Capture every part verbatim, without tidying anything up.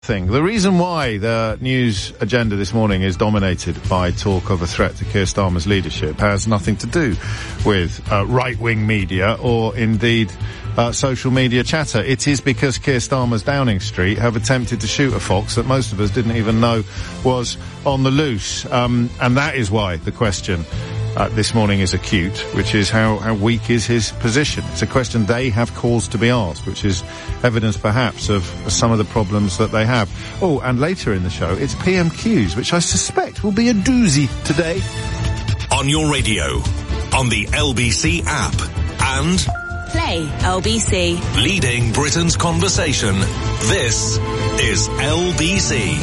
Thing. The reason why the news agenda this morning is dominated by talk of a threat to Keir Starmer's leadership has nothing to do with uh, right-wing media or indeed uh, social media chatter. It is because Keir Starmer's Downing Street have attempted to shoot a fox that most of us didn't even know was on the loose. Um, and that is why the question Uh, this morning is acute, which is how, how weak is his position. It's a question they have cause to be asked, which is evidence perhaps of some of the problems that they have. Oh, and later in the show, it's P M Qs, which I suspect will be a doozy today. On your radio, on the L B C app, and Play L B C. Leading Britain's conversation. This is L B C.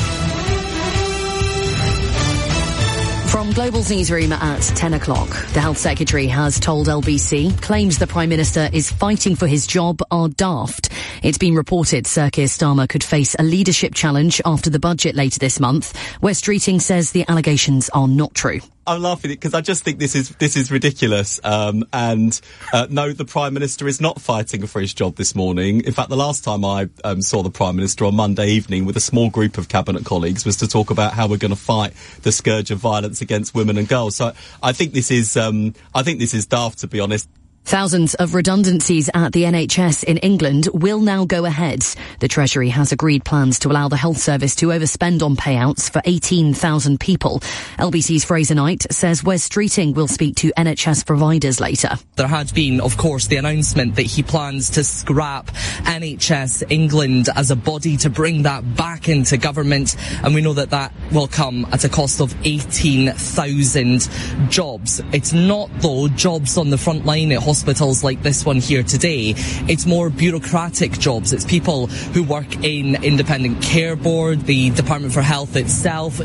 From Global's newsroom at ten o'clock, the Health Secretary has told L B C claims the Prime Minister is fighting for his job are daft. It's been reported Sir Keir Starmer could face a leadership challenge after the budget later this month. Wes Streeting says the allegations are not true. I'm laughing because I just think this is this is ridiculous. Um, and uh, no, the Prime Minister is not fighting for his job this morning. In fact, the last time I um, saw the Prime Minister on Monday evening with a small group of cabinet colleagues was to talk about how we're going to fight the scourge of violence against women and girls. So I think this is um, I think this is daft, to be honest. Thousands of redundancies at the N H S in England will now go ahead. The Treasury has agreed plans to allow the health service to overspend on payouts for eighteen thousand people. L B C's Fraser Knight says Wes Streeting will speak to N H S providers later. There had been, of course, the announcement that he plans to scrap N H S England as a body to bring that back into government, and we know that that will come at a cost of eighteen thousand jobs. It's not, though, jobs on the front line at hospitals like this one here today. It's more bureaucratic jobs. It's people who work in Independent Care Board, the Department for Health itself.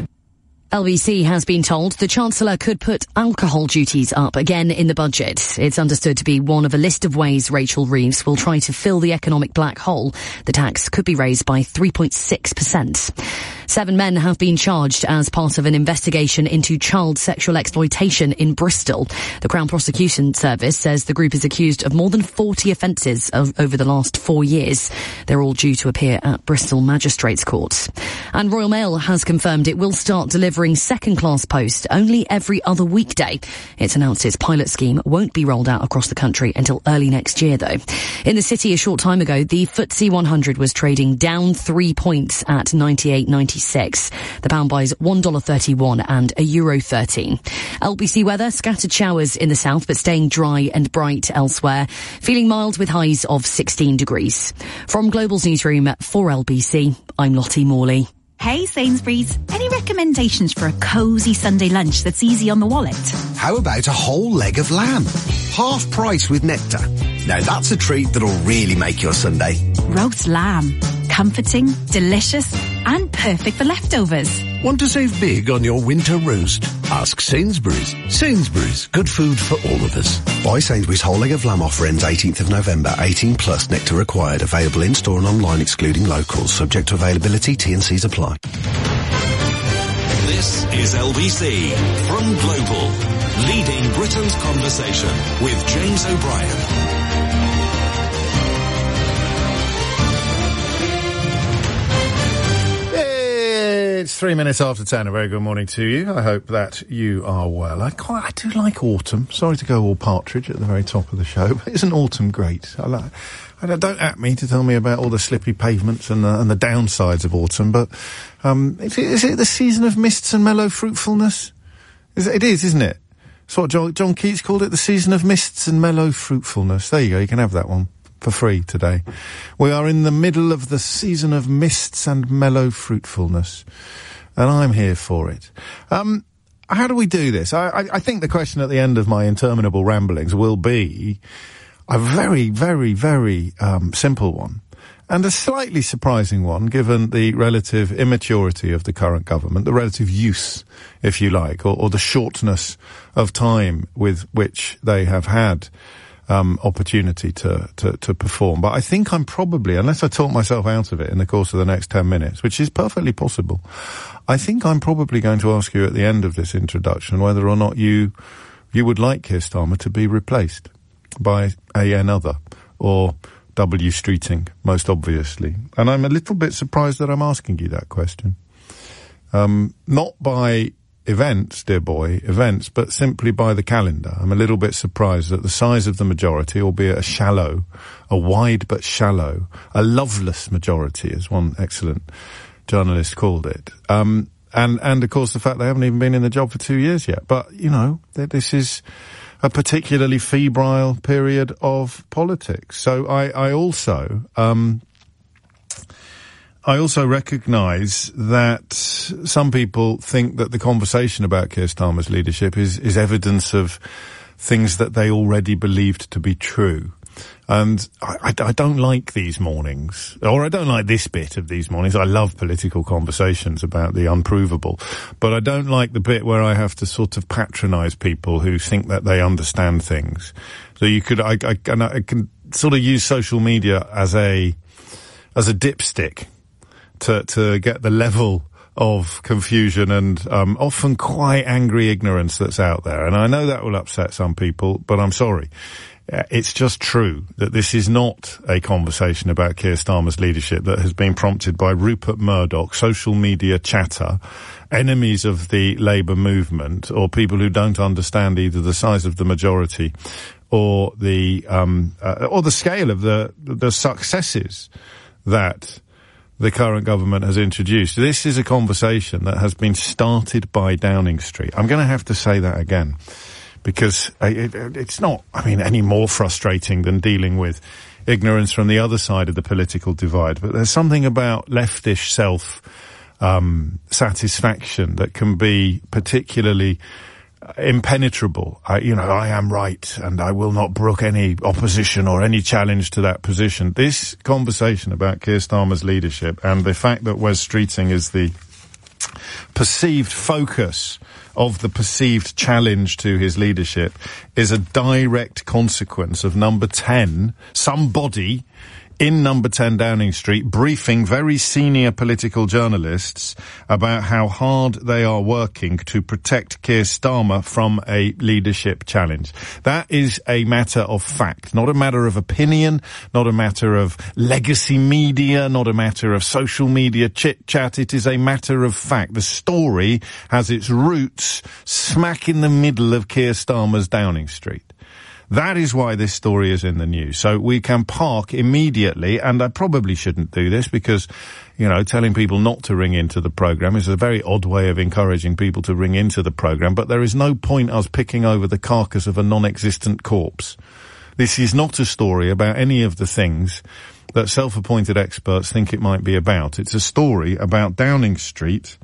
L B C has been told the Chancellor could put alcohol duties up again in the budget. It's understood to be one of a list of ways Rachel Reeves will try to fill the economic black hole. The tax could be raised by three point six percent. Seven men have been charged as part of an investigation into child sexual exploitation in Bristol. The Crown Prosecution Service says the group is accused of more than forty offences of, over the last four years. They're all due to appear at Bristol Magistrates Court. And Royal Mail has confirmed it will start delivering second-class post only every other weekday. It's announced its pilot scheme won't be rolled out across the country until early next year, though. In the city a short time ago, the F T S E one hundred was trading down three points at ninety-eight ninety-six. The pound buys one dollar thirty-one and a euro thirteen. L B C weather, scattered showers in the south but staying dry and bright elsewhere. Feeling mild with highs of sixteen degrees. From Global's newsroom for L B C, I'm Lottie Morley. Hey Sainsbury's, any recommendations for a cosy Sunday lunch that's easy on the wallet? How about a whole leg of lamb? Half price with nectar. Now that's a treat that'll really make your Sunday. Roast lamb. Comforting, delicious, and perfect for leftovers. Want to save big on your winter roast? Ask Sainsbury's. Sainsbury's, good food for all of us. Buy Sainsbury's whole leg of lamb offer ends eighteenth of November. eighteen plus, nectar required. Available in-store and online excluding locals. Subject to availability, T and C's apply. This is L B C from Global. Leading Britain's conversation with James O'Brien. It's three minutes after ten. A very good morning to you. I hope that you are well. I quite, I do like autumn. Sorry to go all Partridge at the very top of the show, but isn't autumn great? I like. I don't, don't at me to tell me about all the slippy pavements and the, and the downsides of autumn, but um, is it, is it the season of mists and mellow fruitfulness? Is it, it is, isn't it? That's what John, John Keats called it, the season of mists and mellow fruitfulness. There you go. You can have that one for free today. We are in the middle of the season of mists and mellow fruitfulness, and I'm here for it. Um, how do we do this? I, I, I think the question at the end of my interminable ramblings will be a very, very, very um, simple one, and a slightly surprising one, given the relative immaturity of the current government, the relative use, if you like, or, or the shortness of time with which they have had Um, opportunity to, to, to perform. But I think I'm probably, unless I talk myself out of it in the course of the next ten minutes, which is perfectly possible, I think I'm probably going to ask you at the end of this introduction whether or not you, you would like Keir Starmer to be replaced by a another, or W. Streeting, most obviously. And I'm a little bit surprised that I'm asking you that question. Um, not by events, dear boy, events, but simply by the calendar. I'm a little bit surprised at the size of the majority, albeit a shallow, a wide but shallow, a loveless majority, as one excellent journalist called it. Um, and, and of course the fact they haven't even been in the job for two years yet. But, you know, this is a particularly febrile period of politics. So I, I also, um, I also recognise that some people think that the conversation about Keir Starmer's leadership is, is evidence of things that they already believed to be true. And I, I, I don't like these mornings, or I don't like this bit of these mornings. I love political conversations about the unprovable, but I don't like the bit where I have to sort of patronise people who think that they understand things. So you could, I, I, and I can sort of use social media as a, as a dipstick to, to get the level of confusion and um, often quite angry ignorance that's out there. And I know that will upset some people, but I'm sorry. It's just true that this is not a conversation about Keir Starmer's leadership that has been prompted by Rupert Murdoch, social media chatter, enemies of the Labour movement, or people who don't understand either the size of the majority or the um, uh, or the scale of the the successes that the current government has introduced. This is a conversation that has been started by Downing Street. I'm going to have to say that again, because it, it's not, I mean, any more frustrating than dealing with ignorance from the other side of the political divide. But there's something about leftish self um, satisfaction that can be particularly impenetrable. I, you know, I am right and I will not brook any opposition or any challenge to that position. This conversation about Keir Starmer's leadership and the fact that Wes Streeting is the perceived focus of the perceived challenge to his leadership is a direct consequence of number ten, somebody in number ten Downing Street briefing very senior political journalists about how hard they are working to protect Keir Starmer from a leadership challenge. That is a matter of fact, not a matter of opinion, not a matter of legacy media, not a matter of social media chit-chat. It is a matter of fact. The story has its roots smack in the middle of Keir Starmer's Downing Street. That is why this story is in the news. So we can park immediately, and I probably shouldn't do this because, you know, telling people not to ring into the programme is a very odd way of encouraging people to ring into the programme, but there is no point us picking over the carcass of a non-existent corpse. This is not a story about any of the things that self-appointed experts think it might be about. It's a story about Downing Street,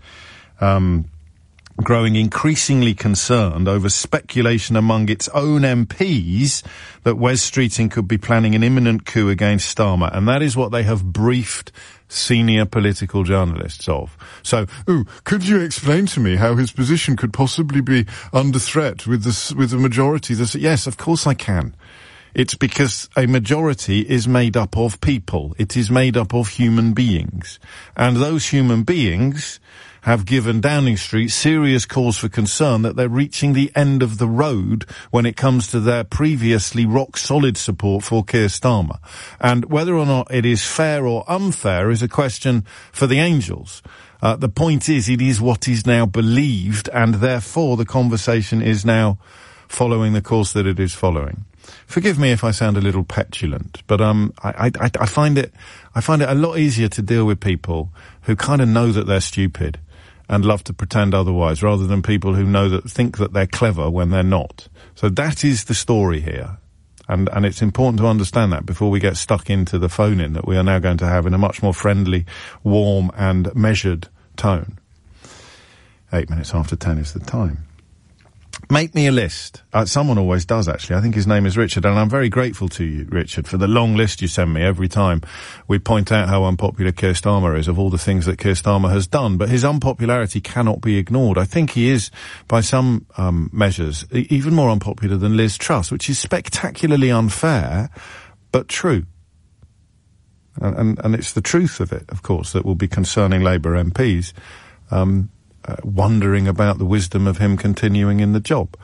um, growing increasingly concerned over speculation among its own M Ps that Wes Streeting could be planning an imminent coup against Starmer, and that is what they have briefed senior political journalists of. So, ooh, could you explain to me how his position could possibly be under threat with the, with the majority? This, yes, of course I can. It's because a majority is made up of people. It is made up of human beings. And those human beings have given Downing Street serious cause for concern that they're reaching the end of the road when it comes to their previously rock-solid support for Keir Starmer. And whether or not it is fair or unfair is a question for the angels. Uh, the point is, it is what is now believed, and therefore the conversation is now following the course that it is following. Forgive me if I sound a little petulant, but um, I, I, I find it, I find it a lot easier to deal with people who kind of know that they're stupid and love to pretend otherwise, rather than people who know that think that they're clever when they're not. So that is the story here. And, and it's important to understand that before we get stuck into the phone-in that we are now going to have in a much more friendly, warm and measured tone. Eight minutes after ten is the time. Make me a list. Uh, someone always does, actually. I think his name is Richard, and I'm very grateful to you, Richard, for the long list you send me every time we point out how unpopular Keir Starmer is, of all the things that Keir Starmer has done. But his unpopularity cannot be ignored. I think he is, by some um, measures, e- even more unpopular than Liz Truss, which is spectacularly unfair, but true. And, and, and it's the truth of it, of course, that will be concerning Labour M Ps. Um... Uh, wondering about the wisdom of him continuing in the job.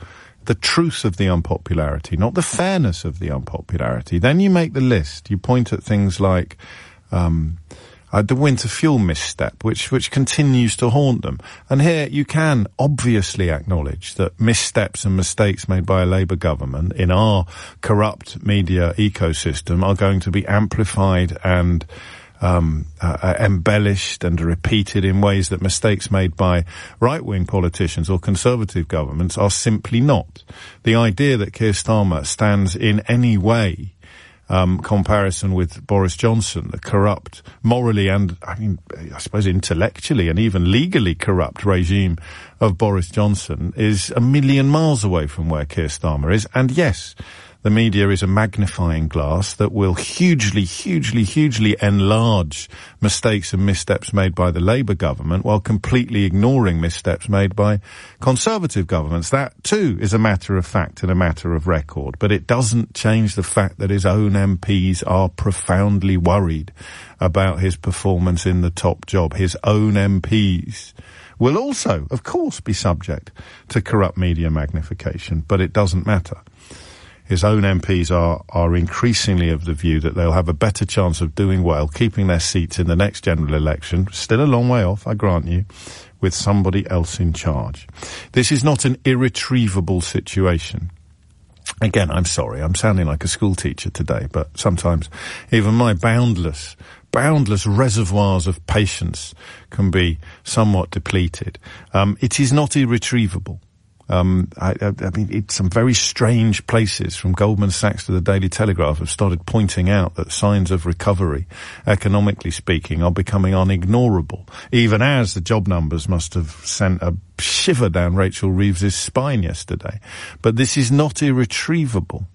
the truth of the unpopularity, not the fairness of the unpopularity. Then you make the list. You point at things like um, uh, the winter fuel misstep, which which continues to haunt them. And here you can obviously acknowledge that missteps and mistakes made by a Labour government in our corrupt media ecosystem are going to be amplified and Um, uh, embellished and repeated in ways that mistakes made by right-wing politicians or conservative governments are simply not. The idea that Keir Starmer stands in any way um, comparison with Boris Johnson, the corrupt, morally and, I mean, I suppose intellectually and even legally corrupt regime of Boris Johnson is a million miles away from where Keir Starmer is. And yes, the media is a magnifying glass that will hugely, hugely, hugely enlarge mistakes and missteps made by the Labour government while completely ignoring missteps made by Conservative governments. That, too, is a matter of fact and a matter of record. But it doesn't change the fact that his own M Ps are profoundly worried about his performance in the top job. His own M Ps will also, of course, be subject to corrupt media magnification, but it doesn't matter. His own M Ps are, are increasingly of the view that they'll have a better chance of doing well, keeping their seats in the next general election, still a long way off, I grant you, with somebody else in charge. This is not an irretrievable situation. Again, I'm sorry, I'm sounding like a school teacher today, but sometimes even my boundless, boundless reservoirs of patience can be somewhat depleted. Um, it is not irretrievable. Um, I, I, I mean, it's some very strange places, from Goldman Sachs to the Daily Telegraph, have started pointing out that signs of recovery, economically speaking, are becoming unignorable, even as the job numbers must have sent a shiver down Rachel Reeves's spine yesterday. But this is not irretrievable.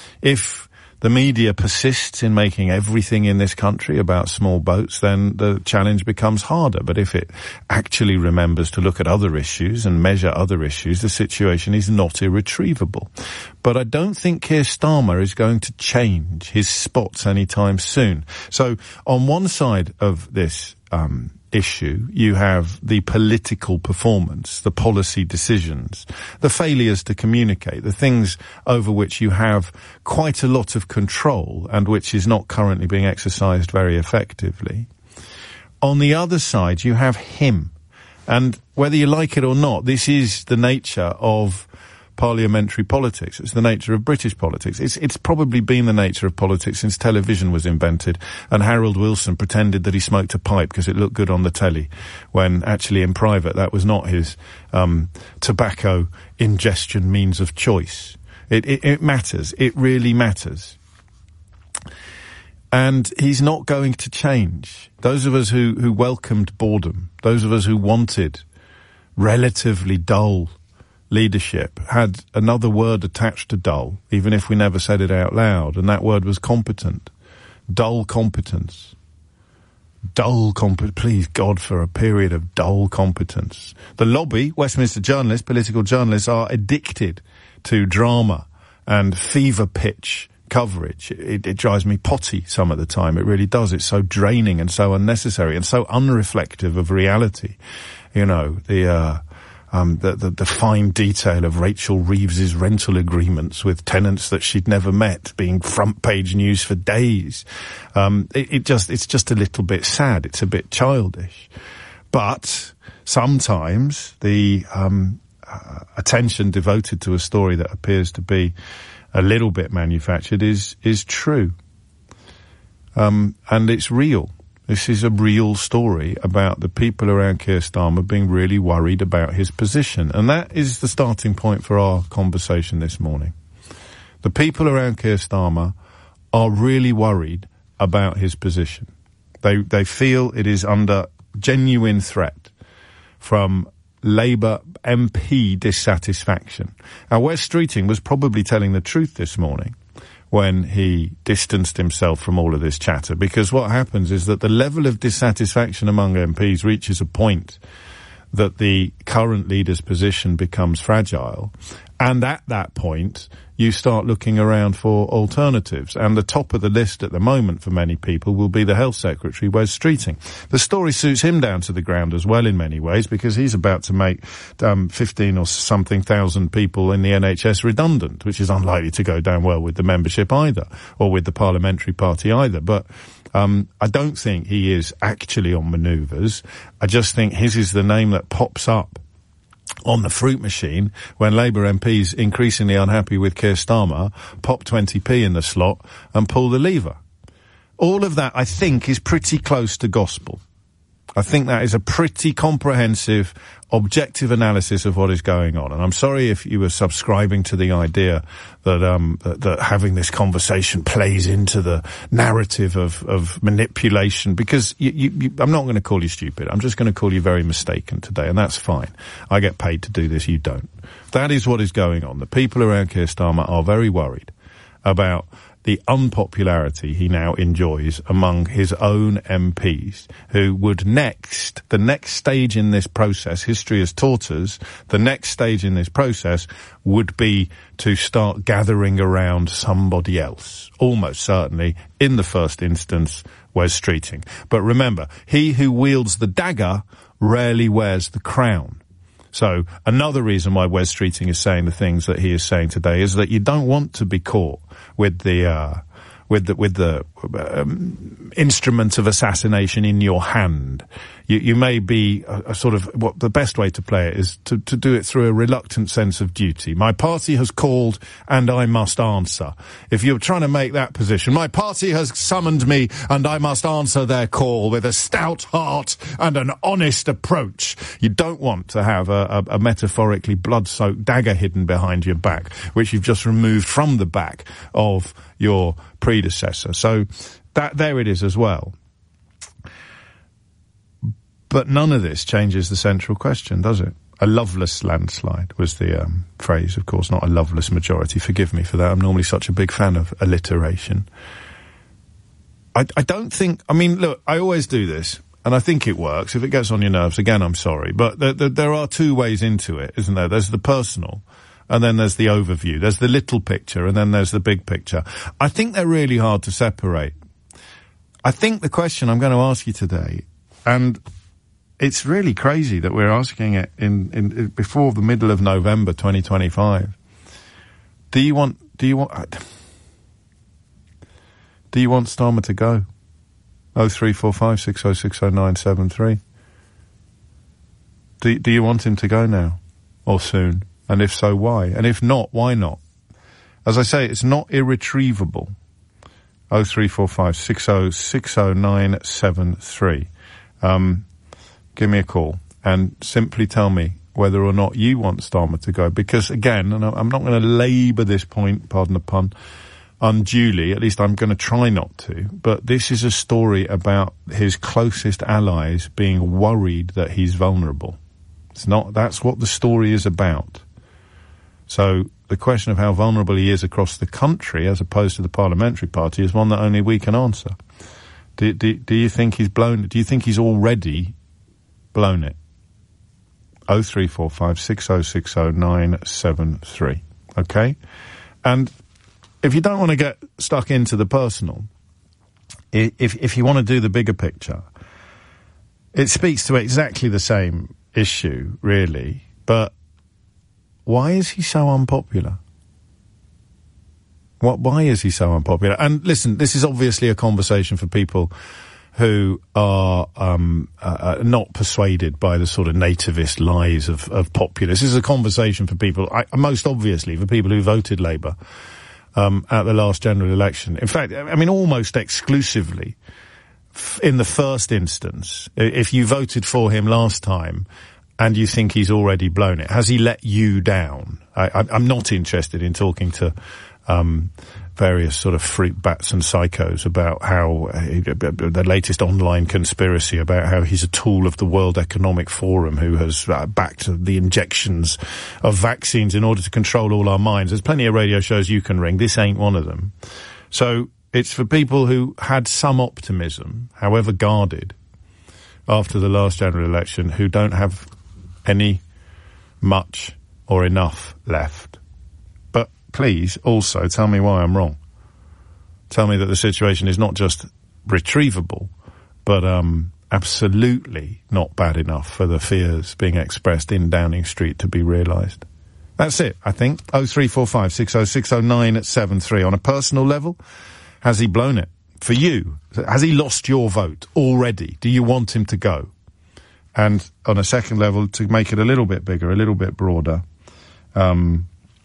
If the media persists in making everything in this country about small boats, then the challenge becomes harder. But if it actually remembers to look at other issues and measure other issues, the situation is not irretrievable. But I don't think Keir Starmer is going to change his spots anytime soon. So on one side of this um issue, you have the political performance, the policy decisions, the failures to communicate, the things over which you have quite a lot of control and which is not currently being exercised very effectively. On the other side, you have him. And whether you like it or not, this is the nature of parliamentary politics. It's the nature of British politics. It's, it's probably been the nature of politics since television was invented and Harold Wilson pretended that he smoked a pipe because it looked good on the telly, when actually in private that was not his um, tobacco ingestion means of choice. It, it, it matters. It really matters. And he's not going to change. Those of us who, who welcomed boredom, those of us who wanted relatively dull leadership, had another word attached to dull, even if we never said it out loud, and that word was competent. Dull competence. Dull competence. Please, God, for a period of dull competence. The lobby, Westminster journalists, political journalists, are addicted to drama and fever pitch coverage. It, it drives me potty some of the time. It really does. It's so draining and so unnecessary and so unreflective of reality. You know, the, uh, Um, the, the, the fine detail of Rachel Reeves's rental agreements with tenants that she'd never met being front page news for days. Um, it, it just, it's just a little bit sad. It's a bit childish. But sometimes the, um, uh, attention devoted to a story that appears to be a little bit manufactured is, is true. Um, and it's real. This is a real story about the people around Keir Starmer being really worried about his position. And that is the starting point for our conversation this morning. The people around Keir Starmer are really worried about his position. They, they feel it is under genuine threat from Labour M P dissatisfaction. Now, Wes Streeting was probably telling the truth this morning when he distanced himself from all of this chatter, because what happens is that the level of dissatisfaction among M Ps reaches a point that the current leader's position becomes fragile, And at that point, you start looking around for alternatives. And the top of the list at the moment for many people will be the Health Secretary, Wes Streeting. The story suits him down to the ground as well in many ways, because he's about to make um, fifteen or something thousand people in the N H S redundant, which is unlikely to go down well with the membership either, or with the parliamentary party either. But um, I don't think he is actually on manoeuvres. I just think his is the name that pops up on the fruit machine when Labour M Ps, increasingly unhappy with Keir Starmer, pop twenty p in the slot and pull the lever. All of that, I think, is pretty close to gospel. I think that is a pretty comprehensive, objective analysis of what is going on. And I'm sorry if you were subscribing to the idea that um that, that having this conversation plays into the narrative of, of manipulation, because you, you, you, I'm not going to call you stupid. I'm just going to call you very mistaken today, and that's fine. I get paid to do this, you don't. That is what is going on. The people around Keir Starmer are very worried about the unpopularity he now enjoys among his own M Ps, who would next, the next stage in this process, history has taught us, the next stage in this process would be to start gathering around somebody else. Almost certainly, in the first instance, Wes Streeting. But remember, he who wields the dagger rarely wears the crown. So another reason why Wes Streeting is saying the things that he is saying today is that you don't want to be caught with the uh, with the with the um, instrument of assassination in your hand. You, you may be a, a sort of what the best way to play it is to, to do it through a reluctant sense of duty. My party has called and I must answer. If you're trying to make that position, my party has summoned me and I must answer their call with a stout heart and an honest approach. You don't want to have a, a, a metaphorically blood-soaked dagger hidden behind your back, which you've just removed from the back of your predecessor. So that there it is as well. But none of this changes the central question, does it? A loveless landslide was the um, phrase, of course, not a loveless majority. Forgive me for that. I'm normally such a big fan of alliteration. I, I don't think... I mean, look, I always do this, and I think it works. If it gets on your nerves, again, I'm sorry. But the, the, there are two ways into it, isn't there? There's the personal, and then there's the overview. There's the little picture, and then there's the big picture. I think they're really hard to separate. I think the question I'm going to ask you today, and... it's really crazy that we're asking it in, in, in before the middle of November twenty twenty-five. Do you want, do you want, uh, do you want Starmer to go? oh three four five, six oh six oh nine seven three. Do, do you want him to go now? Or soon? And if so, why? And if not, why not? As I say, it's not irretrievable. oh three four five, six oh six oh nine seven three. Um, Give me a call and simply tell me whether or not you want Starmer to go. Because, again, and I'm not going to labour this point, pardon the pun, unduly. At least I'm going to try not to. But this is a story about his closest allies being worried that he's vulnerable. It's not. That's what the story is about. So the question of how vulnerable he is across the country, as opposed to the parliamentary party, is one that only we can answer. Do, do, do you think he's blown? Do you think he's already blown it? oh three four five, six oh six oh nine seven three. Okay? And if you don't want to get stuck into the personal, if if you want to do the bigger picture, it speaks to exactly the same issue, really. But why is he so unpopular? What? Why is he so unpopular? And listen, this is obviously a conversation for people who are um, uh, not persuaded by the sort of nativist lies of, of populists. This is a conversation for people, I, most obviously, for people who voted Labour um, at the last general election. In fact, I mean, almost exclusively, f- in the first instance, if you voted for him last time and you think he's already blown it, has he let you down? I, I, I'm not interested in talking to... Um, various sort of freak bats and psychos about how uh, the latest online conspiracy about how he's a tool of the World Economic Forum who has uh, backed the injections of vaccines in order to control all our minds. There's plenty of radio shows you can ring. This ain't one of them. So it's for people who had some optimism, however guarded, after the last general election, who don't have any, much or enough left. please also tell me why I'm wrong. Tell me that the situation is not just retrievable, but um, absolutely not bad enough for the fears being expressed in Downing Street to be realised. That's it, I think. oh three four five, six oh six oh nine seven three. On a personal level, has he blown it? For you, has he lost your vote already? Do you want him to go? And on a second level, to make it a little bit bigger, a little bit broader, um,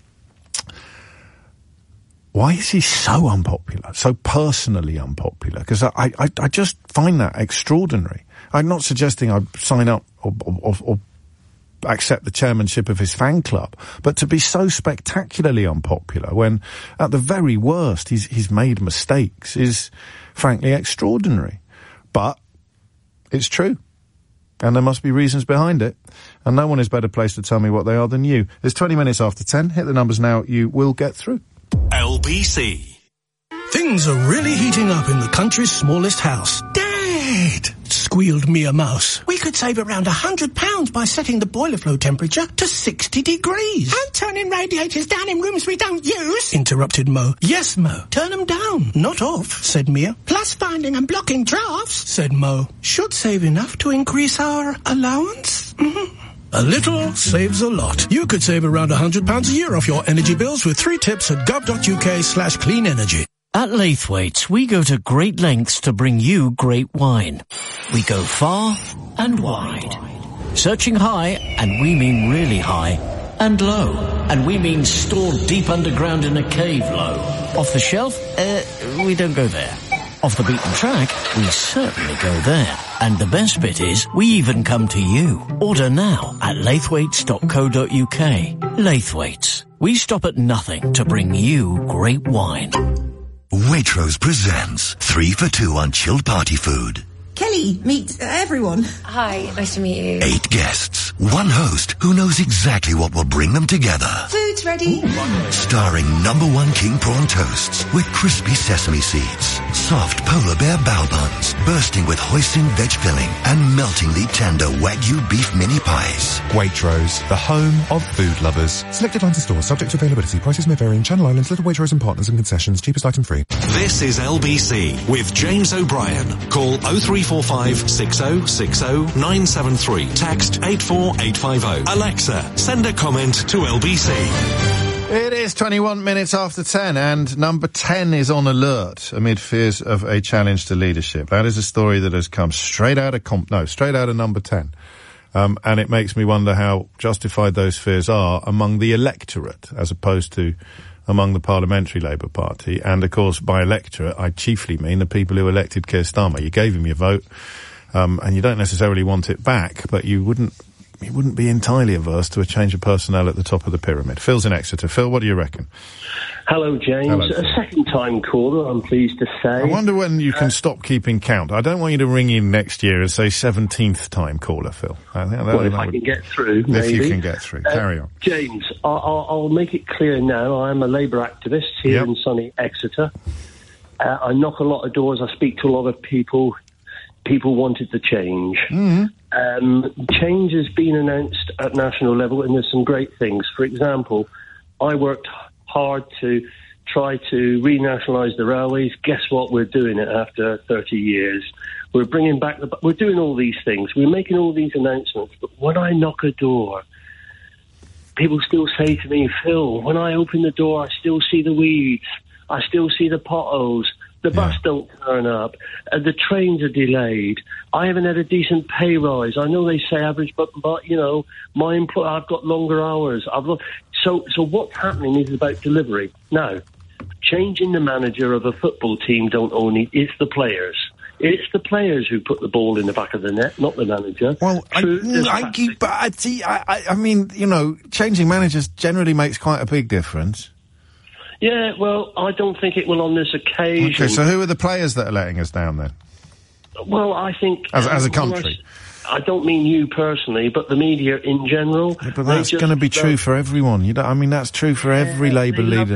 why is he so unpopular, so personally unpopular? Because I, I, I just find that extraordinary. I'm not suggesting I sign up or, or, or accept the chairmanship of his fan club, but to be so spectacularly unpopular when, at the very worst, he's, he's made mistakes is, frankly, extraordinary. But it's true. And there must be reasons behind it. And no one is better placed to tell me what they are than you. It's twenty minutes after ten. Hit the numbers now. You will get through. L B C. Things are really heating up in the country's smallest house. Dad! Squealed Mia Mouse. We could save around a hundred pounds by setting the boiler flow temperature to sixty degrees. And turning radiators down in rooms we don't use. Interrupted Mo. Yes, Mo. Turn them down, not off, said Mia. Plus finding and blocking drafts, said Mo. Should save enough to increase our allowance. Mm-hmm. A little saves a lot. You could save around a hundred pounds a year off your energy bills with three tips at gov.uk slash clean energy. At Laithwaite's, we go to great lengths to bring you great wine. We go far and wide. Searching high, and we mean really high, and low, and we mean stored deep underground in a cave low. Off the shelf, uh, we don't go there. Off the beaten track, we certainly go there. And the best bit is, we even come to you. Order now at laithwaites dot co dot uk. Laithwaite's. We stop at nothing to bring you great wine. Waitrose presents three for two on chilled party food. Kelly, meet uh, everyone. Hi, nice to meet you. Eight guests, one host who knows exactly what will bring them together. Food's ready. Ooh. Starring number one king prawn toasts with crispy sesame seeds, soft polar bear bao buns, bursting with hoisin veg filling, and meltingly tender Wagyu beef mini pies. Waitrose, the home of food lovers. Selected lines of stores, subject to availability. Prices may vary in Channel Islands, Little Waitrose and Partners and concessions. Cheapest item free. This is L B C with James O'Brien. Call oh three four five, six oh six oh, nine seven three. Text eight four eight five oh. Alexa, send a comment to L B C. It is twenty-one minutes after ten, and number ten is on alert amid fears of a challenge to leadership. That is a story that has come straight out of comp- no, straight out of number ten. Um, and it makes me wonder how justified those fears are among the electorate, as opposed to among the Parliamentary Labour Party. And, of course, by electorate, I chiefly mean the people who elected Keir Starmer. You gave him your vote, um, and you don't necessarily want it back, but you wouldn't you wouldn't be entirely averse to a change of personnel at the top of the pyramid. Phil's in Exeter. Phil, what do you reckon? Hello, James. Hello, a second-time caller, I'm pleased to say. I wonder when you can uh, stop keeping count. I don't want you to ring in next year and say seventeenth time caller, Phil. I think that, well, if that I would, can get through, if maybe. you can get through. Uh, Carry on. James, I'll, I'll, I'll make it clear now. I'm a Labour activist here yep. in sunny Exeter. Uh, I knock a lot of doors. I speak to a lot of people. People wanted the change. Mm-hmm. Um, change has been announced at national level, and there's some great things. For example, I worked hard to try to renationalise the railways. Guess what? We're doing it after thirty years. We're bringing back the... We're doing all these things. We're making all these announcements. But when I knock a door, people still say to me, Phil, when I open the door, I still see the weeds. I still see the potholes. The bus yeah. don't turn up. Uh, the trains are delayed. I haven't had a decent pay rise. I know they say average, but, but you know, my employer, I've got longer hours. I've lo- so, so what's happening is about delivery. Now, changing the manager of a football team don't only, it's the players. It's the players who put the ball in the back of the net, not the manager. Well, True, I, I, I, but I, see, I, I mean, you know, changing managers generally makes quite a big difference. Yeah, well, I don't think it will on this occasion. Okay, so who are the players that are letting us down then? Well, I think... As, as a country? I, I don't mean you personally, but the media in general. Yeah, but that's going to be true for everyone. You know, I mean, that's true for every yeah, Labour leader.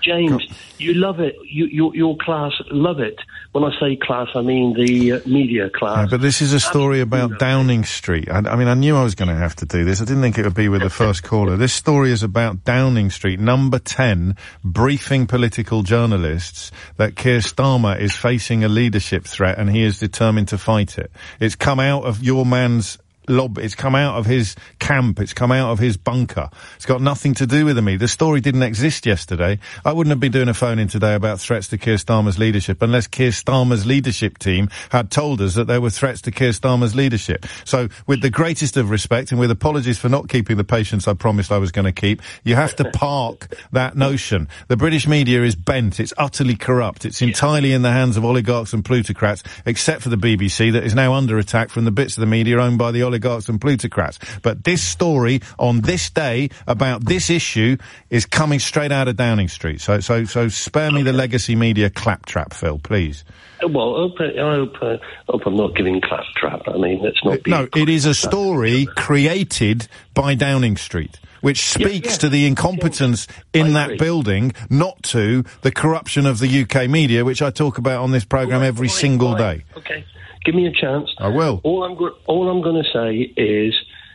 James, you love it. You, your, your class love it. When I say class, I mean the uh, media class. Yeah, but this is a story about Downing Street. I, I mean, I knew I was going to have to do this. I didn't think it would be with the first caller. This story is about Downing Street, number ten, briefing political journalists that Keir Starmer is facing a leadership threat and he is determined to fight it. It's come out of your man's lob. It's come out of his camp. It's come out of his bunker. It's got nothing to do with me. The story didn't exist yesterday. I wouldn't have been doing a phone-in today about threats to Keir Starmer's leadership unless Keir Starmer's leadership team had told us that there were threats to Keir Starmer's leadership. So, with the greatest of respect and with apologies for not keeping the patience I promised I was going to keep, you have to park that notion. The British media is bent. It's utterly corrupt. It's entirely in the hands of oligarchs and plutocrats, except for the B B C that is now under attack from the bits of the media owned by the oligarchs oligarchs and plutocrats. But this story on this day about this issue is coming straight out of Downing Street. So, so, so spare me the legacy media claptrap, Phil, please. Well, I hope, I hope, uh, hope I'm not giving claptrap. I mean, let's not be... No, it is a story created by Downing Street, which speaks yeah, yeah. to the incompetence yeah. in that building, not to the corruption of the U K media, which I talk about on this programme right, every right, single right. day. Okay, give me a chance. I will. All I'm, go- all I'm going to say is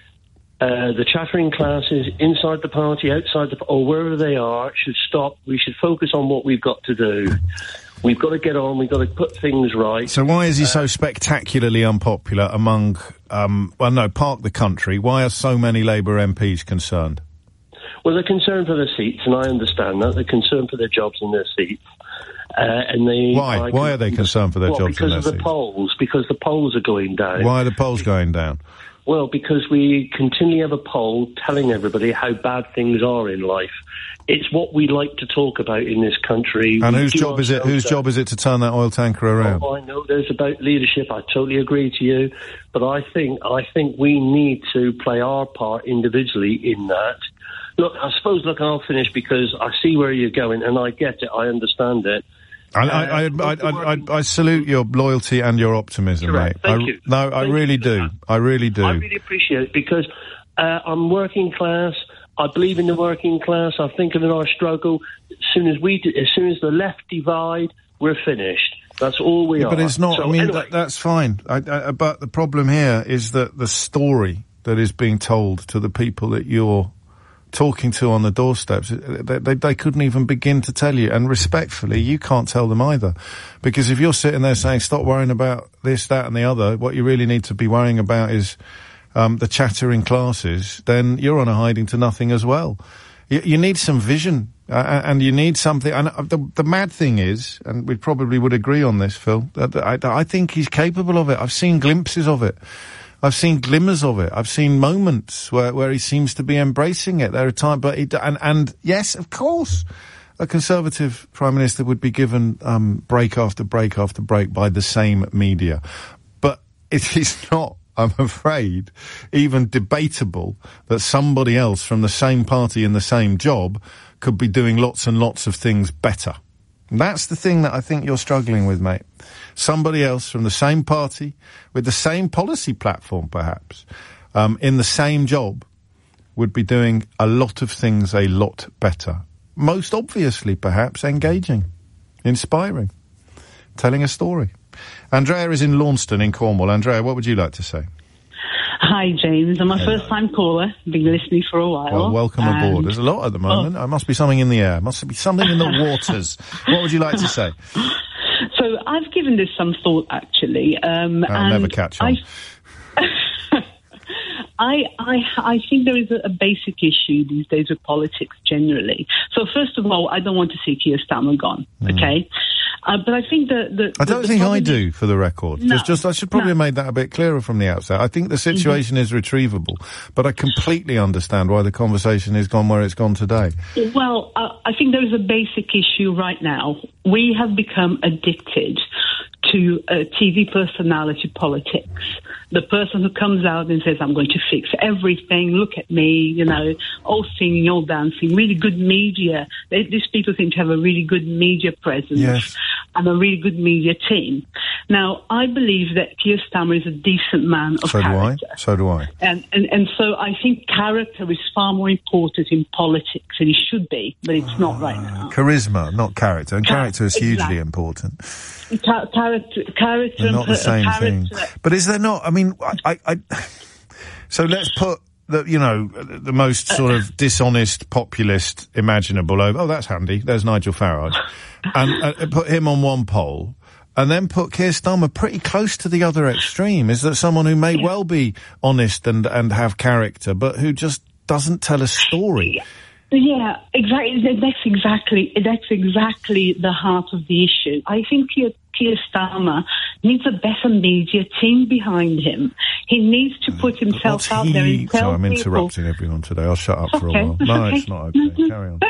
uh, the chattering classes inside the party, outside the... or wherever they are, should stop. We should focus on what we've got to do. We've got to get on, we've got to put things right. So why is he uh, so spectacularly unpopular among, um, well, no, park the country? Why are so many Labour M Ps concerned? Well, they're concerned for their seats, and I understand that. They're concerned for their jobs and their seats. Uh, and they Why? Why are they concerned for their well, jobs and their because of the seats? polls. Because the polls are going down. Why are the polls going down? Well, because we continually have a poll telling everybody how bad things are in life. It's what we like to talk about in this country. And we whose job is it? Whose job is it to turn that oil tanker around? Oh, I know there's about leadership. I totally agree to you, but I think I think we need to play our part individually in that. Look, I suppose. Look, I'll finish because I see where you're going, and I get it. I understand it. I, I, I, I, I, I, I salute your loyalty and your optimism, Correct. mate. Thank I, you. No, I Thank really you do. I really do. I really appreciate it because uh, I'm working class. I believe in the working class. I think of in our struggle. As soon as we, as soon as the left divide, we're finished. That's all we yeah, are. But it's not. So, I mean, anyway. that, that's fine. I, I, but the problem here is that the story that is being told to the people that you're talking to on the doorsteps, they, they, they couldn't even begin to tell you. And respectfully, you can't tell them either. Because if you're sitting there saying, stop worrying about this, that and the other, what you really need to be worrying about is um, the chattering classes, then you're on a hiding to nothing as well. You, you need some vision, uh, and you need something. And the, the mad thing is, and we probably would agree on this, Phil, that I, I think he's capable of it. I've seen glimpses of it. I've seen glimmers of it. I've seen moments where, where he seems to be embracing it. There are times, but he, and, and yes, of course, a Conservative Prime Minister would be given, um, break after break after break by the same media. But it is not, I'm afraid, even debatable that somebody else from the same party in the same job could be doing lots and lots of things better. And that's the thing that I think you're struggling with, mate. Somebody else from the same party, with the same policy platform, perhaps, um, in the same job, would be doing a lot of things a lot better. Most obviously, perhaps, engaging, inspiring, telling a story. Andrea is in Launceston in Cornwall. Andrea, what would you like to say? Hi, James. I'm a Hello. first-time caller. Been listening for a while. Well, welcome and aboard. There's a lot at the moment. Oh. There must be something in the air. Must be something in the waters. What would you like to say? So I've given this some thought, actually. Um, I'll and never catch on. I, I, I, I think there is a, a basic issue these days with politics generally. So first of all, I don't want to see Keir Starmer gone, mm. okay? Uh, but I think the... the I don't the, think the I do, for the record. No, just, just, I should probably no. have made that a bit clearer from the outset. I think the situation mm-hmm. is retrievable, but I completely understand why the conversation has gone where it's gone today. Well, uh, I think there is a basic issue right now. We have become addicted to uh, T V personality politics. The person who comes out and says, I'm going to fix everything, look at me, you know, all singing, all dancing, really good media. They, these people seem to have a really good media presence. Yes. and a really good media team. Now, I believe that Keir Starmer is a decent man of so character. do I. So do I. And, and and so I think character is far more important in politics, and it should be, but it's not right now. Charisma, not character. And Char- character is hugely exactly. important. Char- character, character, They're not and the same character. thing. But is there not? I mean, I. I, I so let's put the you know the most sort of dishonest populist imaginable over. Oh, that's handy. There's Nigel Farage, and uh, put him on one pole. And then put Keir Starmer pretty close to the other extreme. Is that someone who may well be honest and, and have character, but who just doesn't tell a story? Yeah, exactly. That's exactly that's exactly the heart of the issue. I think Keir, Keir Starmer needs a better media team behind him. He needs to put himself What's out he, there and tell sorry, I'm people. interrupting everyone today. I'll shut up for Okay, a while. No, okay. it's not okay. Carry on.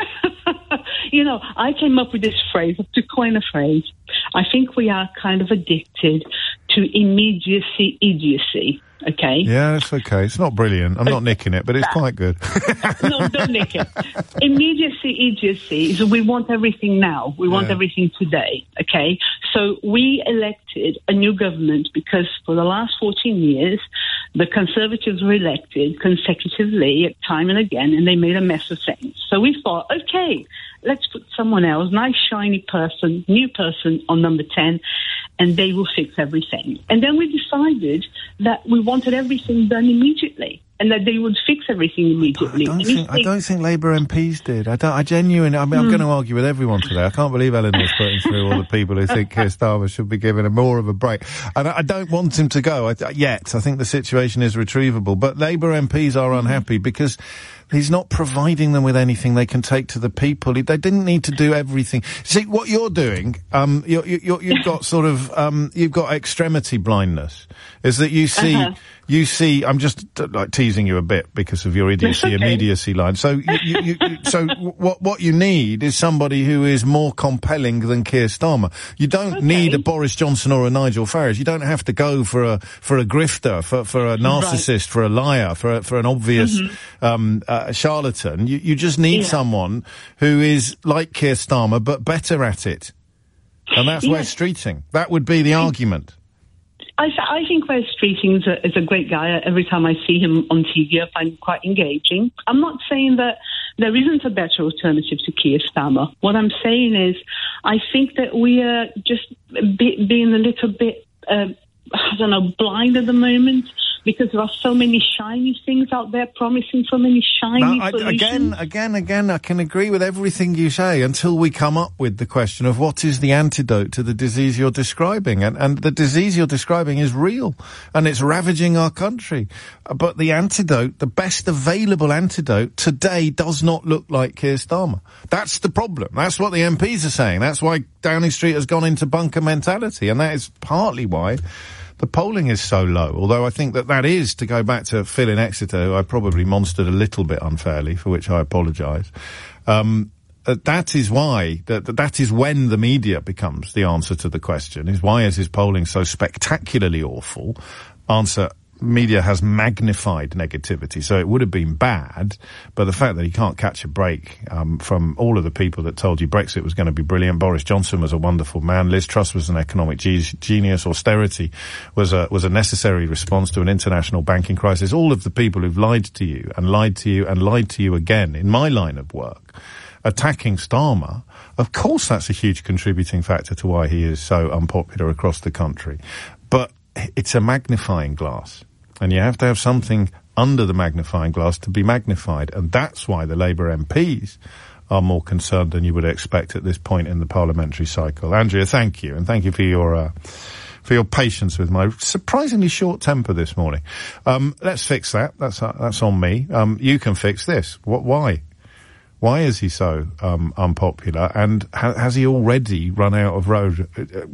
You know, I came up with this phrase, to coin a phrase. I think we are kind of addicted to immediacy idiocy, okay? Yeah, it's okay. It's not brilliant. I'm not nicking it, but it's quite good. No, don't nick it. Immediacy idiocy is we want everything now. We want Yeah. everything today, okay? So we elected a new government because for the last fourteen years, the Conservatives were elected consecutively time and again, and they made a mess of things. So we thought, okay, let's put someone else, nice, shiny person, new person on number ten, and they will fix everything. And then we decided that we wanted everything done immediately, and that they would fix everything immediately. I don't And you think, I don't think Labour M Ps did. I don't, I genuinely, I mean, I'm Hmm. going to argue with everyone today. I can't believe Eleanor's putting through all the people who think Keir Starmer should be given a more of a break. And I, I don't want him to go I, yet. I think the situation is retrievable. But Labour M Ps are unhappy because he's not providing them with anything they can take to the people. He, they didn't need to do everything. See, what you're doing, um, you're, you're, you've got sort of, um, you've got extremity blindness. Is that you see, Uh-huh. you see, I'm just uh, like teasing you a bit because of your idiocy, That's okay. immediacy line. So, you, you, you, you, so w- what what you need is somebody who is more compelling than Keir Starmer. You don't Okay. need a Boris Johnson or a Nigel Farage. You don't have to go for a for a grifter, for for a narcissist, for a liar, for a, for an obvious Mm-hmm. um, uh, charlatan. You you just need Yeah. someone who is like Keir Starmer but better at it, and that's Wes Yes. Streeting. That would be the argument. I, th- I think Wes Streeting is a, is a great guy. Every time I see him on T V, I find him quite engaging. I'm not saying that there isn't a better alternative to Keir Starmer. What I'm saying is I think that we are just be, being a little bit, uh, I don't know, blind at the moment because there are so many shiny things out there promising so many shiny No, I, solutions. again, again, again, I can agree with everything you say until we come up with the question of what is the antidote to the disease you're describing. And, and the disease you're describing is real and it's ravaging our country. Uh, But the antidote, the best available antidote today does not look like Keir Starmer. That's the problem. That's what the M Ps are saying. That's why Downing Street has gone into bunker mentality. And that is partly why the polling is so low, although I think that that is, to go back to Phil in Exeter, who I probably monstered a little bit unfairly, for which I apologise. Um, uh, that is why, that, that is when the media becomes the answer to the question, is why is his polling so spectacularly awful? Answer, media has magnified negativity, so it would have been bad, but the fact that he can't catch a break um, from all of the people that told you Brexit was going to be brilliant. Boris Johnson was a wonderful man. Liz Truss was an economic ge- genius. Austerity was a was a necessary response to an international banking crisis. All of the people who've lied to you and lied to you and lied to you again in my line of work, attacking Starmer, of course that's a huge contributing factor to why he is so unpopular across the country. But it's a magnifying glass. And you have to have something under the magnifying glass to be magnified. And that's why the Labour M Ps are more concerned than you would expect at this point in the parliamentary cycle. Andrea, thank you. And thank you for your, uh, for your patience with my surprisingly short temper this morning. Um, let's fix that. That's, uh, that's on me. Um, you can fix this. What, why? Why is he so, um, unpopular? And ha- has he already run out of road?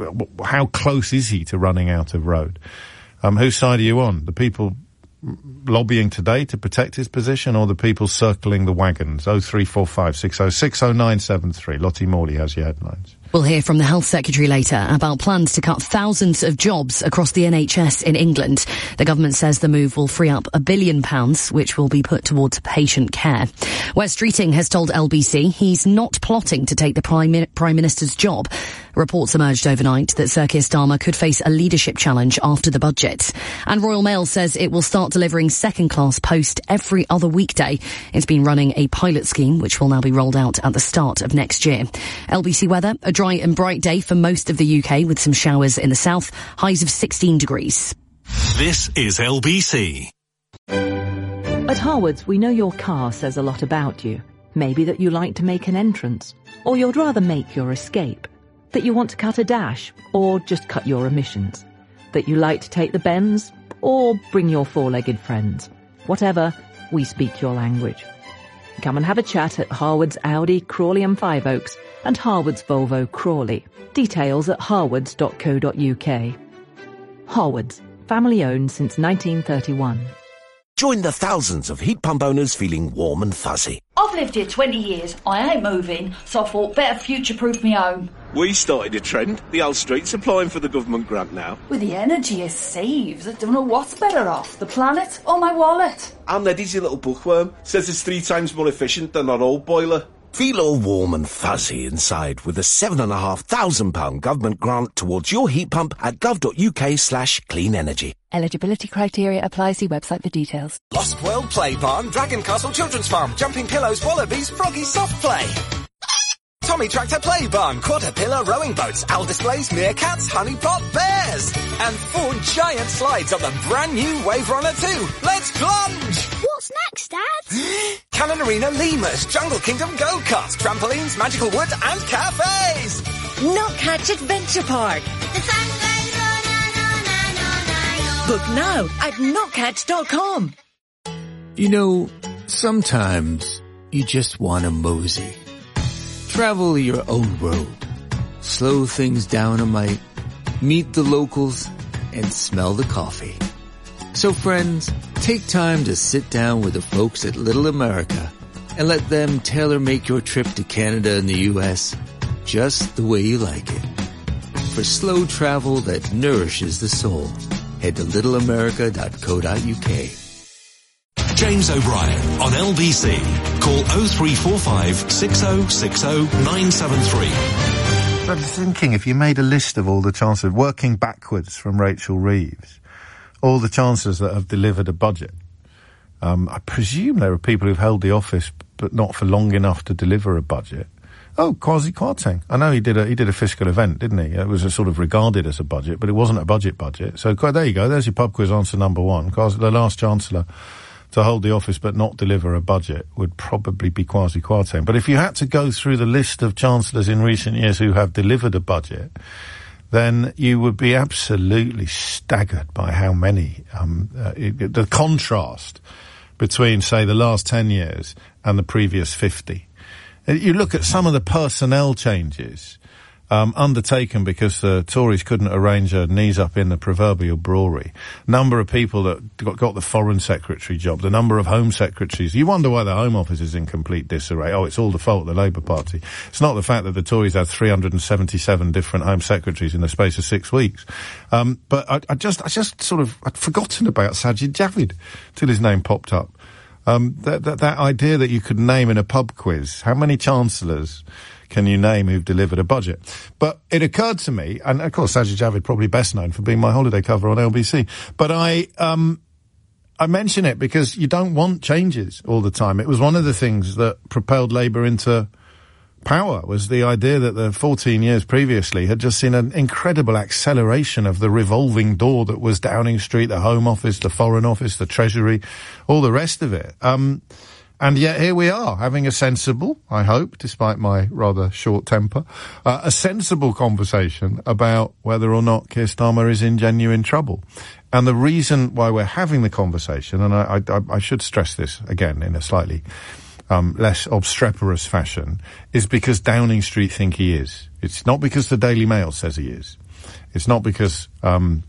How close is he to running out of road? Um, whose side are you on? The people lobbying today to protect his position, or the people circling the wagons? oh three four five six oh six oh nine seven three. Lottie Morley has your headlines. We'll hear from the Health Secretary later about plans to cut thousands of jobs across the N H S in England. The government says the move will free up a billion pounds, which will be put towards patient care. Wes Streeting has told L B C he's not plotting to take the Prime, Prime Minister's job. Reports emerged overnight that Sir Keir Starmer could face a leadership challenge after the budget. And Royal Mail says it will start delivering second-class post every other weekday. It's been running a pilot scheme, which will now be rolled out at the start of next year. L B C weather, a dry and bright day for most of the U K with some showers in the south, highs of sixteen degrees. This is L B C. At Harwood's, we know your car says a lot about you. Maybe that you like to make an entrance, or you'd rather make your escape. That you want to cut a dash, or just cut your emissions. That you like to take the bends, or bring your four-legged friends. Whatever, we speak your language. Come and have a chat at Harwood's Audi, Crawley and Five Oaks, and Harwood's Volvo Crawley. Details at harwoods dot co dot uk. Harwood's, family owned since nineteen thirty-one. Join the thousands of heat pump owners feeling warm and fuzzy. I've lived here twenty years. I ain't moving, so I thought better future-proof me home. We started a trend. The whole street's applying for the government grant now. With the energy it saves, I don't know what's better off, the planet or my wallet. And Eddie's your little bookworm. Says it's three times more efficient than our old boiler. Feel all warm and fuzzy inside with a seven and a half thousand pound government grant towards your heat pump at gov.uk slash clean energy. Eligibility criteria apply. See website for details. Lost World Play Barn, Dragon Castle Children's Farm, Jumping Pillows, Wallabies, Froggy Soft Play. Tommy Tractor Play Barn, Quadripillar Rowing Boats, Owl Displays, Meerkats, Honey Pot Bears. And four giant slides on the brand new Wave Runner two. Let's plunge! What's next, Dad? Cannon Arena Lemurs, Jungle Kingdom Go-Karts, Trampolines, Magical Wood and Cafes. Knockhatch Adventure Park. The sun goes on, Book now at knockhatch dot com. You know, sometimes you just want to mosey. Travel your own road. Slow things down a mite. Meet the locals and smell the coffee. So friends, take time to sit down with the folks at Little America and let them tailor-make your trip to Canada and the U S just the way you like it. For slow travel that nourishes the soul, head to little america dot co dot uk. James O'Brien on L B C. Call oh three four five, six oh six oh, nine seven three. So I'm thinking, if you made a list of all the chancellors, working backwards from Rachel Reeves, all the chancellors that have delivered a budget, um, I presume there are people who've held the office but not for long enough to deliver a budget. Oh, Kwasi Kwarteng. I know he did a he did a fiscal event, didn't he? It was a sort of regarded as a budget, but it wasn't a budget budget. So there you go. There's your pub quiz answer number one. The last chancellor to hold the office but not deliver a budget would probably be Kwasi Kwarteng. But if you had to go through the list of chancellors in recent years who have delivered a budget, then you would be absolutely staggered by how many, um, uh, it, the contrast between, say, the last ten years and the previous fifty. You look at some of the personnel changes um, undertaken because the Tories couldn't arrange a knees up in the proverbial brewery. Number of people that got, got the foreign secretary job, the number of home secretaries. You wonder why the Home Office is in complete disarray. Oh, it's all the fault of the Labour Party. It's not the fact that the Tories had three hundred seventy-seven different home secretaries in the space of six weeks. Um, but I, I just, I just sort of, I'd forgotten about Sajid Javid till his name popped up. Um, that, that, that idea that you could name in a pub quiz, how many chancellors can you name who've delivered a budget? But it occurred to me, and of course Sajid Javid probably best known for being my holiday cover on L B C, but I, um, I mention it because you don't want changes all the time. It was one of the things that propelled Labour into power, was the idea that the fourteen years previously had just seen an incredible acceleration of the revolving door that was Downing Street, the Home Office, the Foreign Office, the Treasury, all the rest of it. Um, and yet here we are, having a sensible, I hope, despite my rather short temper, uh, a sensible conversation about whether or not Keir Starmer is in genuine trouble. And the reason why we're having the conversation, and I, I, I should stress this again in a slightly Um, less obstreperous fashion, is because Downing Street think he is. It's not because the Daily Mail says he is. It's not because um,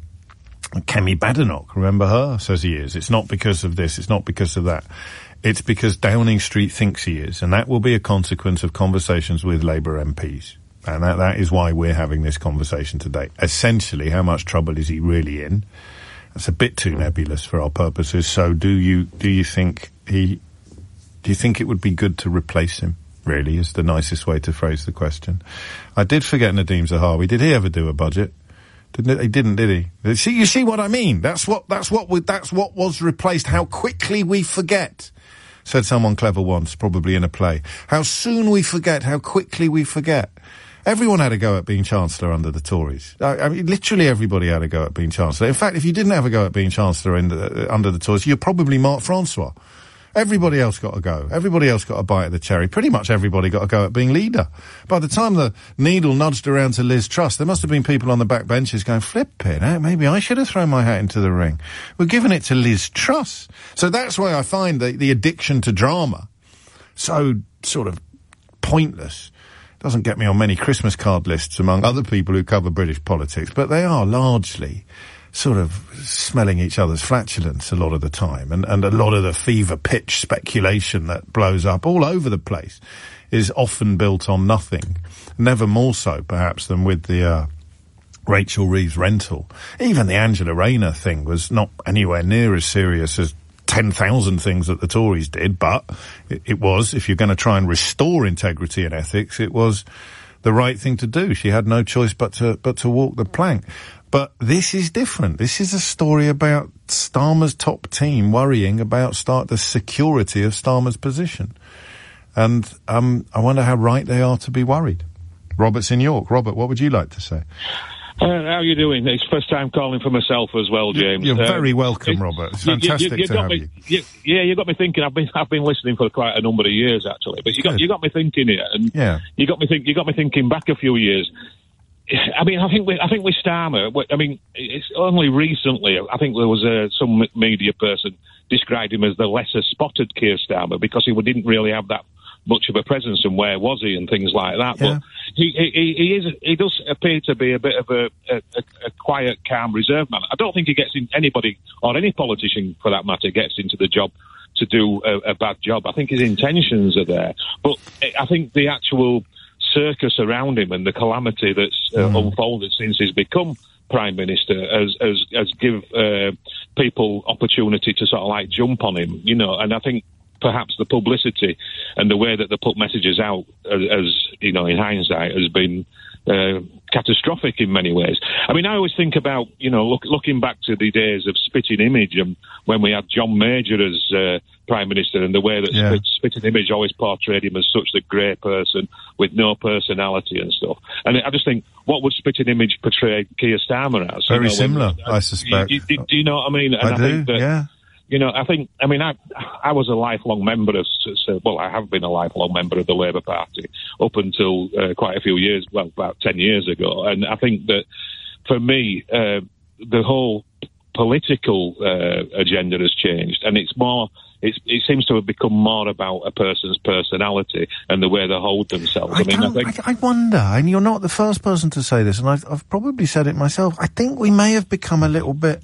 Kemi Badenoch, remember her, says he is. It's not because of this. It's not because of that. It's because Downing Street thinks he is, and that will be a consequence of conversations with Labour M Ps. And that, that is why we're having this conversation today. Essentially, how much trouble is he really in? That's a bit too nebulous for our purposes. So do you, do you think he, do you think it would be good to replace him? Really, is the nicest way to phrase the question. I did forget Nadeem Zahawi. Did he ever do a budget? Didn't he? He didn't, did he? See, you see what I mean? That's what, that's what, we, that's what was replaced. How quickly we forget. Said someone clever once, probably in a play. How soon we forget, how quickly we forget. Everyone had a go at being Chancellor under the Tories. I, I mean, literally everybody had a go at being Chancellor. In fact, if you didn't have a go at being Chancellor in the, uh, under the Tories, you're probably Mark Francois. Everybody else got a go. Everybody else got a bite of the cherry. Pretty much everybody got a go at being leader. By the time the needle nudged around to Liz Truss, there must have been people on the back benches going, flip it, eh? Maybe I should have thrown my hat into the ring. We're giving it to Liz Truss. So that's why I find the, the addiction to drama so sort of pointless. Doesn't get me on many Christmas card lists among other people who cover British politics, but they are largely sort of smelling each other's flatulence a lot of the time, and, and a lot of the fever pitch speculation that blows up all over the place is often built on nothing. Never more so, perhaps, than with the uh, Rachel Reeves rental. Even the Angela Rayner thing was not anywhere near as serious as ten thousand things that the Tories did, but it, it was, if you're going to try and restore integrity and ethics, it was the right thing to do. She had no choice but to but to walk the plank. But this is different. This is a story about Starmer's top team worrying about start the security of Starmer's position. And um, I wonder how right they are to be worried. Robert's in York. Robert, what would you like to say? Uh, how are you doing? It's first time calling for myself as well, James. You're um, very welcome, it, Robert. It's fantastic you, you, you to have me, you. you. Yeah, you got me thinking. I've been I've been listening for quite a number of years actually, but you got Good. you got me thinking here, and yeah. you got me think you got me thinking back a few years. I mean, I think we, I think with Starmer, I mean, it's only recently, I think there was uh, some media person described him as the lesser spotted Keir Starmer because he didn't really have that much of a presence, and where was he and things like that. Yeah. But he, he, he is, he does appear to be a bit of a, a, a quiet, calm, reserved man. I don't think he gets in, anybody, or any politician for that matter, gets into the job to do a, a bad job. I think his intentions are there. But I think the actual circus around him and the calamity that's uh, mm. unfolded since he's become Prime Minister has, has, has give uh, people opportunity to sort of like jump on him, you know, and I think perhaps the publicity and the way that they put messages out as, as you know, in hindsight, has been uh, catastrophic in many ways. I mean, I always think about, you know, look, looking back to the days of Spitting Image and when we had John Major as uh, Prime Minister, and the way that yeah. Spitting Image always portrayed him as such the grey person with no personality and stuff. And I just think, what would Spitting Image portray Keir Starmer as? Very you know, similar, when, I suspect. Do, do, do you know what I mean? And I, I do, think that, yeah. You know, I think, I mean, I I was a lifelong member of, well, I have been a lifelong member of the Labour Party up until uh, quite a few years, well, about ten years ago. And I think that, for me, uh, the whole political uh, agenda has changed. And it's more, it's, it seems to have become more about a person's personality and the way they hold themselves. I, I mean, I think... I, I wonder, and you're not the first person to say this, and I've, I've probably said it myself, I think we may have become a little bit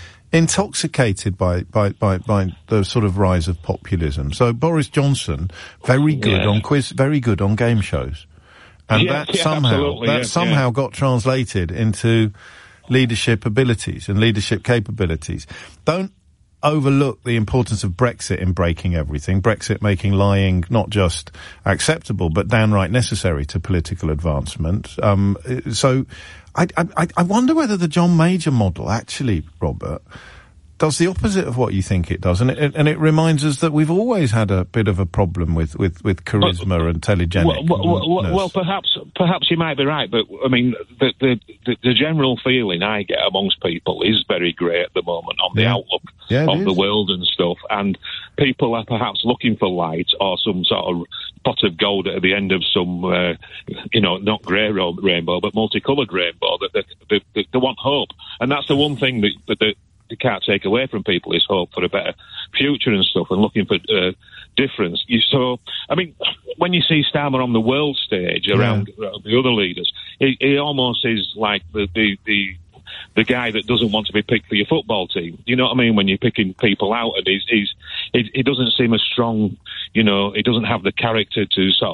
intoxicated by, by, by, by the sort of rise of populism. So Boris Johnson, very good yeah. on quiz, very good on game shows. And yeah, that yeah, somehow, that yeah, somehow yeah. got translated into leadership abilities and leadership capabilities. Don't overlook the importance of Brexit in breaking everything. Brexit making lying not just acceptable, but downright necessary to political advancement. Um, so I, I, I wonder whether the John Major model actually, Robert, does the opposite of what you think it does. And it, and it reminds us that we've always had a bit of a problem with, with, with charisma well, and telegenic. Well, well, well, well, perhaps perhaps you might be right, but, I mean, the, the, the, the general feeling I get amongst people is very grey at the moment on the yeah. outlook yeah, of is. the world and stuff, and people are perhaps looking for light or some sort of pot of gold at the end of some, uh, you know, not grey rainbow, but multicoloured rainbow, that they, they, they, they want hope. And that's the one thing that, that, that you can't take away from people is hope for a better future and stuff, and looking for uh, difference. You, so, I mean, when you see Starmer on the world stage around yeah. the other leaders, he, he almost is like the, the, the the guy that doesn't want to be picked for your football team. You know what I mean? When you're picking people out, and he's, he's he, he doesn't seem as strong, you know, he doesn't have the character to sort of like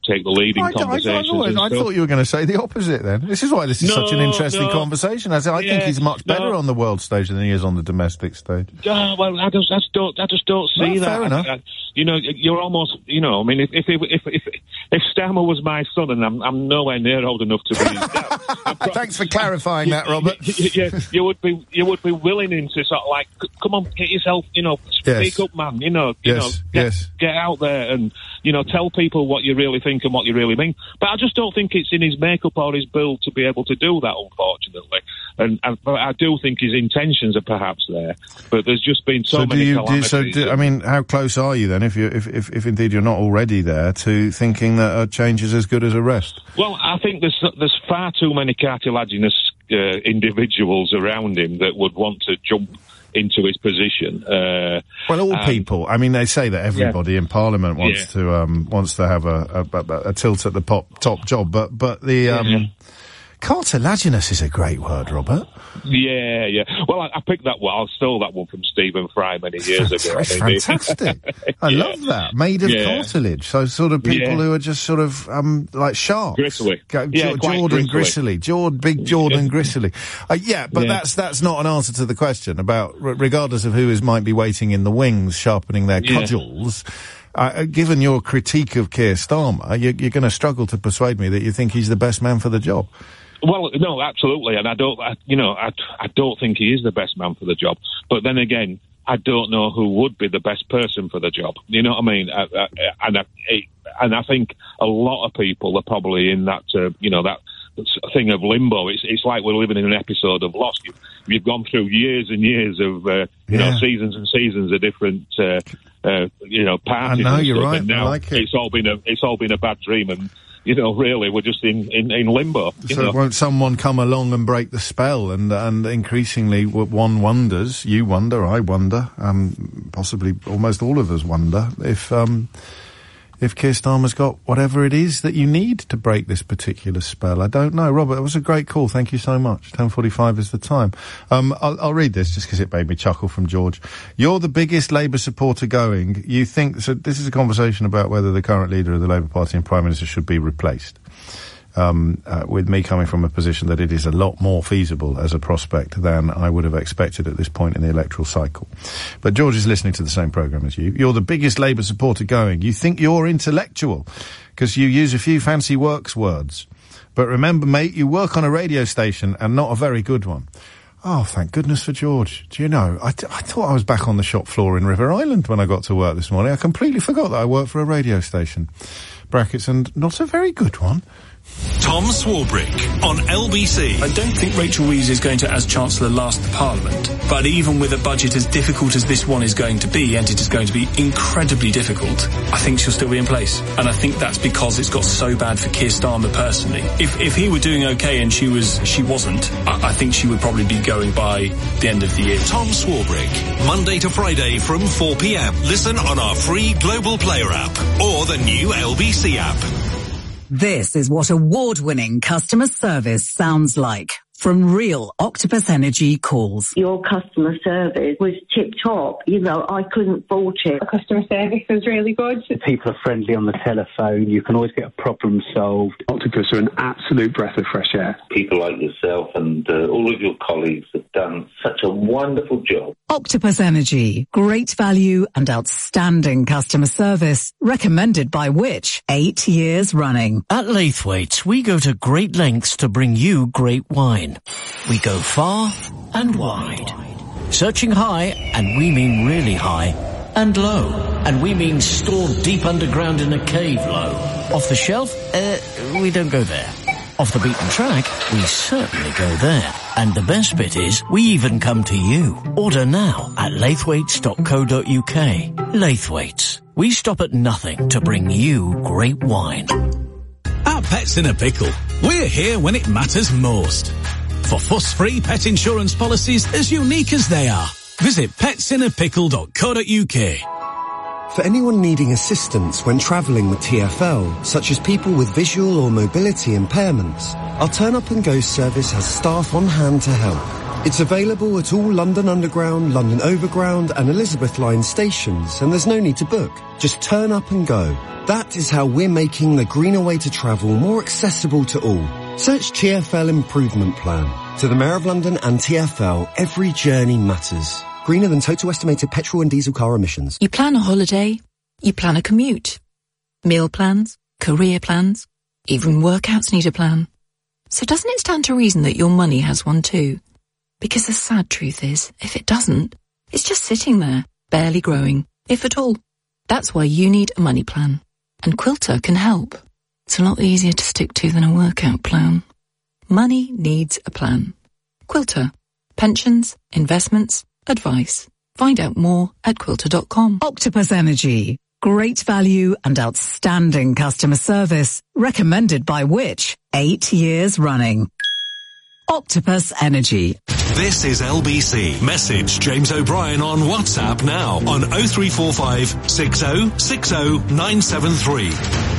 take the lead in I, conversations. I, I, I, and I stuff. thought you were going to say the opposite then. This is why this is No, such an interesting no. conversation. I, I Yeah, think he's much better no. on the world stage than he is on the domestic stage. Oh, well, I just, I just don't, I just don't see No, that. fair enough. I, I, you know, you're almost, you know, I mean, if if if if, if Starmer was my son, and I'm I'm nowhere near old enough to be his dad. Thanks for clarifying that, Robert. Yeah, you would be, you would be willing him to sort of like, c- come on, get yourself, you know, speak Yes. up, man. You know, you Yes, know, get, yes. get out there and you know, tell people what you really think and what you really mean. But I just don't think it's in his makeup or his build to be able to do that, unfortunately. And, and but I do think his intentions are perhaps there, but there's just been so, So do many you? Do, calamities. so do, I mean, how close are you then, if you, if, if, if indeed you're not already there, to thinking that a change is as good as a rest? Well, I think there's there's far too many cartilaginous uh, individuals around him that would want to jump into his position. Uh, Well, all and- people. I mean, they say that everybody in Parliament wants Yeah. to um, wants to have a, a, a, a tilt at the pop, top job, but but the um, Yeah. cartilaginous is a great word, Robert. Yeah, yeah. Well, I, I picked that one. I stole that one from Stephen Fry many years ago. It's I mean. fantastic. I Yeah. love that. Made of Yeah. cartilage. So sort of people Yeah. who are just sort of um, like sharks. Gristly. Go- Yeah, Jo- quite Jordan gristly. Gristly. Jord, big Jordan Gristly. Uh, yeah, but Yeah. that's that's not an answer to the question about, r- regardless of who is might be waiting in the wings, sharpening their Yeah. cudgels. Uh, given your critique of Keir Starmer, you're, you're going to struggle to persuade me that you think he's the best man for the job. Well, no, absolutely, and I don't, I, you know, I, I don't think he is the best man for the job. But then again, I don't know who would be the best person for the job. You know what I mean? I, I, and I, and I think a lot of people are probably in that, uh, you know, that thing of limbo. It's it's like we're living in an episode of Lost. You've, you've gone through years and years of, uh, you Yeah. know, seasons and seasons of different, uh, uh, you know, parties. I know, and you're stuff, right. and I now like it. It's all been a, it's all been a bad dream, and you know, really, we're just in, in, in limbo. You So know? won't someone come along and break the spell? And and increasingly, w- one wonders, you wonder, I wonder, um, possibly almost all of us wonder if um, if Keir Starmer's got whatever it is that you need to break this particular spell. I don't know, Robert. It was a great call. Thank you so much. ten forty-five is the time. Um, I'll, I'll read this just because it made me chuckle from George. You're the biggest Labour supporter going. You think so? This is a conversation about whether the current leader of the Labour Party and Prime Minister should be replaced. Um, uh, with me coming from a position that it is a lot more feasible as a prospect than I would have expected at this point in the electoral cycle. But George is listening to the same programme as you. You're the biggest Labour supporter going. You think you're intellectual because you use a few fancy works words. But remember, mate, you work on a radio station and not a very good one. Oh, thank goodness for George. Do you know, I, th- I thought I was back on the shop floor in River Island when I got to work this morning. I completely forgot that I worked for a radio station. Brackets, and not a very good one. Tom Swarbrick on L B C. I don't think Rachel Reeves is going to, as Chancellor, last the Parliament. But even with a budget as difficult as this one is going to be, and it is going to be incredibly difficult, I think she'll still be in place. And I think that's because it's got so bad for Keir Starmer personally. If if he were doing okay and she was she wasn't, I, I think she would probably be going by the end of the year. Tom Swarbrick, Monday to Friday from four p.m. Listen on our free Global Player app or the new L B C app. This is what award-winning customer service sounds like from real Octopus Energy calls. Your customer service was tip-top. You know, I couldn't fault it. Customer service was really good. People are friendly on the telephone. You can always get a problem solved. Octopus are an absolute breath of fresh air. People like yourself and uh, all of your colleagues have done such a wonderful job. Octopus Energy. Great value and outstanding customer service. Recommended by which? Eight years running. At Laithwaite's, we go to great lengths to bring you great wine. We go far and wide. Searching high, and we mean really high, and low, and we mean stored deep underground in a cave low. Off the shelf? Uh, we don't go there. Off the beaten track? We certainly go there. And the best bit is, we even come to you. Order now at laithwaites dot co dot uk. Laithwaite's. We stop at nothing to bring you great wine. At Pets in a Pickle, we're here when it matters most. For fuss-free pet insurance policies as unique as they are. Visit pets in a pickle dot co dot uk. For anyone needing assistance when travelling with T F L, such as people with visual or mobility impairments, our Turn Up and Go service has staff on hand to help. It's available at all London Underground, London Overground and Elizabeth Line stations, and there's no need to book. Just turn up and go. That is how we're making the greener way to travel more accessible to all. Search T F L Improvement Plan. To the Mayor of London and T F L, every journey matters. Greener than total estimated petrol and diesel car emissions. You plan a holiday, you plan a commute. Meal plans, career plans, even workouts need a plan. So doesn't it stand to reason that your money has one too? Because the sad truth is, if it doesn't, it's just sitting there, barely growing, if at all. That's why you need a money plan. And Quilter can help. It's a lot easier to stick to than a workout plan. Money needs a plan. Quilter. Pensions, investments, advice. Find out more at quilter dot com. Octopus Energy. Great value and outstanding customer service. Recommended by Which? Eight years running. Octopus Energy. This is L B C. Message James O'Brien on WhatsApp now on oh three four five, six oh six oh, nine seven three.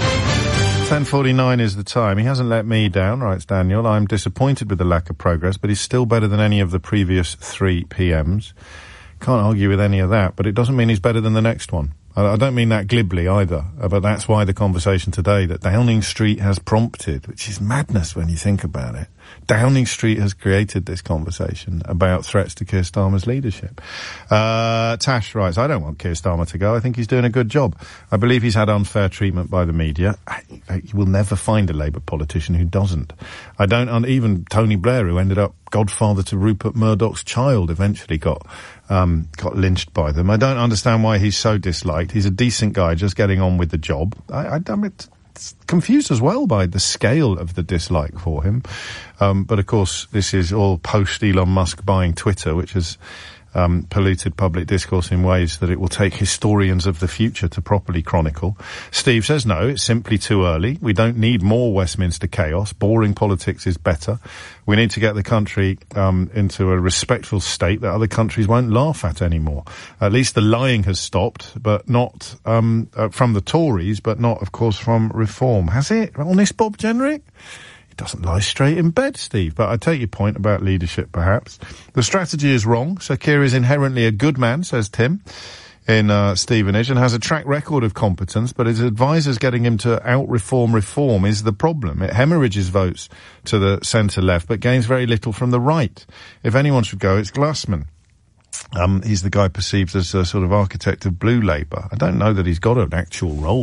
ten forty-nine is the time. He hasn't let me down, writes Daniel. I'm disappointed with the lack of progress, but he's still better than any of the previous three P Ms. Can't argue with any of that, but it doesn't mean he's better than the next one. I don't mean that glibly either, but that's why the conversation today that Downing Street has prompted, which is madness when you think about it. Downing Street has created this conversation about threats to Keir Starmer's leadership. Uh, Tash writes, I don't want Keir Starmer to go. I think he's doing a good job. I believe he's had unfair treatment by the media. I, I, you will never find a Labour politician who doesn't. I don't, un- even Tony Blair, who ended up godfather to Rupert Murdoch's child, eventually got um got lynched by them. I don't understand why he's so disliked. He's a decent guy just getting on with the job. I, I, I'm it's confused as well by the scale of the dislike for him. Um, but of course, this is all post Elon Musk buying Twitter, which has um, polluted public discourse in ways that it will take historians of the future to properly chronicle. Steve says, no, it's simply too early. We don't need more Westminster chaos. Boring politics is better. We need to get the country um, into a respectful state that other countries won't laugh at anymore. At least the lying has stopped, but not um, uh, from the Tories, but not, of course, from Reform. Has it? Honest Bob Jenrick? Doesn't lie straight in bed, Steve, but I take your point about leadership, perhaps. The strategy is wrong. Sir Keir is inherently a good man, says Tim in uh, Stevenage, and has a track record of competence, but his advisors getting him to out-reform reform is the problem. It hemorrhages votes to the centre-left, but gains very little from the right. If anyone should go, it's Glassman. Um, he's the guy perceived as a sort of architect of blue Labour. I don't know that he's got an actual role.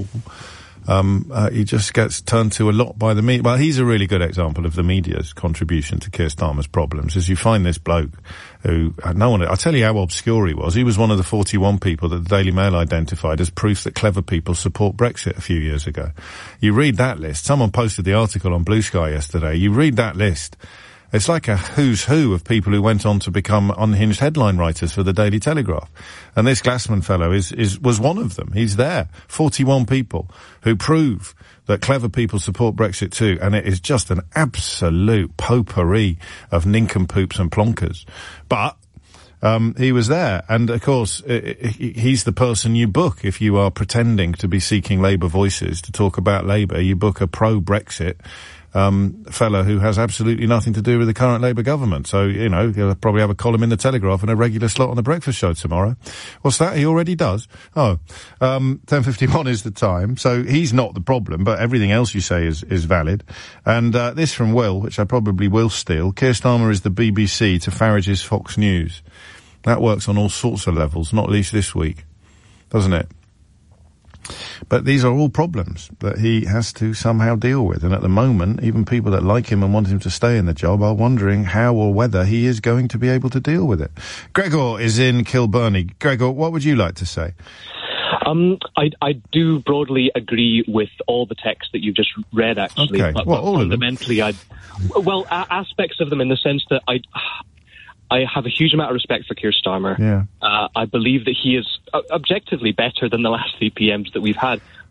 Um, uh, he just gets turned to a lot by the media. Well, he's a really good example of the media's contribution to Keir Starmer's problems, as you find this bloke who, uh, no one, I'll tell you how obscure he was. He was one of the forty-one people that the Daily Mail identified as proof that clever people support Brexit a few years ago. You read that list. Someone posted the article on Blue Sky yesterday. You read that list. It's like a who's who of people who went on to become unhinged headline writers for the Daily Telegraph. And this Glassman fellow is, is, was one of them. He's there. forty-one people who prove that clever people support Brexit too. And it is just an absolute potpourri of nincompoops and plonkers. But, um, he was there. And of course, it, it, he's the person you book if you are pretending to be seeking Labour voices to talk about Labour. You book a pro-Brexit Um, fellow who has absolutely nothing to do with the current Labour government. So, you know, he'll probably have a column in the Telegraph and a regular slot on the breakfast show tomorrow. What's that? He already does? Oh, um, ten fifty-one is the time. So he's not the problem, but everything else you say is, is valid. And, uh, this from Will, which I probably will steal. Keir Starmer is the B B C to Farage's Fox News. That works on all sorts of levels, not least this week, doesn't it? But these are all problems that he has to somehow deal with. And at the moment, even people that like him and want him to stay in the job are wondering how or whether he is going to be able to deal with it. Gregor is in Kilburney. Gregor, what would you like to say? Um, I, I do broadly agree with all the text that you've just read, actually. Okay. But, well, but all fundamentally, I, well, a- aspects of them in the sense that I... I have a huge amount of respect for Keir Starmer. Yeah. Uh, I believe that he is uh, objectively better than the last three P Ms that we've had.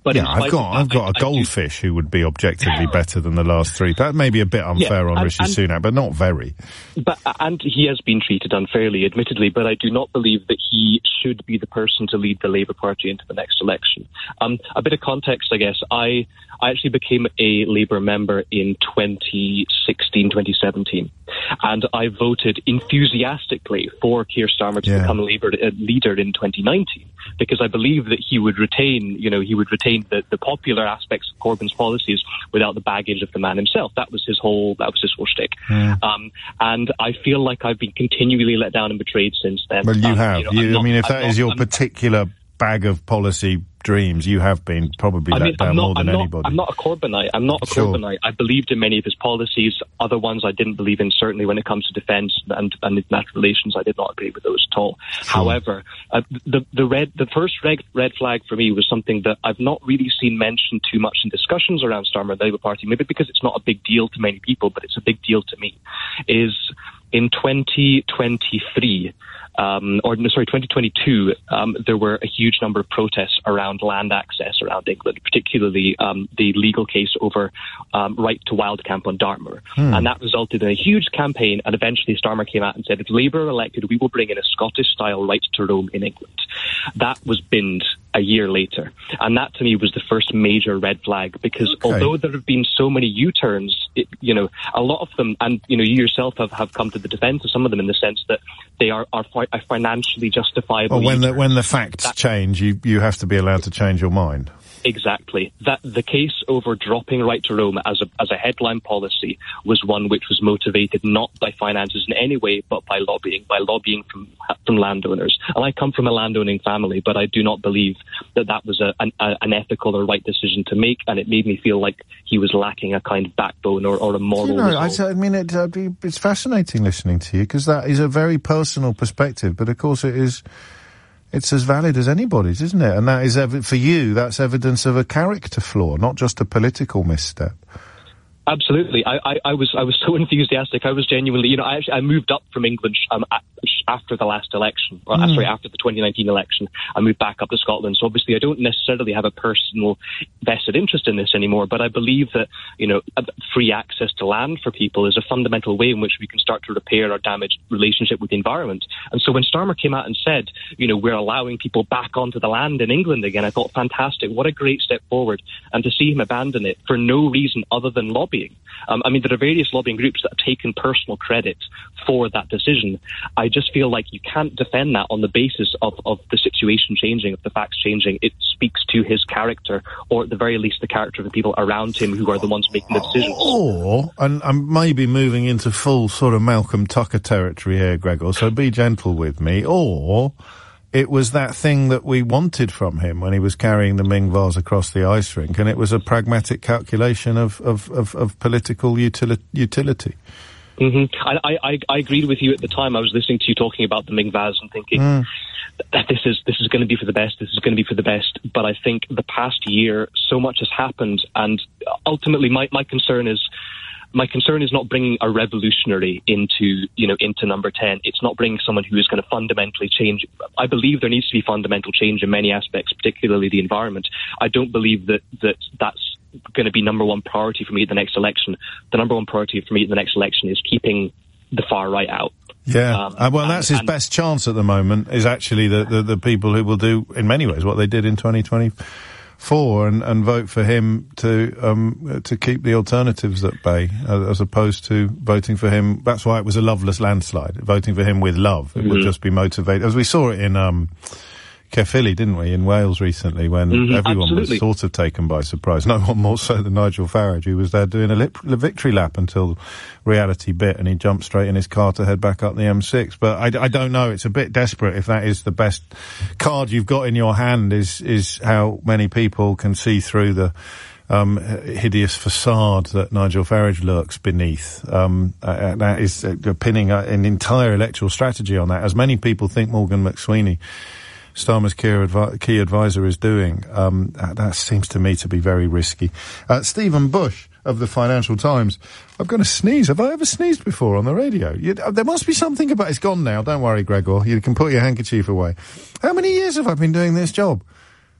But yeah, I've got, I've got I, a goldfish I who would be objectively better than the last three. That may be a bit unfair yeah, on and, Rishi and, Sunak, but not very. But and he has been treated unfairly, admittedly. But I do not believe that he should be the person to lead the Labour Party into the next election. Um, a bit of context, I guess. I I actually became a Labour member in twenty sixteen, twenty seventeen, and I voted enthusiastically for Keir Starmer to yeah. become a Labour uh, leader in twenty nineteen because I believe that he would retain, you know, he would retain the, the popular aspects of Corbyn's policies without the baggage of the man himself. That was his whole, that was his whole shtick. Yeah. Um, and I feel like I've been continually let down and betrayed since then. Well, you um, have. You know, you, not, I mean, if I'm that not, is your I'm, particular bag of policy dreams, you have been probably I let mean, down I'm not, more than I'm not, anybody. I'm not a Corbynite. I'm not a sure. Corbynite. I believed in many of his policies. Other ones I didn't believe in, certainly when it comes to defence and, and international relations, I did not agree with those at all. Sure. However, uh, the, the, red, the first red, red flag for me was something that I've not really seen mentioned too much in discussions around Starmer and the Labour Party, maybe because it's not a big deal to many people, but it's a big deal to me, is in twenty twenty-three, Um, or no, sorry, twenty twenty-two, um, there were a huge number of protests around land access around England, particularly um, the legal case over um, right to wildcamp on Dartmoor. Hmm. And that resulted in a huge campaign, and eventually Starmer came out and said, if Labour are elected, we will bring in a Scottish-style right to roam in England. That was binned a year later. And that, to me, was the first major red flag, because okay. although there have been so many U-turns, it, you know, a lot of them, and, you know, you yourself have, have come to the defence of some of them in the sense that they are, are, fi- are financially justifiable. Well, when the, when the facts that, change, you, you have to be allowed to change your mind. Exactly. That the case over dropping right to roam as a as a headline policy was one which was motivated not by finances in any way, but by lobbying, by lobbying from from landowners. And I come from a landowning family, but I do not believe that that was a, an, a, an ethical or right decision to make, and it made me feel like he was lacking a kind of backbone or, or a moral. You know, I, I mean, it, uh, it's fascinating listening to you because that is a very personal perspective, but of course it is. It's as valid as anybody's, isn't it? And that is, ev- for you, that's evidence of a character flaw, not just a political misstep. Absolutely. I, I, I was I was so enthusiastic. I was genuinely, you know, I actually I moved up from England um, after the last election, or mm. sorry, after the twenty nineteen election. I moved back up to Scotland. So obviously I don't necessarily have a personal vested interest in this anymore, but I believe that, you know, free access to land for people is a fundamental way in which we can start to repair our damaged relationship with the environment. And so when Starmer came out and said, you know, we're allowing people back onto the land in England again, I thought, fantastic, what a great step forward. And to see him abandon it for no reason other than lobbying. Um, I mean, there are various lobbying groups that have taken personal credit for that decision. I just feel like you can't defend that on the basis of, of the situation changing, of the facts changing. It speaks to his character, or at the very least the character of the people around him who are the ones making the decisions. Or, and I'm maybe moving into full sort of Malcolm Tucker territory here, Gregor, so be gentle with me, or it was that thing that we wanted from him when he was carrying the Ming vase across the ice rink, and it was a pragmatic calculation of, of, of, of political utili- utility. Mm-hmm. I, I, I agreed with you at the time. I was listening to you talking about the Ming vase and thinking, mm. this is this is going to be for the best, this is going to be for the best. But I think the past year, so much has happened, and ultimately my, my concern is, My concern is not bringing a revolutionary into, you know, into number ten. It's not bringing someone who is going to fundamentally change. I believe there needs to be fundamental change in many aspects, particularly the environment. I don't believe that, that that's going to be number one priority for me at the next election. The number one priority for me at the next election is keeping the far right out. Yeah, um, uh, well, that's and, his and, best chance at the moment, is actually the, the, the people who will do, in many ways, what they did in twenty twenty-four and, and vote for him to um, to keep the alternatives at bay, uh, as opposed to voting for him. That's why it was a loveless landslide. Voting for him with love, it mm-hmm. would just be motivated. As we saw it in um, Caerphilly, didn't we, in Wales recently, when mm-hmm, everyone absolutely. was sort of taken by surprise. No one more so than Nigel Farage, who was there doing a, lip, a victory lap until reality bit, and he jumped straight in his car to head back up the M six. But I, I don't know, it's a bit desperate if that is the best card you've got in your hand, is, is how many people can see through the um, hideous facade that Nigel Farage lurks beneath. Um, uh, that is uh, pinning uh, an entire electoral strategy on that, as many people think Morgan McSweeney, Starmer's key, advi- key advisor, is doing. Um, that, that seems to me to be very risky. Uh, Stephen Bush of the Financial Times. I've got to sneeze. Have I ever sneezed before on the radio? You, uh, there must be something about... It's gone now. Don't worry, Gregor. You can put your handkerchief away. How many years have I been doing this job?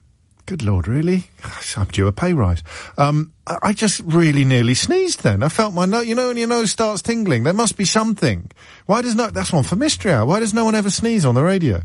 Good Lord, really? I'm due a pay rise. Um, I, I just really nearly sneezed then. I felt my nose, you know when your nose starts tingling, there must be something. Why does no, that's one for Mystery Hour. Why does no one ever sneeze on the radio?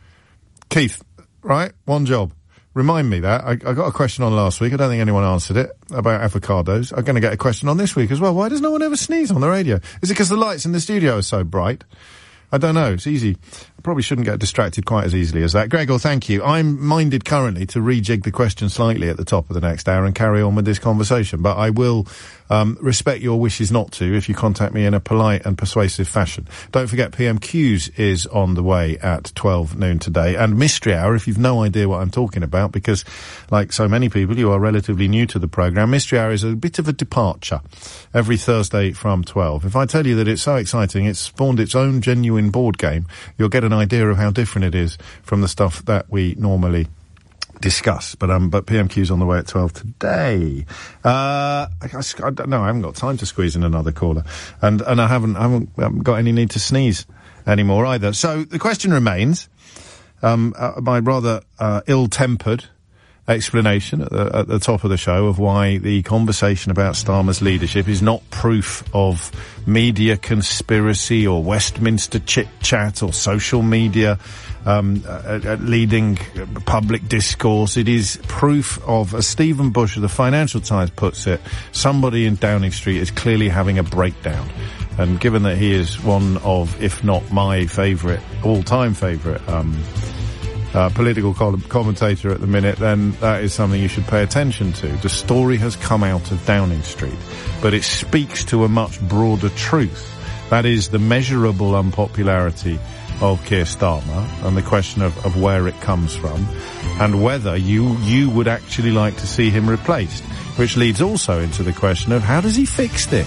Keith, right? One job. Remind me that. I, I got a question on last week. I don't think anyone answered it about avocados. I'm going to get a question on this week as well. Why does no one ever sneeze on the radio? Is it because the lights in the studio are so bright? I don't know. It's easy. I probably shouldn't get distracted quite as easily as that. Gregor, thank you. I'm minded currently to rejig the question slightly at the top of the next hour and carry on with this conversation, but I will um, respect your wishes not to if you contact me in a polite and persuasive fashion. Don't forget P M Qs is on the way at twelve noon today, and Mystery Hour, if you've no idea what I'm talking about, because like so many people, you are relatively new to the programme, Mystery Hour is a bit of a departure every Thursday from twelve. If I tell you that it's so exciting, it's spawned its own genuine board game, you'll get an idea of how different it is from the stuff that we normally discuss. But um, but P M Q's on the way at twelve today. Uh, I, I, I don't know. I haven't got time to squeeze in another caller, and and I haven't I haven't, I haven't got any need to sneeze anymore either. So the question remains. Um, uh, my rather uh, ill-tempered explanation at the, at the top of the show of why the conversation about Starmer's leadership is not proof of media conspiracy or Westminster chit-chat or social media um, uh, uh, leading public discourse. It is proof of, as Stephen Bush of the Financial Times puts it, somebody in Downing Street is clearly having a breakdown. And given that he is one of, if not my favourite, all-time favourite um Uh, political col- commentator at the minute, then that is something you should pay attention to. The story has come out of Downing Street, but it speaks to a much broader truth. That is the measurable unpopularity of Keir Starmer and the question of, of where it comes from and whether you, you would actually like to see him replaced, which leads also into the question of how does he fix this?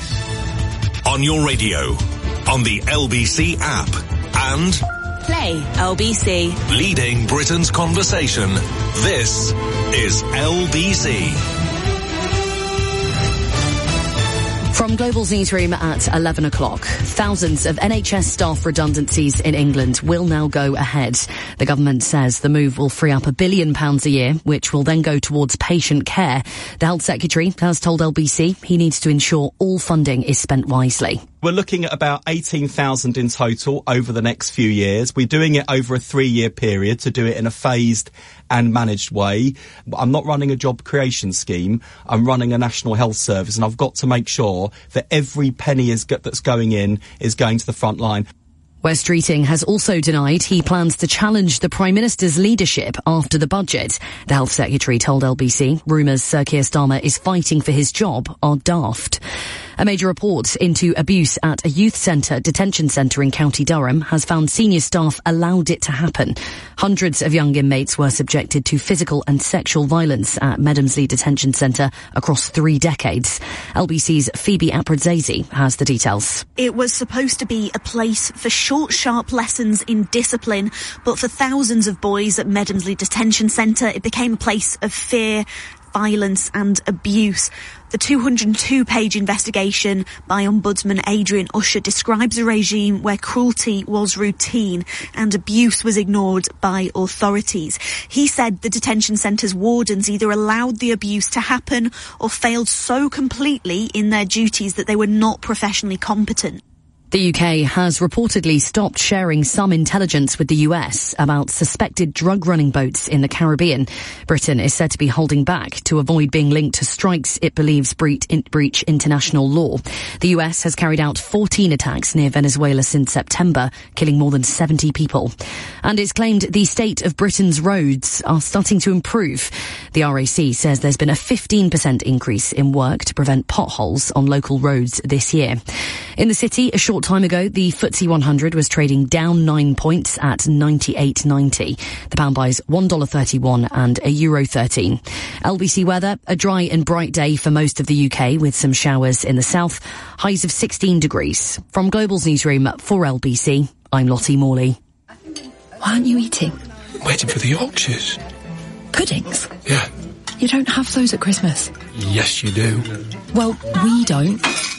On your radio, on the L B C app, and Play L B C. Leading Britain's conversation. This is L B C. From Global's newsroom at eleven o'clock, thousands of N H S staff redundancies in England will now go ahead. The government says the move will free up a billion pounds a year, which will then go towards patient care. The Health Secretary has told L B C he needs to ensure all funding is spent wisely. We're looking at about eighteen thousand in total over the next few years. We're doing it over a three-year period to do it in a phased and managed way. I'm not running a job creation scheme. I'm running a national health service, and I've got to make sure that every penny is go- that's going in is going to the front line. Wes Streeting has also denied he plans to challenge the Prime Minister's leadership after the budget. The Health Secretary told L B C rumours Sir Keir Starmer is fighting for his job are daft. A major report into abuse at a youth centre, detention centre in County Durham has found senior staff allowed it to happen. Hundreds of young inmates were subjected to physical and sexual violence at Medhamsley Detention Centre across three decades. L B C's Phoebe Apradzazi has the details. It was supposed to be a place for short, sharp lessons in discipline, but for thousands of boys at Medhamsley Detention Centre, it became a place of fear, violence and abuse. The two hundred two page investigation by Ombudsman Adrian Usher describes a regime where cruelty was routine and abuse was ignored by authorities. He said the detention centre's wardens either allowed the abuse to happen or failed so completely in their duties that they were not professionally competent. The U K has reportedly stopped sharing some intelligence with the U S about suspected drug-running boats in the Caribbean. Britain is said to be holding back to avoid being linked to strikes it believes breach, in, breach international law. The U S has carried out fourteen attacks near Venezuela since September, killing more than seventy people. And it's claimed the state of Britain's roads are starting to improve. The R A C says there's been a fifteen percent increase in work to prevent potholes on local roads this year. In the city, a short time ago, the F T S E one hundred was trading down nine points at ninety-eight ninety. The pound buys one dollar thirty-one and a euro thirteen. L B C weather, a dry and bright day for most of the U K with some showers in the south. Highs of sixteen degrees. From Global's newsroom for L B C, I'm Lottie Morley. Why aren't you eating? Waiting for the Yorkshires. Puddings? Yeah. You don't have those at Christmas? Yes, you do. Well, we don't.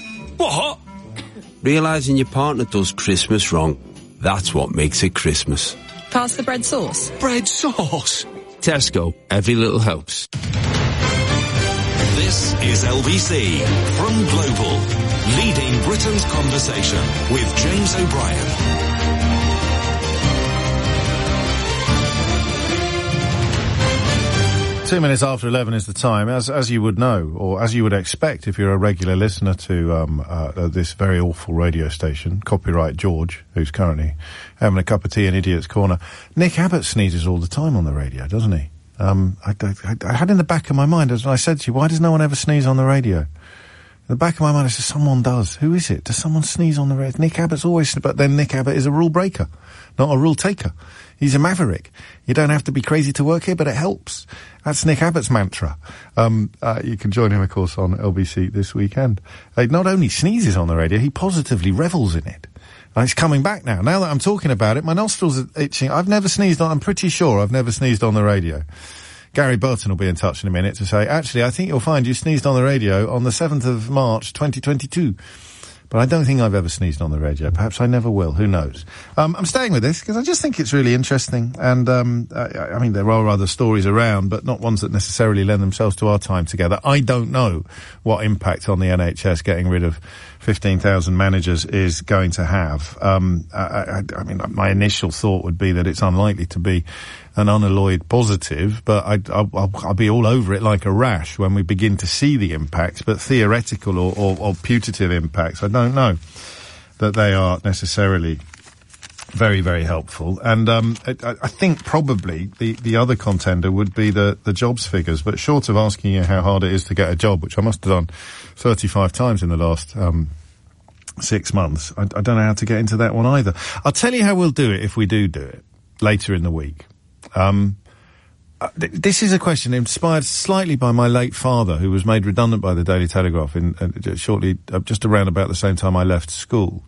What? Realising your partner does Christmas wrong, that's what makes it Christmas. Pass the bread sauce. Bread sauce? Tesco, every little helps. This is L B C from Global, leading Britain's conversation with James O'Brien. Two minutes after eleven is the time, as as you would know, or as you would expect if you're a regular listener to um, uh, this very awful radio station, copyright George, who's currently having a cup of tea in Idiot's Corner. Nick Abbott sneezes all the time on the radio, doesn't he? Um, I, I, I had in the back of my mind, as I said to you, why does no one ever sneeze on the radio? In the back of my mind, I said, someone does. Who is it? Does someone sneeze on the radio? Nick Abbott's always, but then Nick Abbott is a rule breaker, not a rule taker. He's a maverick. You don't have to be crazy to work here, but it helps. That's Nick Abbott's mantra. Um, uh, you can join him, of course, on L B C this weekend. Uh, not only sneezes on the radio, he positively revels in it. And it's coming back now. Now that I'm talking about it, my nostrils are itching. I've never sneezed on, I'm pretty sure I've never sneezed on the radio. Gary Burton will be in touch in a minute to say, actually, I think you'll find you sneezed on the radio on the seventh of March, twenty twenty-two. But I don't think I've ever sneezed on the radio. Perhaps I never will. Who knows? Um, I'm staying with this because I just think it's really interesting. And, um, I, I mean, there are other stories around, but not ones that necessarily lend themselves to our time together. I don't know what impact on the N H S getting rid of fifteen thousand managers is going to have. Um, I, I, I mean, my initial thought would be that it's unlikely to be an unalloyed positive, but I'd, I'll, I'll, I'll be all over it like a rash when we begin to see the impacts, but theoretical or, or, or putative impacts, I don't know that they are necessarily very, very helpful. And um, I, I think probably the, the other contender would be the, the jobs figures, but short of asking you how hard it is to get a job, which I must have done thirty-five times in the last um, six months, I, I don't know how to get into that one either. I'll tell you how we'll do it if we do do it later in the week. Um, uh, th- this is a question inspired slightly by my late father, who was made redundant by the Daily Telegraph in uh, shortly, uh, just around about the same time I left school,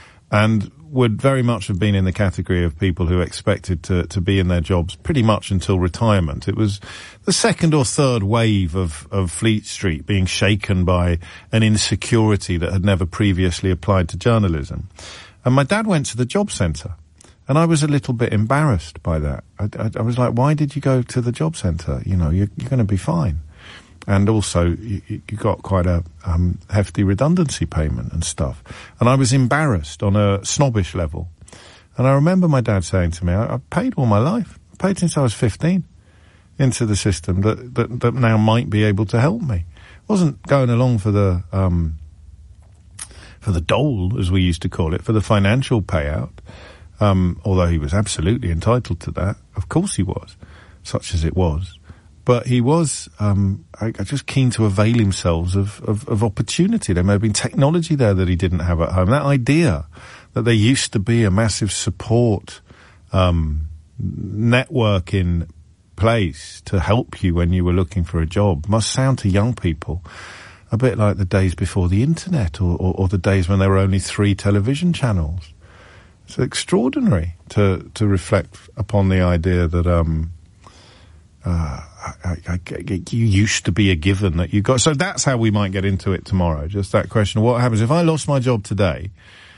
and would very much have been in the category of people who expected to, to be in their jobs pretty much until retirement. It was the second or third wave of, of Fleet Street being shaken by an insecurity that had never previously applied to journalism. And my dad went to the job centre. And I was a little bit embarrassed by that. I, I, I was like, why did you go to the job centre? You know, you're, you're going to be fine. And also, you, you got quite a um, hefty redundancy payment and stuff. And I was embarrassed on a snobbish level. And I remember my dad saying to me, I, I've paid all my life. I've paid since I was fifteen into the system that, that, that now might be able to help me. I wasn't going along for the, um, for the dole, as we used to call it, for the financial payout. Um, although he was absolutely entitled to that. Of course he was, such as it was. But he was, um, I, I just keen to avail himself of, of, of opportunity. There may have been technology there that he didn't have at home. That idea that there used to be a massive support, um, network in place to help you when you were looking for a job must sound to young people a bit like the days before the internet or, or, or the days when there were only three television channels. It's extraordinary to, to reflect upon the idea that, um, uh, I, I, I, you used to be a given that you got. So that's how we might get into it tomorrow. Just that question. What happens if I lost my job today,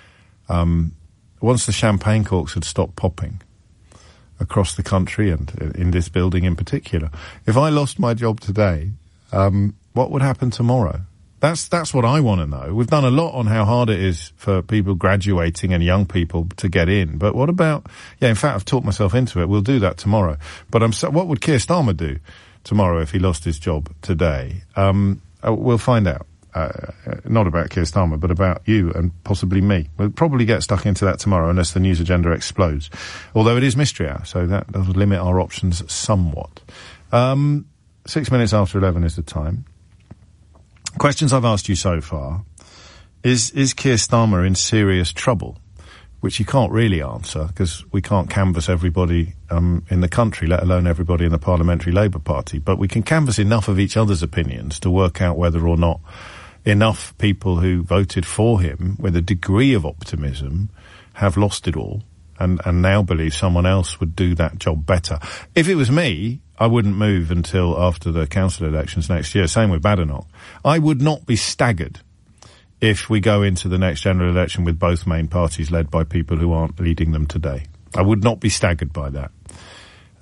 um, once the champagne corks had stopped popping across the country and in this building in particular? If I lost my job today, um, what would happen tomorrow? That's, that's what I want to know. We've done a lot on how hard it is for people graduating and young people to get in. But what about, yeah, in fact, I've talked myself into it. We'll do that tomorrow. But I'm so, what would Keir Starmer do tomorrow if he lost his job today? Um, we'll find out. Uh, not about Keir Starmer, but about you and possibly me. We'll probably get stuck into that tomorrow unless the news agenda explodes. Although it is mystery hour, so that does limit our options somewhat. Um, six minutes after eleven is the time. Questions I've asked you so far. Is, is Keir Starmer in serious trouble? Which you can't really answer because we can't canvass everybody um, in the country, let alone everybody in the Parliamentary Labour Party. But we can canvass enough of each other's opinions to work out whether or not enough people who voted for him with a degree of optimism have lost it all and, and now believe someone else would do that job better. If it was me, I wouldn't move until after the council elections next year. Same with Badenoch. I would not be staggered if we go into the next general election with both main parties led by people who aren't leading them today. I would not be staggered by that.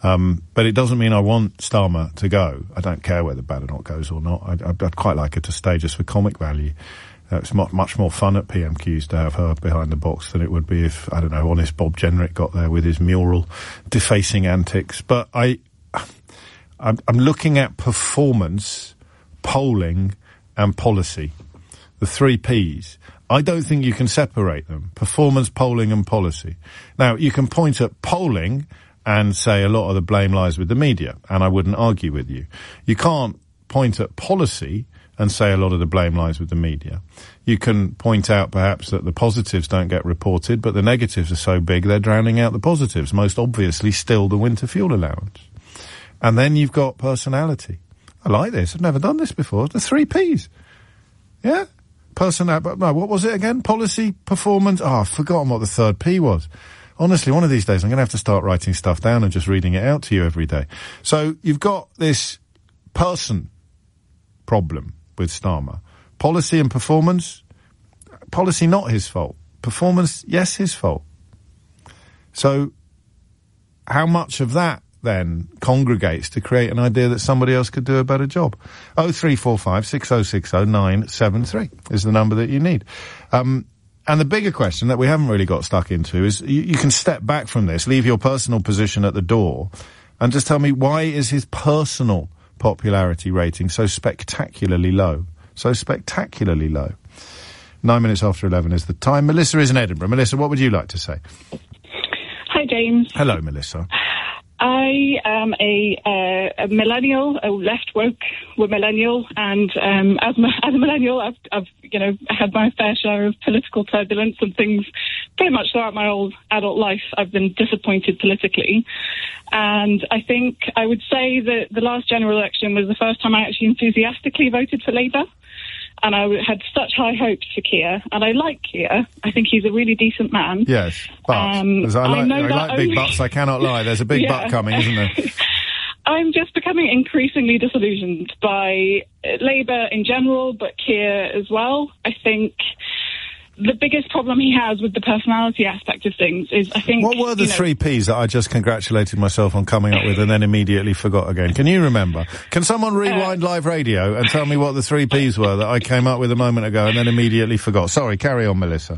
Um, but it doesn't mean I want Starmer to go. I don't care whether Badenoch goes or not. I'd, I'd, I'd quite like her to stay just for comic value. Uh, it's much, much more fun at P M Qs to have her behind the box than it would be if, I don't know, honest Bob Jenrick got there with his mural defacing antics. But I, I'm, I'm looking at performance, polling and policy. The three Ps. I don't think you can separate them. Performance, polling and policy. Now, you can point at polling and say a lot of the blame lies with the media, and I wouldn't argue with you. You can't point at policy and say a lot of the blame lies with the media. You can point out perhaps that the positives don't get reported, but the negatives are so big they're drowning out the positives, most obviously still the winter fuel allowance. And then you've got personality. I like this. I've never done this before. The three Ps. Yeah? Personality. But no, what was it again? Policy, performance. Oh, I've forgotten what the third P was. Honestly, one of these days I'm going to have to start writing stuff down and just reading it out to you every day. So you've got this person problem with Starmer. Policy and performance. Policy not his fault. Performance, yes, his fault. So how much of that then congregates to create an idea that somebody else could do a better job? oh three four five, six oh six oh, nine seven three is the number that you need. Um, and the bigger question that we haven't really got stuck into is you, you can step back from this, leave your personal position at the door, and just tell me, why is his personal popularity rating so spectacularly low? So spectacularly low. Nine minutes after eleven is the time. Melissa is in Edinburgh. Melissa, what would you like to say? Hi, James. Hello, Melissa. I am a, uh, a millennial, a left woke millennial, and um, as, ma- as a millennial, I've, I've, you know, had my fair share of political turbulence and things pretty much throughout my whole adult life. I've been disappointed politically, and I think I would say that the last general election was the first time I actually enthusiastically voted for Labour. And I had such high hopes for Keir, and I like Keir. I think he's a really decent man. Yes, but um, I like, I know I like big only... butts, I cannot lie. There's a big yeah. butt coming, isn't there? I'm just becoming increasingly disillusioned by Labour in general, but Keir as well. I think the biggest problem he has with the personality aspect of things is, I think... What were the you know, three Ps that I just congratulated myself on coming up with and then immediately forgot again? Can you remember? Can someone rewind uh, live radio and tell me what the three Ps were that I came up with a moment ago and then immediately forgot? Sorry, carry on, Melissa.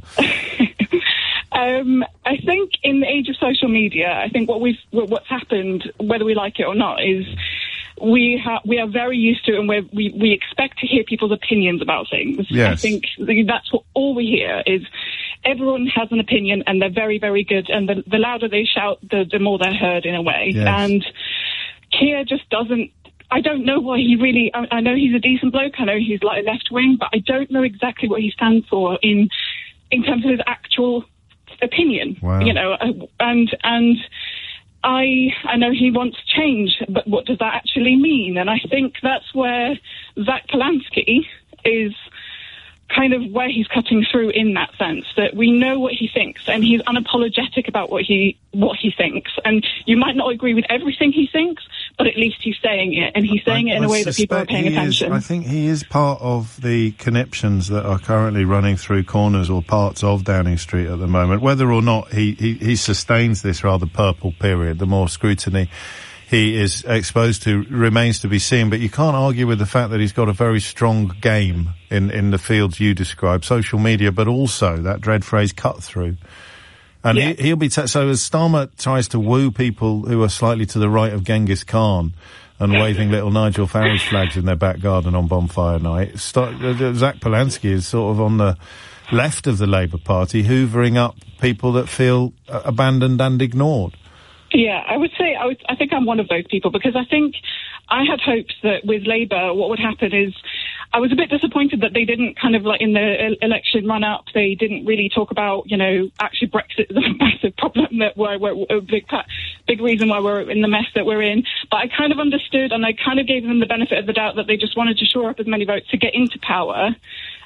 um, I think in the age of social media, I think what we've, what's happened, whether we like it or not, is... We ha- we are very used to, and we're, we we expect to hear people's opinions about things. Yes. I think that's what all we hear is everyone has an opinion, and they're very, very good. And the, the louder they shout, the, the more they're heard in a way. Yes. And Keir just doesn't. I don't know why he really. I, I know he's a decent bloke. I know he's like left wing, but I don't know exactly what he stands for in in terms of his actual opinion. Wow. You know, and and. I I know he wants change, but what does that actually mean? And I think that's where Zach Polanski is kind of where he's cutting through in that sense, that we know what he thinks and he's unapologetic about what he what he thinks. And you might not agree with everything he thinks, but at least he's saying it, and he's saying I, it in I a way that people are paying attention. Is, I think he is part of the conniptions that are currently running through corners or parts of Downing Street at the moment. Whether or not he, he, he sustains this rather purple period, the more scrutiny he is exposed to remains to be seen, but you can't argue with the fact that he's got a very strong game in, in the fields you describe, social media, but also that dread phrase, cut through. And yeah. he, he'll be, t- so as Starmer tries to woo people who are slightly to the right of Genghis Khan and waving little Nigel Farage flags in their back garden on bonfire night, St- uh, Zach Polanski is sort of on the left of the Labour Party, hoovering up people that feel uh, abandoned and ignored. Yeah, I would say I, would, I think I'm one of those people, because I think I had hopes that with Labour what would happen is I was a bit disappointed that they didn't kind of like in the election run-up, they didn't really talk about, you know, actually Brexit is a massive problem that we're, we're a big, big reason why we're in the mess that we're in. But I kind of understood, and I kind of gave them the benefit of the doubt that they just wanted to shore up as many votes to get into power.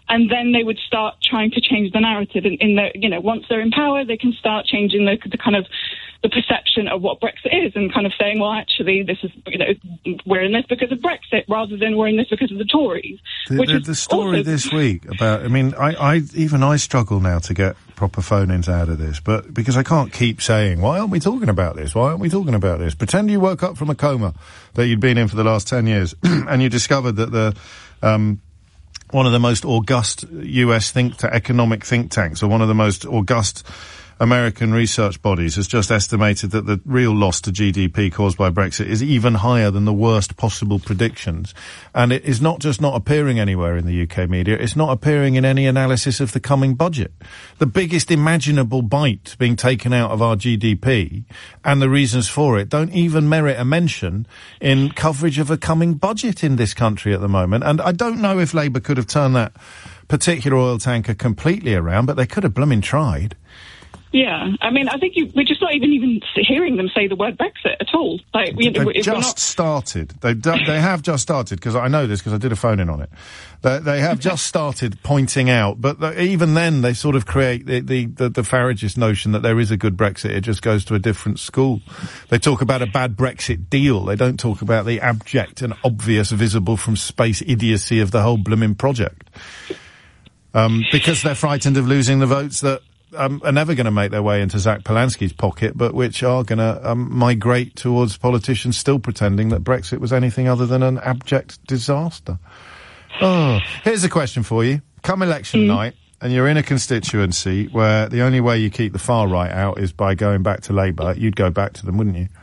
and then they would start trying to change the narrative. In, in the, you know, once they're in power, they can start changing the, the kind of the perception of what Brexit is, and kind of saying, well, actually, this is, you know, we're in this because of Brexit, rather than we're in this because of the Tories. The, which the, is the story also this week about, I mean, I, I, even I struggle now to get proper phone-ins out of this, but because I can't keep saying, why aren't we talking about this? Why aren't we talking about this? Pretend you woke up from a coma that you'd been in for the last ten years and you discovered that the, um, one of the most august U S think ta- economic think tanks, or one of the most august American research bodies, has just estimated that the real loss to G D P caused by Brexit is even higher than the worst possible predictions. And it is not just not appearing anywhere in the U K media, it's not appearing in any analysis of the coming budget. The biggest imaginable bite being taken out of our G D P and the reasons for it don't even merit a mention in coverage of a coming budget in this country at the moment. And I don't know if Labour could have turned that particular oil tanker completely around, but they could have blooming tried. Yeah, I mean, I think you, we're just not even even hearing them say the word Brexit at all. Like, we, They've if just we're not... started. They've done, they have just started, because I know this because I did a phone-in on it. They, they have just started pointing out, but the, even then they sort of create the, the, the, the Farageist notion that there is a good Brexit, it just goes to a different school. They talk about a bad Brexit deal. They don't talk about the abject and obvious, visible from space idiocy of the whole blooming project. Um, because they're frightened of losing the votes that Um, are never going to make their way into Zach Polanski's pocket, but which are going to um, migrate towards politicians still pretending that Brexit was anything other than an abject disaster. Oh, here's a question for you. Come election mm. night, and you're in a constituency where the only way you keep the far right out is by going back to Labour, you'd go back to them, wouldn't you?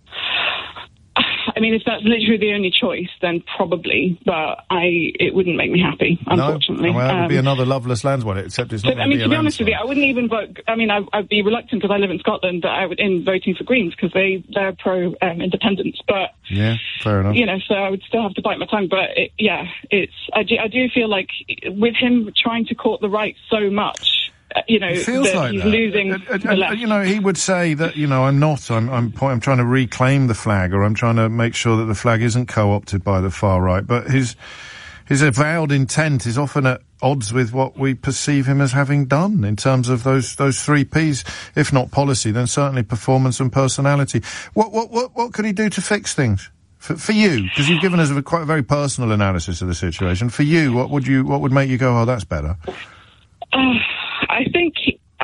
I mean, if that's literally the only choice, then probably, but I, it wouldn't make me happy, unfortunately. No, well, that would um, be another loveless lands one, except it's not but, I mean, be to be honest with you, I wouldn't even vote, I mean, I, I'd be reluctant because I live in Scotland, but I would in voting for Greens because they, they're pro-independence, um, but... Yeah, fair enough. You know, so I would still have to bite my tongue, but it, yeah, it's, I do, I do feel like with him trying to court the right so much, you know, it feels that like he's that. losing uh, uh, the uh, left. You know, he would say that, you know, I'm not, I'm, I'm, I'm trying to reclaim the flag, or I'm trying to make sure that the flag isn't co-opted by the far right, but his, his avowed intent is often at odds with what we perceive him as having done in terms of those, those three Ps, if not policy, then certainly performance and personality. What, what, what, what could he do to fix things? For, for you, because you've given us a quite a very personal analysis of the situation. For you, what would you, what would make you go, oh, that's better? Uh, I think,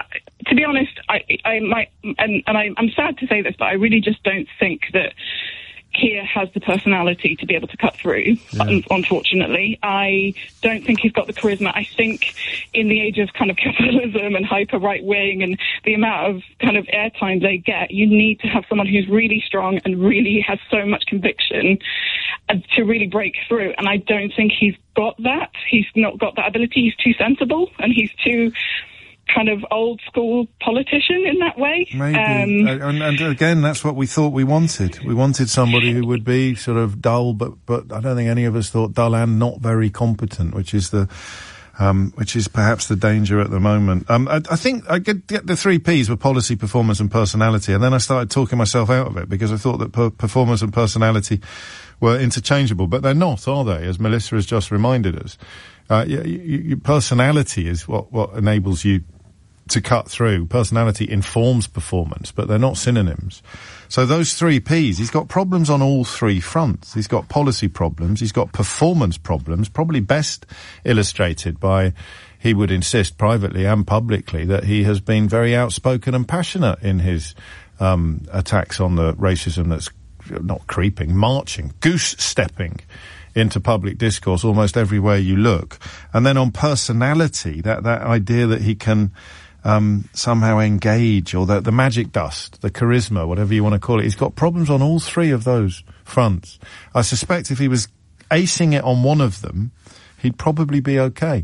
to be honest, I, I might, and, and I, I'm sad to say this, but I really just don't think that Keir has the personality to be able to cut through, yeah. un- unfortunately. I don't think he's got the charisma. I think in the age of kind of capitalism and hyper right wing and the amount of kind of airtime they get, you need to have someone who's really strong and really has so much conviction and to really break through. And I don't think he's got that. He's not got that ability. He's too sensible and he's too kind of old school politician in that way. Maybe. Um, and, and again, that's what we thought we wanted. We wanted somebody who would be sort of dull, but, but I don't think any of us thought dull and not very competent, which is the, um, which is perhaps the danger at the moment. Um, I, I think I get, get the three Ps were policy, performance and personality, and then I started talking myself out of it because I thought that per- performance and personality were interchangeable, but they're not, are they? As Melissa has just reminded us. Uh, your, your personality is what, what enables you to cut through. Personality informs performance, but they're not synonyms. So those three Ps, he's got problems on all three fronts. He's got policy problems, he's got performance problems, probably best illustrated by, he would insist privately and publicly, that he has been very outspoken and passionate in his um, attacks on the racism that's not creeping, marching, goose-stepping into public discourse almost everywhere you look. And then on personality, that, that idea that he can um, somehow engage, or the, the magic dust, the charisma, whatever you want to call it. He's got problems on all three of those fronts. I suspect if he was acing it on one of them, he'd probably be okay.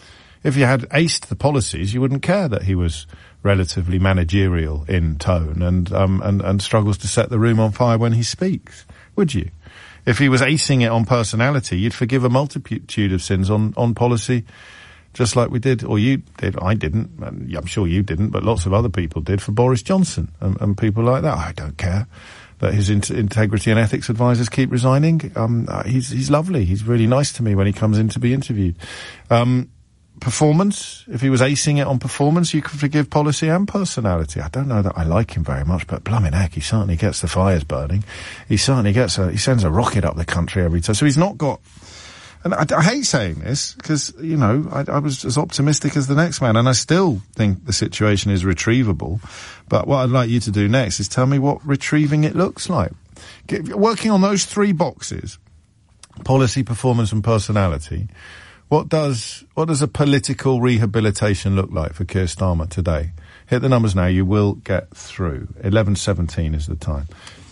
If you had aced the policies, you wouldn't care that he was relatively managerial in tone and, um, and, and struggles to set the room on fire when he speaks, would you? If he was acing it on personality, you'd forgive a multitude of sins on, on policy, just like we did, or you did. I didn't, and I'm sure you didn't, but lots of other people did for Boris Johnson and, and people like that. I don't care that his in- integrity and ethics advisors keep resigning. Um, uh, he's, he's lovely. He's really nice to me when he comes in to be interviewed. Um, performance, if he was acing it on performance, you could forgive policy and personality. I don't know that I like him very much, but blimmin' heck, he certainly gets the fires burning. He certainly gets a, he sends a rocket up the country every time. So he's not got, and I, I hate saying this, because, you know, I, I was as optimistic as the next man, and I still think the situation is retrievable. But what I'd like you to do next is tell me what retrieving it looks like. Get, working on those three boxes, policy, performance and personality, What does what does a political rehabilitation look like for Keir Starmer today? Hit the numbers now. You will get through. eleven seventeen is the time.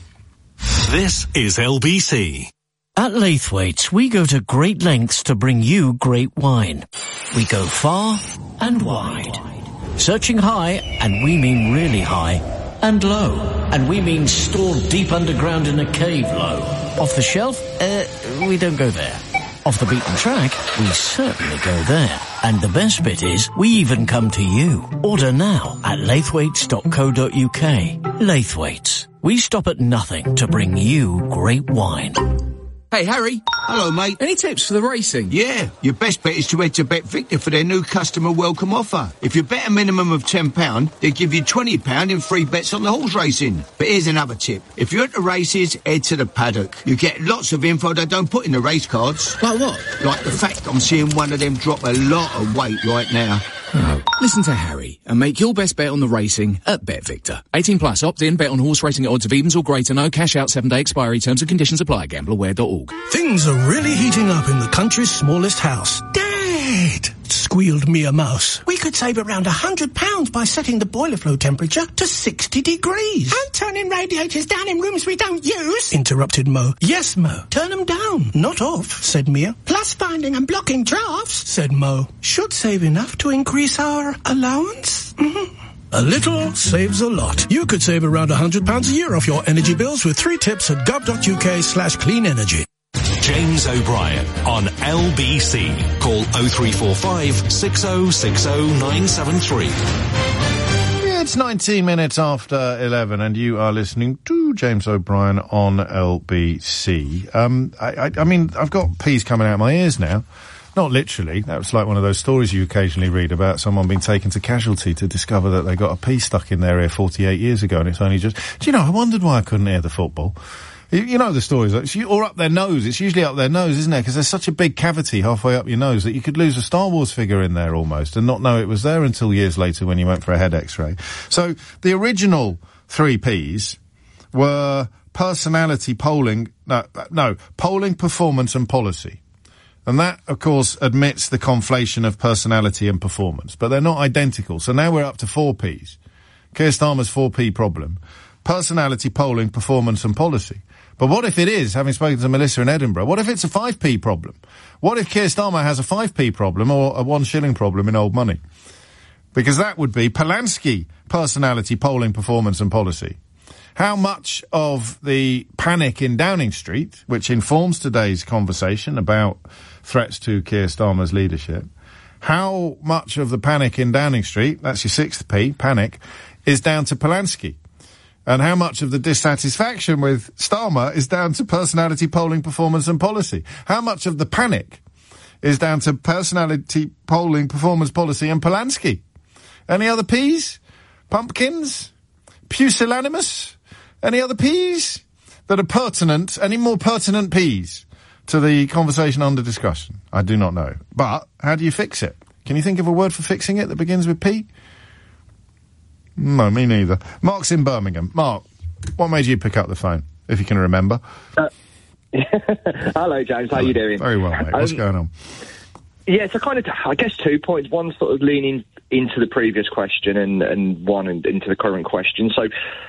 This is L B C. At Laithwaite's, we go to great lengths to bring you great wine. We go far and wide. Searching high, and we mean really high, and low, and we mean stored deep underground in a cave low. Off the shelf? Uh, we don't go there. Off the beaten track, we certainly go there. And the best bit is, we even come to you. Order now at laithwaites dot co dot uk. Laithwaite's. We stop at nothing to bring you great wine. Hey, Harry. Hello, mate. Any tips for the racing? Yeah, your best bet is to head to BetVictor for their new customer welcome offer. If you bet a minimum of ten pounds, they give you twenty pounds in free bets on the horse racing. But here's another tip. If you're at the races, head to the paddock. You get lots of info they don't put in the race cards. Like what? Like the fact I'm seeing one of them drop a lot of weight right now. Oh. Listen to Harry and make your best bet on the racing at BetVictor. eighteen plus, opt in, bet on horse racing at odds of evens or greater, no cash out, seven day expiry, terms and conditions apply, gamble aware dot org. Things are really heating up in the country's smallest house. Dad! Squealed Mia Mouse. We could save around one hundred pounds by setting the boiler flow temperature to sixty degrees. And turning radiators down in rooms we don't use, interrupted Mo. Yes, Mo. Turn them down, not off, said Mia. Plus finding and blocking drafts, said Mo. Should save enough to increase our allowance? Mm-hmm. A little saves a lot. You could save around one hundred pounds a year off your energy bills with three tips at gov dot uk slash clean energy. James O'Brien on L B C. Call oh three four five, six oh six oh, nine seven three. It's nineteen minutes after eleven, and you are listening to James O'Brien on L B C. Um, I, I, I mean, I've got peas coming out of my ears now. Not literally. That was like one of those stories you occasionally read about someone being taken to casualty to discover that they got a pea stuck in their ear forty-eight years ago, and it's only just... Do you know, I wondered why I couldn't hear the football. You, you know the stories, it's, or up their nose. It's usually up their nose, isn't it? Because there's such a big cavity halfway up your nose that you could lose a Star Wars figure in there almost and not know it was there until years later when you went for a head x-ray. So the original three Ps were personality, polling, no, no, polling, performance and policy. And that, of course, admits the conflation of personality and performance. But they're not identical. So now we're up to four Ps. Keir Starmer's four P problem. Personality, polling, performance and policy. But what if it is, having spoken to Melissa in Edinburgh, what if it's a five P problem? What if Keir Starmer has a five P problem or a one shilling problem in old money? Because that would be Polanski, personality, polling, performance and policy. How much of the panic in Downing Street, which informs today's conversation about threats to Keir Starmer's leadership, how much of the panic in Downing Street, that's your sixth P, panic, is down to Polanski? And how much of the dissatisfaction with Starmer is down to personality, polling, performance and policy? How much of the panic is down to personality, polling, performance, policy and Polanski? Any other Ps? Pumpkins? Pusillanimous? Any other Ps that are pertinent, any more pertinent Ps to the conversation under discussion? I do not know. But how do you fix it? Can you think of a word for fixing it that begins with P? No, me neither. Mark's in Birmingham. Mark, what made you pick up the phone, if you can remember? Uh, Hello, James. How are you doing? Very well, mate. What's um, going on? Yeah, so kind of, I guess, two points. One sort of leaning into the previous question and, and one in, into the current question. So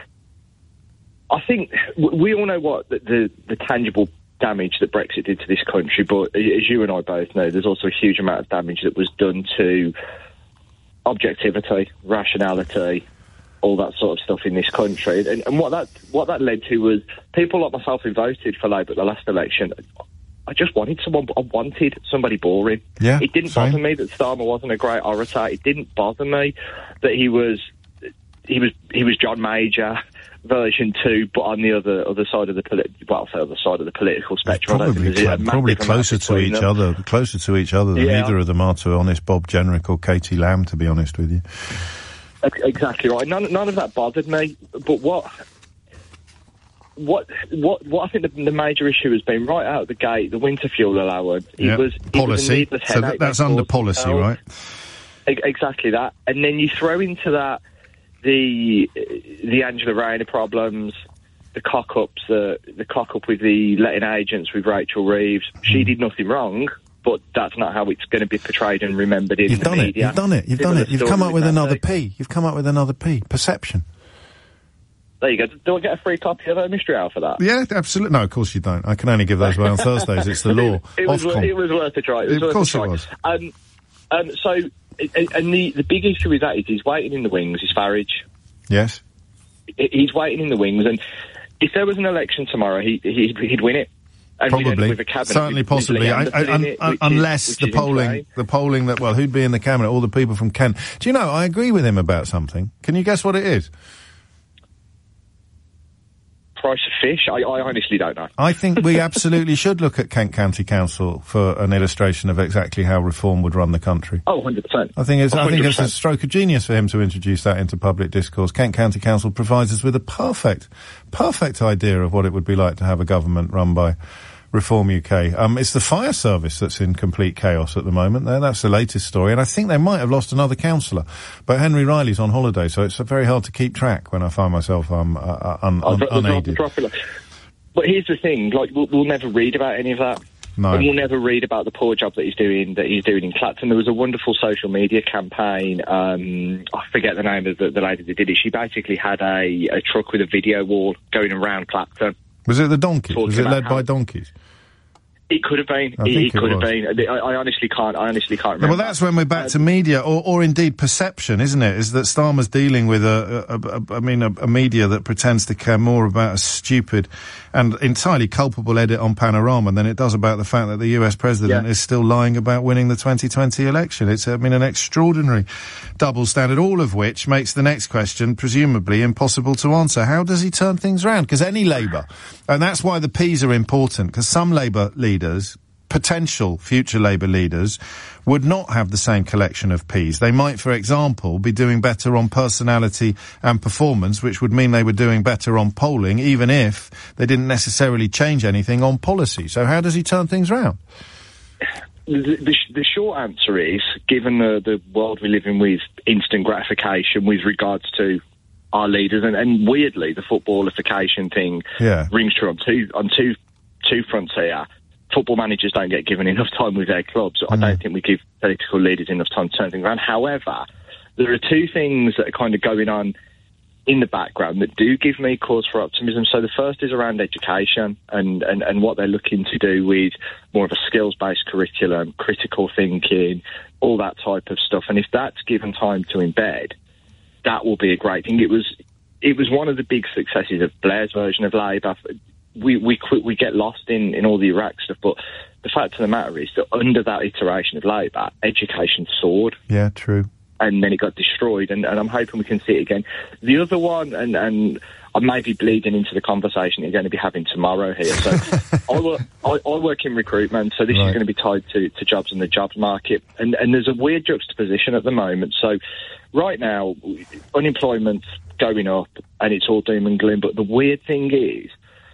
I think we all know what the, the, the tangible damage that Brexit did to this country, but as you and I both know, there's also a huge amount of damage that was done to objectivity, rationality, all that sort of stuff in this country. And, and what that what that led to was people like myself who voted for Labour at the last election, I just wanted someone, I wanted somebody boring. Yeah, it didn't same. bother me that Starmer wasn't a great orator. It didn't bother me that he was, he was, he was John Major, version two, but on the other other side of the polit- well, the other side of the political spectrum. Probably, cl- probably closer to each them. other, closer to each other than yeah. either of them are to honest Bob Jenrick or Katie Lamb, to be honest with you. Exactly right. None, none of that bothered me. But what, what, what, what I think the, the major issue has been right out of the gate, the winter fuel allowance. It yep. was policy. It was so that, that's under policy, right? Exactly that. And then you throw into that the the Angela Rayner problems, the cock ups, the the cock up with the letting agents with Rachel Reeves. Mm. She did nothing wrong. But that's not how it's going to be portrayed and remembered in You've the done media. It, you've done it. You've done it. You've come up with another P. You've come up with another P. Perception. There you go. Do I get a free copy of a Mystery Hour for that? Yeah, absolutely. No, of course you don't. I can only give those away on Thursdays. It's the law. It was, Ofcom. it was worth a try. It was of worth course a try. it was. Um, um, so, and the, the big issue with that is he's waiting in the wings, is Farage. Yes. He's waiting in the wings, and if there was an election tomorrow, he, he'd, he'd win it. And Probably, with a cabinet, certainly, with, possibly, with I, I, un, it, un, unless is, the polling, the polling that well, who'd be in the cabinet? All the people from Kent. Do you know? I agree with him about something. Can you guess what it is? Price of fish? I, I honestly don't know. I think we absolutely should look at Kent County Council for an illustration of exactly how reform would run the country. Oh, one hundred percent. I think it's, one hundred percent. I think it's a stroke of genius for him to introduce that into public discourse. Kent County Council provides us with a perfect, perfect idea of what it would be like to have a government run by Reform U K. Um, it's the fire service that's in complete chaos at the moment. There, that's the latest story, and I think they might have lost another councillor. But Henry Riley's on holiday, so it's very hard to keep track when I find myself um, uh, un- un- unaided. But here's the thing: like we'll, we'll never read about any of that. No. And we'll never read about the poor job that he's doing that he's doing in Clacton. There was a wonderful social media campaign. Um, I forget the name of the, the lady that did it. She basically had a, a truck with a video wall going around Clacton. Was it the donkeys? Was it led by donkeys? It could have been. I It, think it could it have was. been. I, I honestly can't. I honestly can't remember. No, well, that's when we're back to media, or, or indeed perception, isn't it? Is that Starmer's dealing with a, a, a I mean, a, a media that pretends to care more about a stupid and entirely culpable edit on Panorama than it does about the fact that the U S president Yeah. is still lying about winning the twenty twenty election. It's, I mean, an extraordinary double standard, all of which makes the next question presumably impossible to answer. How does he turn things around? Because any Labour, and that's why the P's are important, because some Labour leaders, potential future Labour leaders, would not have the same collection of P's. They might, for example, be doing better on personality and performance, which would mean they were doing better on polling, even if they didn't necessarily change anything on policy. So how does he turn things round? The, the, the short answer is, given the, the world we live in with instant gratification with regards to our leaders, and, and weirdly, the footballification thing yeah. rings true on two, on two, two fronts here. Football managers don't get given enough time with their clubs. Mm. I don't think we give political leaders enough time to turn things around. However, there are two things that are kind of going on in the background that do give me cause for optimism. So the first is around education and, and, and what they're looking to do with more of a skills-based curriculum, critical thinking, all that type of stuff. And if that's given time to embed, that will be a great thing. It was, it was one of the big successes of Blair's version of Labour. We we we get lost in, in all the Iraq stuff, but the fact of the matter is that under that iteration of Labour, education soared. Yeah, true. And then it got destroyed, and, and I'm hoping we can see it again. The other one, and, and I may be bleeding into the conversation you're going to be having tomorrow here. So I, work, I, I work in recruitment, so this right. is going to be tied to, to jobs in the jobs market. And, and there's a weird juxtaposition at the moment. So right now, unemployment's going up, and it's all doom and gloom. But the weird thing is,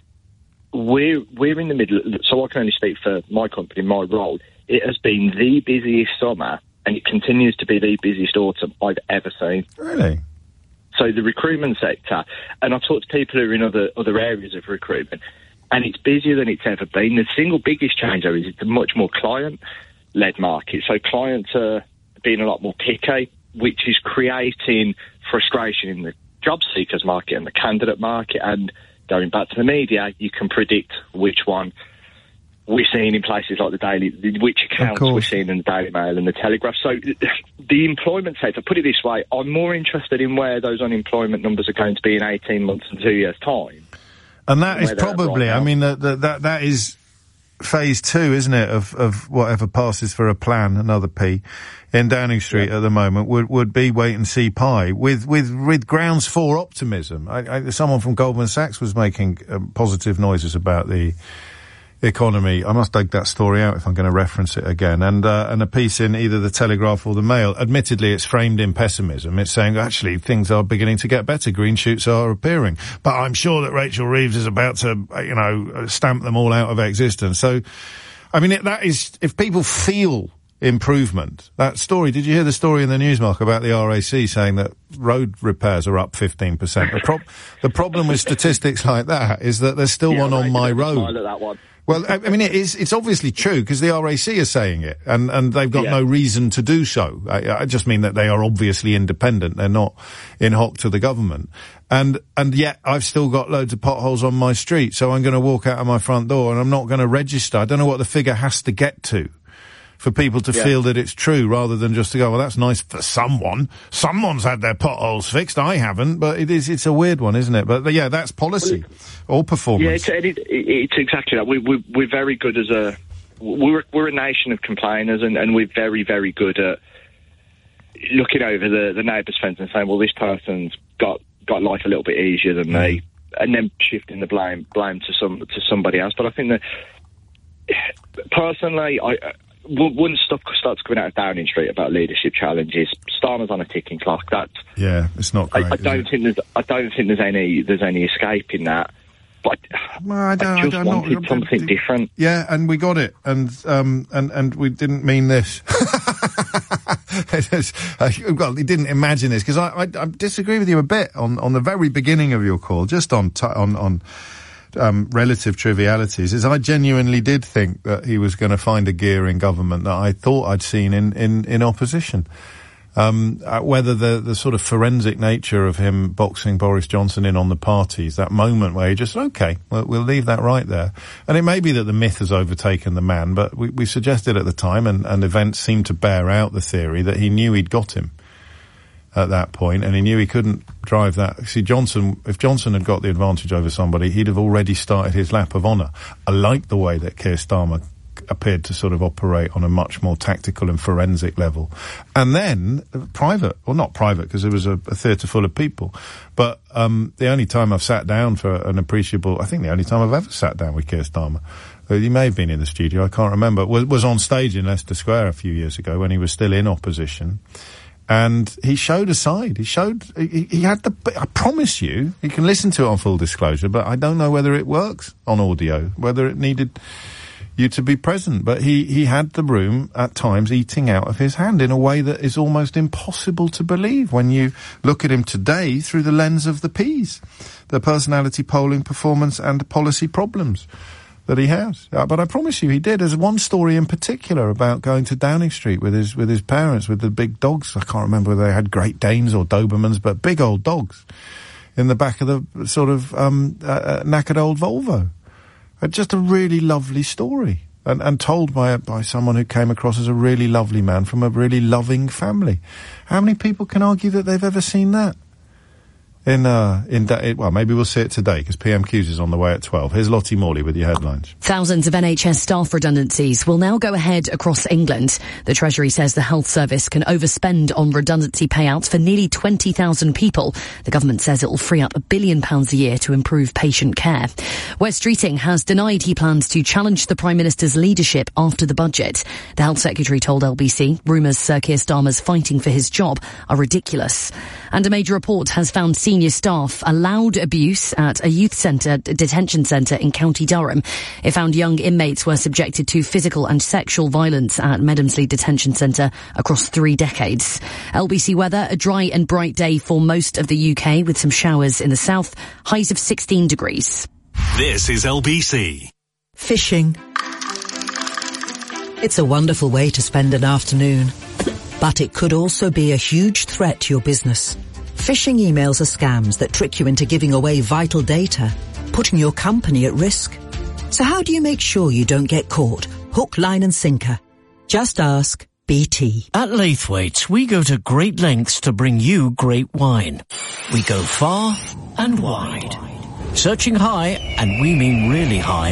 We're we're in the middle, so I can only speak for my company, my role. It has been the busiest summer, and it continues to be the busiest autumn I've ever seen. Really? So the recruitment sector, and I talk to people who are in other other areas of recruitment, and it's busier than it's ever been. The single biggest change, though, is it's a much more client-led market. So clients are being a lot more picky, which is creating frustration in the job seekers market and the candidate market. And going back to the media, you can predict which one we're seeing in places like the Daily, which accounts we're seeing in the Daily Mail and the Telegraph. So the employment sector, put it this way, I'm more interested in where those unemployment numbers are going to be in eighteen months and two years' time. And that is probably, right I mean, that that that is phase two, isn't it, of, of whatever passes for a plan, another P, in Downing Street yeah. at the moment would, would be wait and see pie with, with, with grounds for optimism. I, I, someone from Goldman Sachs was making um, positive noises about the economy. I must dig that story out if I'm going to reference it again. And, uh, and a piece in either the Telegraph or the Mail. Admittedly, it's framed in pessimism. It's saying, actually, things are beginning to get better. Green shoots are appearing. But I'm sure that Rachel Reeves is about to, you know, stamp them all out of existence. So, I mean, it, that is, if people feel improvement, that story, did you hear the story in the news, Mark, about the R A C saying that road repairs are up fifteen percent? The, pro- the problem with statistics like that is that there's still yeah, one on my road. That one. Well, I mean, it is, it's obviously true because the R A C are saying it and, and they've got yeah. no reason to do so. I, I just mean that they are obviously independent. They're not in hock to the government. And, and yet I've still got loads of potholes on my street. So I'm going to walk out of my front door and I'm not going to register. I don't know what the figure has to get to for people to yeah. feel that it's true rather than just to go, well, that's nice for someone. Someone's had their potholes fixed. I haven't, but it is, it's a weird one, isn't it? But, but yeah, that's policy or performance. Yeah, it's, it, it's exactly that. We, we, we're very good as a, we're, we're a nation of complainers and, and we're very, very good at looking over the, the neighbour's fence and saying, well, this person's got, got life a little bit easier than mm. me, and then shifting the blame, blame to some, to somebody else. But I think that personally, I, once stuff starts coming out of Downing Street about leadership challenges, Starmer's on a ticking clock. That's yeah, it's not great. I, I don't think there's. I don't think there's any. There's any escape in that. But well, I, don't, I just I don't wanted know. something different. Yeah, and we got it, and um, and and we didn't mean this. Well, he didn't imagine this because I, I I disagree with you a bit on on the very beginning of your call, just on t- on on. Um, relative trivialities, is I genuinely did think that he was going to find a gear in government that I thought I'd seen in, in, in opposition. Um, uh, whether the, the sort of forensic nature of him boxing Boris Johnson in on the parties, that moment where he just, okay, we'll, we'll leave that right there. And it may be that the myth has overtaken the man, but we, we suggested at the time, and, and events seemed to bear out the theory that he knew he'd got him at that point, and he knew he couldn't drive that. See, Johnson, if Johnson had got the advantage over somebody, he'd have already started his lap of honour. I like the way that Keir Starmer appeared to sort of operate on a much more tactical and forensic level. And then, private, well not private, because it was a, a theatre full of people, but um the only time I've sat down for an appreciable, I think the only time I've ever sat down with Keir Starmer, he may have been in the studio, I can't remember, was, was on stage in Leicester Square a few years ago when he was still in opposition. And he showed a side. He showed, he, he had the, I promise you, you can listen to it on Full Disclosure, but I don't know whether it works on audio, whether it needed you to be present. But he, he had the room at times eating out of his hand in a way that is almost impossible to believe when you look at him today through the lens of the P's, the personality polling, performance and policy problems that he has. Uh, but I promise you he did. There's one story in particular about going to Downing Street with his with his parents, with the big dogs. I can't remember whether they had Great Danes or Dobermans, but big old dogs in the back of the sort of um, uh, uh, knackered old Volvo. Uh, just a really lovely story. And, and told by by someone who came across as a really lovely man from a really loving family. How many people can argue that they've ever seen that? In, uh, in, da- well, maybe we'll see it today, because P M Qs is on the way at twelve. Here's Lottie Morley with your headlines. Thousands of N H S staff redundancies will now go ahead across England. The Treasury says the health service can overspend on redundancy payouts for nearly twenty thousand people. The government says it will free up a billion pounds a year to improve patient care. Wes Streeting has denied he plans to challenge the Prime Minister's leadership after the budget. The Health Secretary told L B C rumours Sir Keir Starmer's fighting for his job are ridiculous. And a major report has found senior staff allowed abuse at a youth centre, detention centre in County Durham. It found young inmates were subjected to physical and sexual violence at Medhamsley Detention Centre across three decades. L B C weather, a dry and bright day for most of the U K with some showers in the south, highs of sixteen degrees. This is L B C. Fishing. It's a wonderful way to spend an afternoon, but it could also be a huge threat to your business. Phishing emails are scams that trick you into giving away vital data, putting your company at risk. So how do you make sure you don't get caught? Hook, line and sinker. Just ask B T. At Laithwaite's, we go to great lengths to bring you great wine. We go far and wide. Searching high, and we mean really high,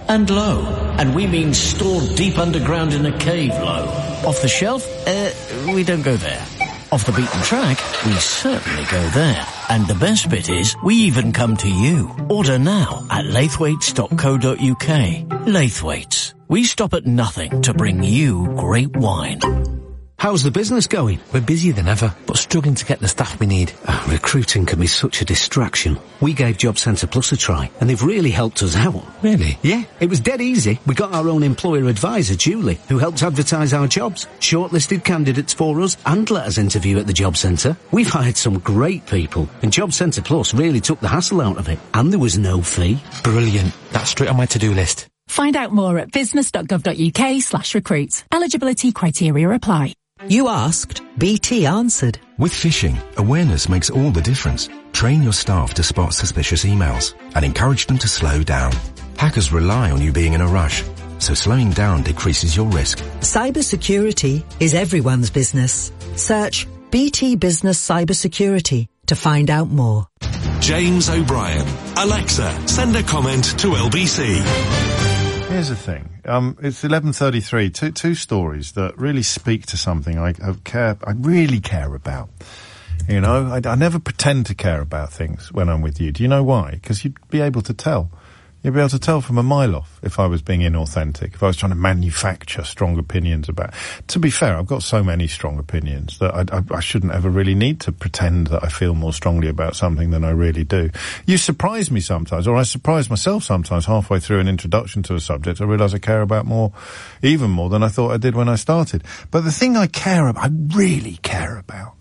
and low. And we mean stored deep underground in a cave low. Off the shelf? Uh, we don't go there. Off the beaten track? We certainly go there. And the best bit is, we even come to you. Order now at laithwaites dot co dot uk. Laithwaites. We stop at nothing to bring you great wine. How's the business going? We're busier than ever, but struggling to get the staff we need. Uh, recruiting can be such a distraction. We gave Job Centre Plus a try, and they've really helped us out. Really? Yeah, it was dead easy. We got our own employer advisor, Julie, who helped advertise our jobs, shortlisted candidates for us, and let us interview at the Job Centre. We've hired some great people, and Job Centre Plus really took the hassle out of it, and there was no fee. Brilliant. That's straight on my to-do list. Find out more at business dot gov dot uk slash recruit. Eligibility criteria apply. You asked, B T answered. With phishing, awareness makes all the difference. Train your staff to spot suspicious emails and encourage them to slow down. Hackers rely on you being in a rush, so slowing down decreases your risk. Cybersecurity is everyone's business. Search B T Business Cybersecurity to find out more. James O'Brien. Alexa, send a comment to L B C. Here's the thing. Um, it's eleven thirty-three. Two, two stories that really speak to something I, I care, I really care about. You know, I, I never pretend to care about things when I'm with you. Do you know why? Because you'd be able to tell. You'd be able to tell from a mile off if I was being inauthentic, if I was trying to manufacture strong opinions about... To be fair, I've got so many strong opinions that I, I, I shouldn't ever really need to pretend that I feel more strongly about something than I really do. You surprise me sometimes, or I surprise myself sometimes halfway through an introduction to a subject. I realise I care about more, even more than I thought I did when I started. But the thing I care about, I really care about,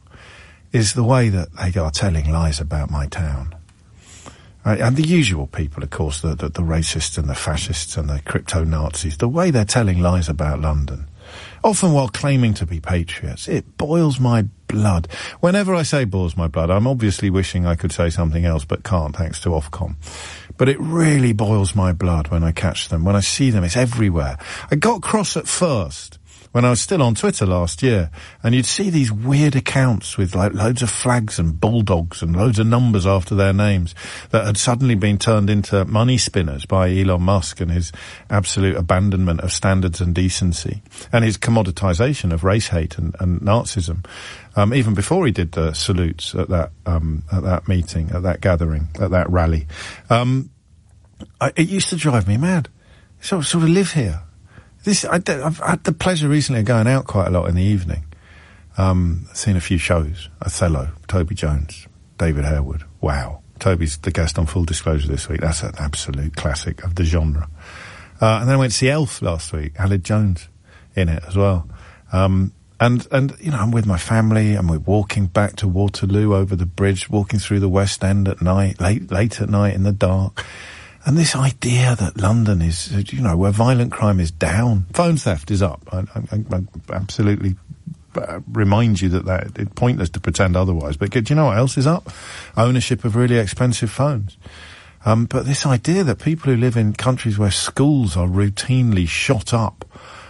is the way that they are telling lies about my town. Right, and the usual people, of course, the, the, the racists and the fascists and the crypto-Nazis, the way they're telling lies about London, often while claiming to be patriots, it boils my blood. Whenever I say boils my blood, I'm obviously wishing I could say something else, but can't, thanks to Ofcom. But it really boils my blood when I catch them, when I see them. It's everywhere. I got cross at first when I was still on Twitter last year, and you'd see these weird accounts with like loads of flags and bulldogs and loads of numbers after their names that had suddenly been turned into money spinners by Elon Musk and his absolute abandonment of standards and decency and his commoditization of race hate and, and Nazism. Um, even before he did the salutes at that, um, at that meeting, at that gathering, at that rally. Um, I, it used to drive me mad. So, sort of live here. This, I, I've had the pleasure recently of going out quite a lot in the evening. Um, seen a few shows. Othello, Toby Jones, David Harewood. Wow. Toby's the guest on Full Disclosure this week. That's an absolute classic of the genre. Uh, and then I went to see Elf last week. Aled Jones in it as well. Um, and, and, you know, I'm with my family and we're walking back to Waterloo over the bridge, walking through the West End at night, late, late at night in the dark. And this idea that London is, you know, where violent crime is down, phone theft is up. I, I, I absolutely uh, remind you that, that it's pointless to pretend otherwise. But do you know what else is up? Ownership of really expensive phones. Um, but this idea that people who live in countries where schools are routinely shot up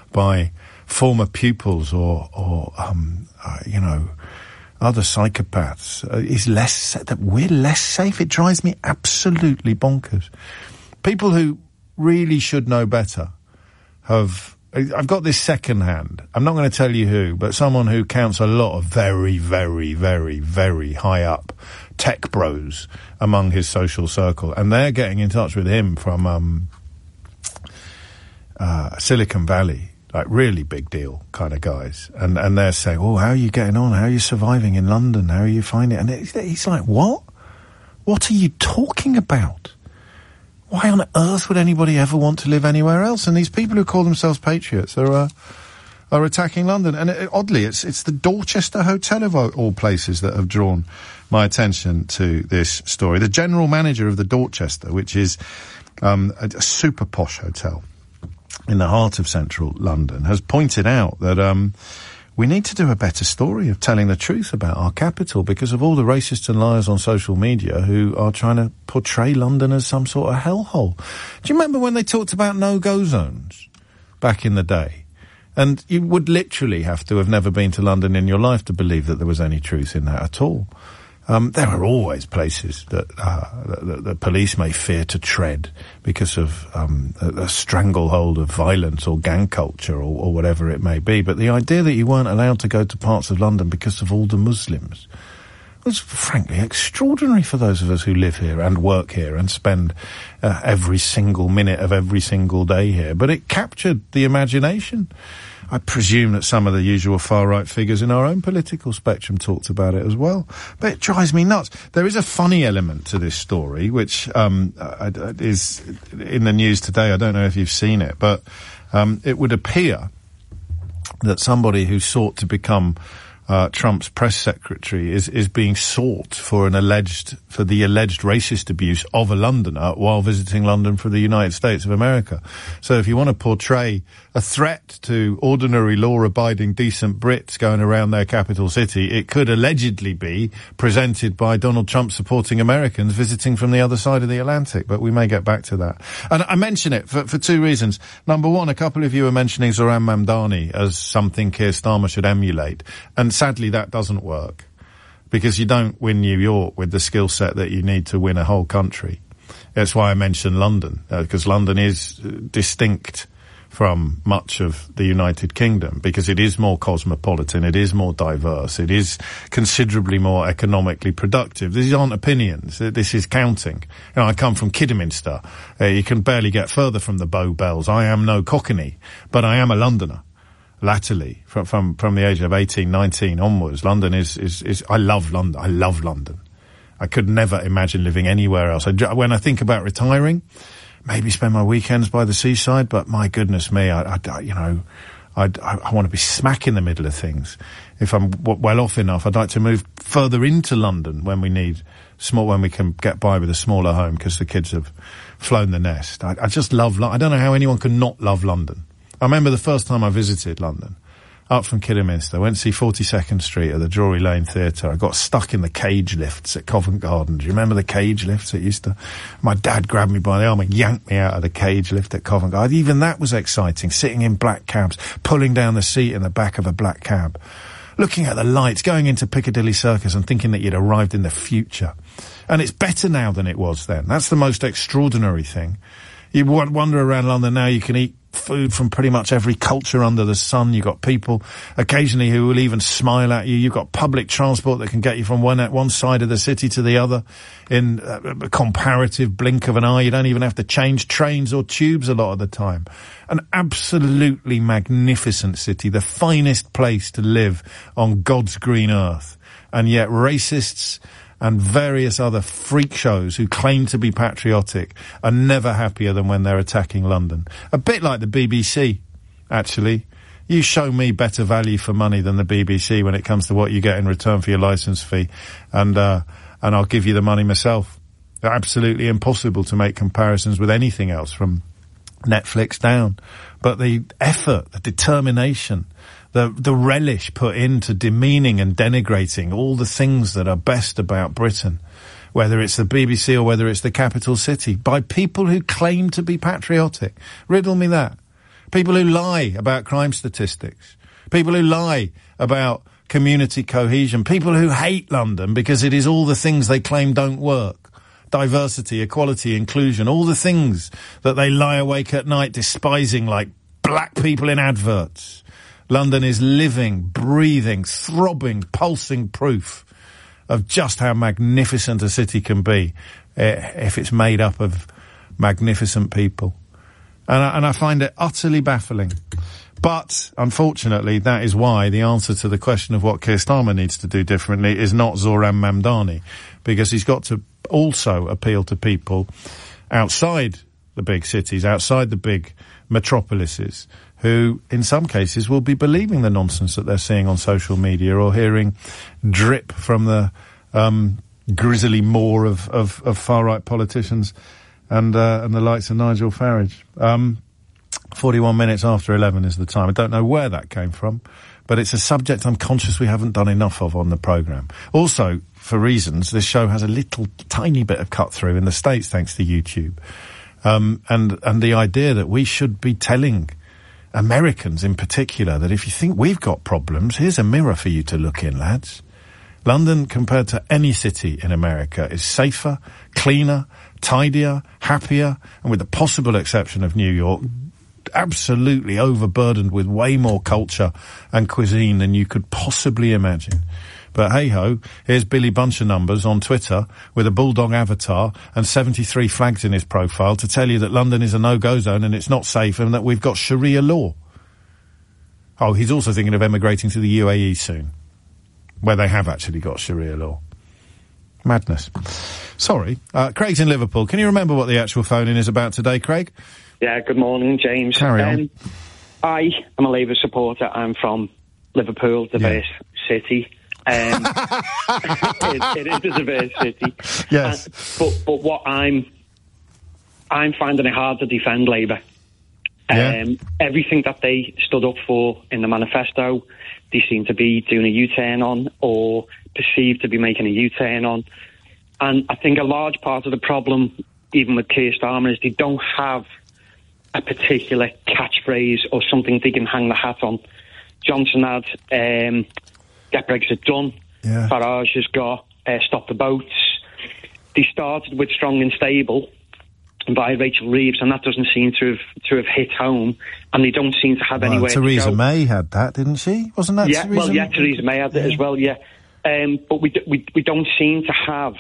by former pupils or, or um, uh, you know, other psychopaths, uh, is less, that we're less safe. It drives me absolutely bonkers. People who really should know better have, I've got this second hand. I'm not going to tell you who, but someone who counts a lot of very, very, very, very high up tech bros among his social circle. And they're getting in touch with him from, um, uh, Silicon Valley. Like really big deal kind of guys. And, and they're saying, oh, how are you getting on? How are you surviving in London? How are you finding it? And it, he's like, what? What are you talking about? Why on earth would anybody ever want to live anywhere else? And these people who call themselves patriots are, uh, are attacking London. And it, oddly, it's, it's the Dorchester Hotel of all places that have drawn my attention to this story. The general manager of the Dorchester, which is, um, a, a super posh hotel in the heart of central London, has pointed out that um, we need to do a better story of telling the truth about our capital because of all the racists and liars on social media who are trying to portray London as some sort of hellhole. Do you remember when they talked about no-go zones back in the day? And you would literally have to have never been to London in your life to believe that there was any truth in that at all. Um, there are always places that, uh, that the police may fear to tread because of um, a, a stranglehold of violence or gang culture or, or whatever it may be. But the idea that you weren't allowed to go to parts of London because of all the Muslims was frankly extraordinary for those of us who live here and work here and spend uh, every single minute of every single day here. But it captured the imagination. I presume that some of the usual far-right figures in our own political spectrum talked about it as well. But it drives me nuts. There is a funny element to this story, which um, is in the news today. I don't know if you've seen it, but um, it would appear that somebody who sought to become Uh, Trump's press secretary is, is being sought for an alleged, for the alleged racist abuse of a Londoner while visiting London for the United States of America. So if you want to portray a threat to ordinary law-abiding decent Brits going around their capital city, it could allegedly be presented by Donald Trump supporting Americans visiting from the other side of the Atlantic, but we may get back to that. And I mention it for, for two reasons. Number one, a couple of you are mentioning Zoran Mamdani as something Keir Starmer should emulate. And sadly, that doesn't work, because you don't win New York with the skill set that you need to win a whole country. That's why I mentioned London, because uh, London is uh, distinct from much of the United Kingdom, because it is more cosmopolitan, it is more diverse, it is considerably more economically productive. These aren't opinions, this is counting. You know, I come from Kidderminster. Uh, you can barely get further from the Bow Bells. I am no Cockney, but I am a Londoner. Latterly, from, from, from the age of eighteen, nineteen onwards, London is, is, is, I love London. I love London. I could never imagine living anywhere else. I, when I think about retiring, maybe spend my weekends by the seaside, but my goodness me, I, I you know, I'd, I, I want to be smack in the middle of things. If I'm w- well off enough, I'd like to move further into London when we need small, when we can get by with a smaller home because the kids have flown the nest. I, I just love, I don't know how anyone can not love London. I remember the first time I visited London, up from Kidderminster, went to see forty-second Street at the Drury Lane Theatre. I got stuck in the cage lifts at Covent Garden. Do you remember the cage lifts? It used to, my dad grabbed me by the arm and yanked me out of the cage lift at Covent Garden. Even that was exciting, sitting in black cabs, pulling down the seat in the back of a black cab, looking at the lights, going into Piccadilly Circus and thinking that you'd arrived in the future. And it's better now than it was then. That's the most extraordinary thing. You wander around London now, you can eat food from pretty much every culture under the sun. You've got people occasionally who will even smile at you. You've got public transport that can get you from one one side of the city to the other in a comparative blink of an eye. You don't even have to change trains or tubes a lot of the time. An absolutely magnificent city, the finest place to live on God's green earth. And yet racists and various other freak shows who claim to be patriotic are never happier than when they're attacking London. A bit like the B B C, actually. You show me better value for money than the B B C when it comes to what you get in return for your licence fee, and uh, and I'll give you the money myself. Absolutely impossible to make comparisons with anything else from Netflix down. But the effort, the determination, the the relish put into demeaning and denigrating all the things that are best about Britain, whether it's the B B C or whether it's the capital city, by people who claim to be patriotic. Riddle me that. People who lie about crime statistics. People who lie about community cohesion. People who hate London because it is all the things they claim don't work. Diversity, equality, inclusion, all the things that they lie awake at night despising like black people in adverts. London is living, breathing, throbbing, pulsing proof of just how magnificent a city can be uh, if it's made up of magnificent people. And I, and I find it utterly baffling. But, unfortunately, that is why the answer to the question of what Keir Starmer needs to do differently is not Zoran Mamdani, because he's got to also appeal to people outside the big cities, outside the big metropolises, who, in some cases, will be believing the nonsense that they're seeing on social media or hearing drip from the um, grisly maw of, of, of far-right politicians and uh, and the likes of Nigel Farage. Um, forty-one minutes after eleven is the time. I don't know where that came from, but it's a subject I'm conscious we haven't done enough of on the programme. Also, for reasons, this show has a little tiny bit of cut-through in the States thanks to YouTube. Um, and, and the idea that we should be telling Americans in particular that if you think we've got problems, here's a mirror for you to look in, lads. London, compared to any city in America, is safer, cleaner, tidier, happier, and with the possible exception of New York, absolutely overburdened with way more culture and cuisine than you could possibly imagine. But hey-ho, here's Billy Buncher-Numbers on Twitter with a bulldog avatar and seventy-three flags in his profile to tell you that London is a no-go zone and it's not safe and that we've got Sharia law. Oh, he's also thinking of emigrating to the U A E soon, where they have actually got Sharia law. Madness. Sorry. Uh, Craig's in Liverpool. Can you remember what the actual phone-in is about today, Craig? Yeah, good morning, James. Carry on. Um, I am a Labour supporter. I'm from Liverpool, diverse yeah. city. Um, it, it is a diverse city. Yes. Uh, but but what I'm I'm finding it hard to defend Labour. Yeah. Um, everything that they stood up for in the manifesto, they seem to be doing a U-turn on, or perceived to be making a U-turn on. And I think a large part of the problem, even with Keir Starmer, is they don't have a particular catchphrase or something they can hang the hat on. Johnson had um, Get Brexit Done. Yeah. Farage has got uh, Stop the Boats. They started with Strong and Stable by Rachel Reeves, and that doesn't seem to have to have hit home, and they don't seem to have Well, anywhere Theresa to go. May had that, didn't she? Wasn't that yeah, Theresa well, yeah, May? Theresa May had it as well, yeah. Um, but we, d- we we don't seem to have,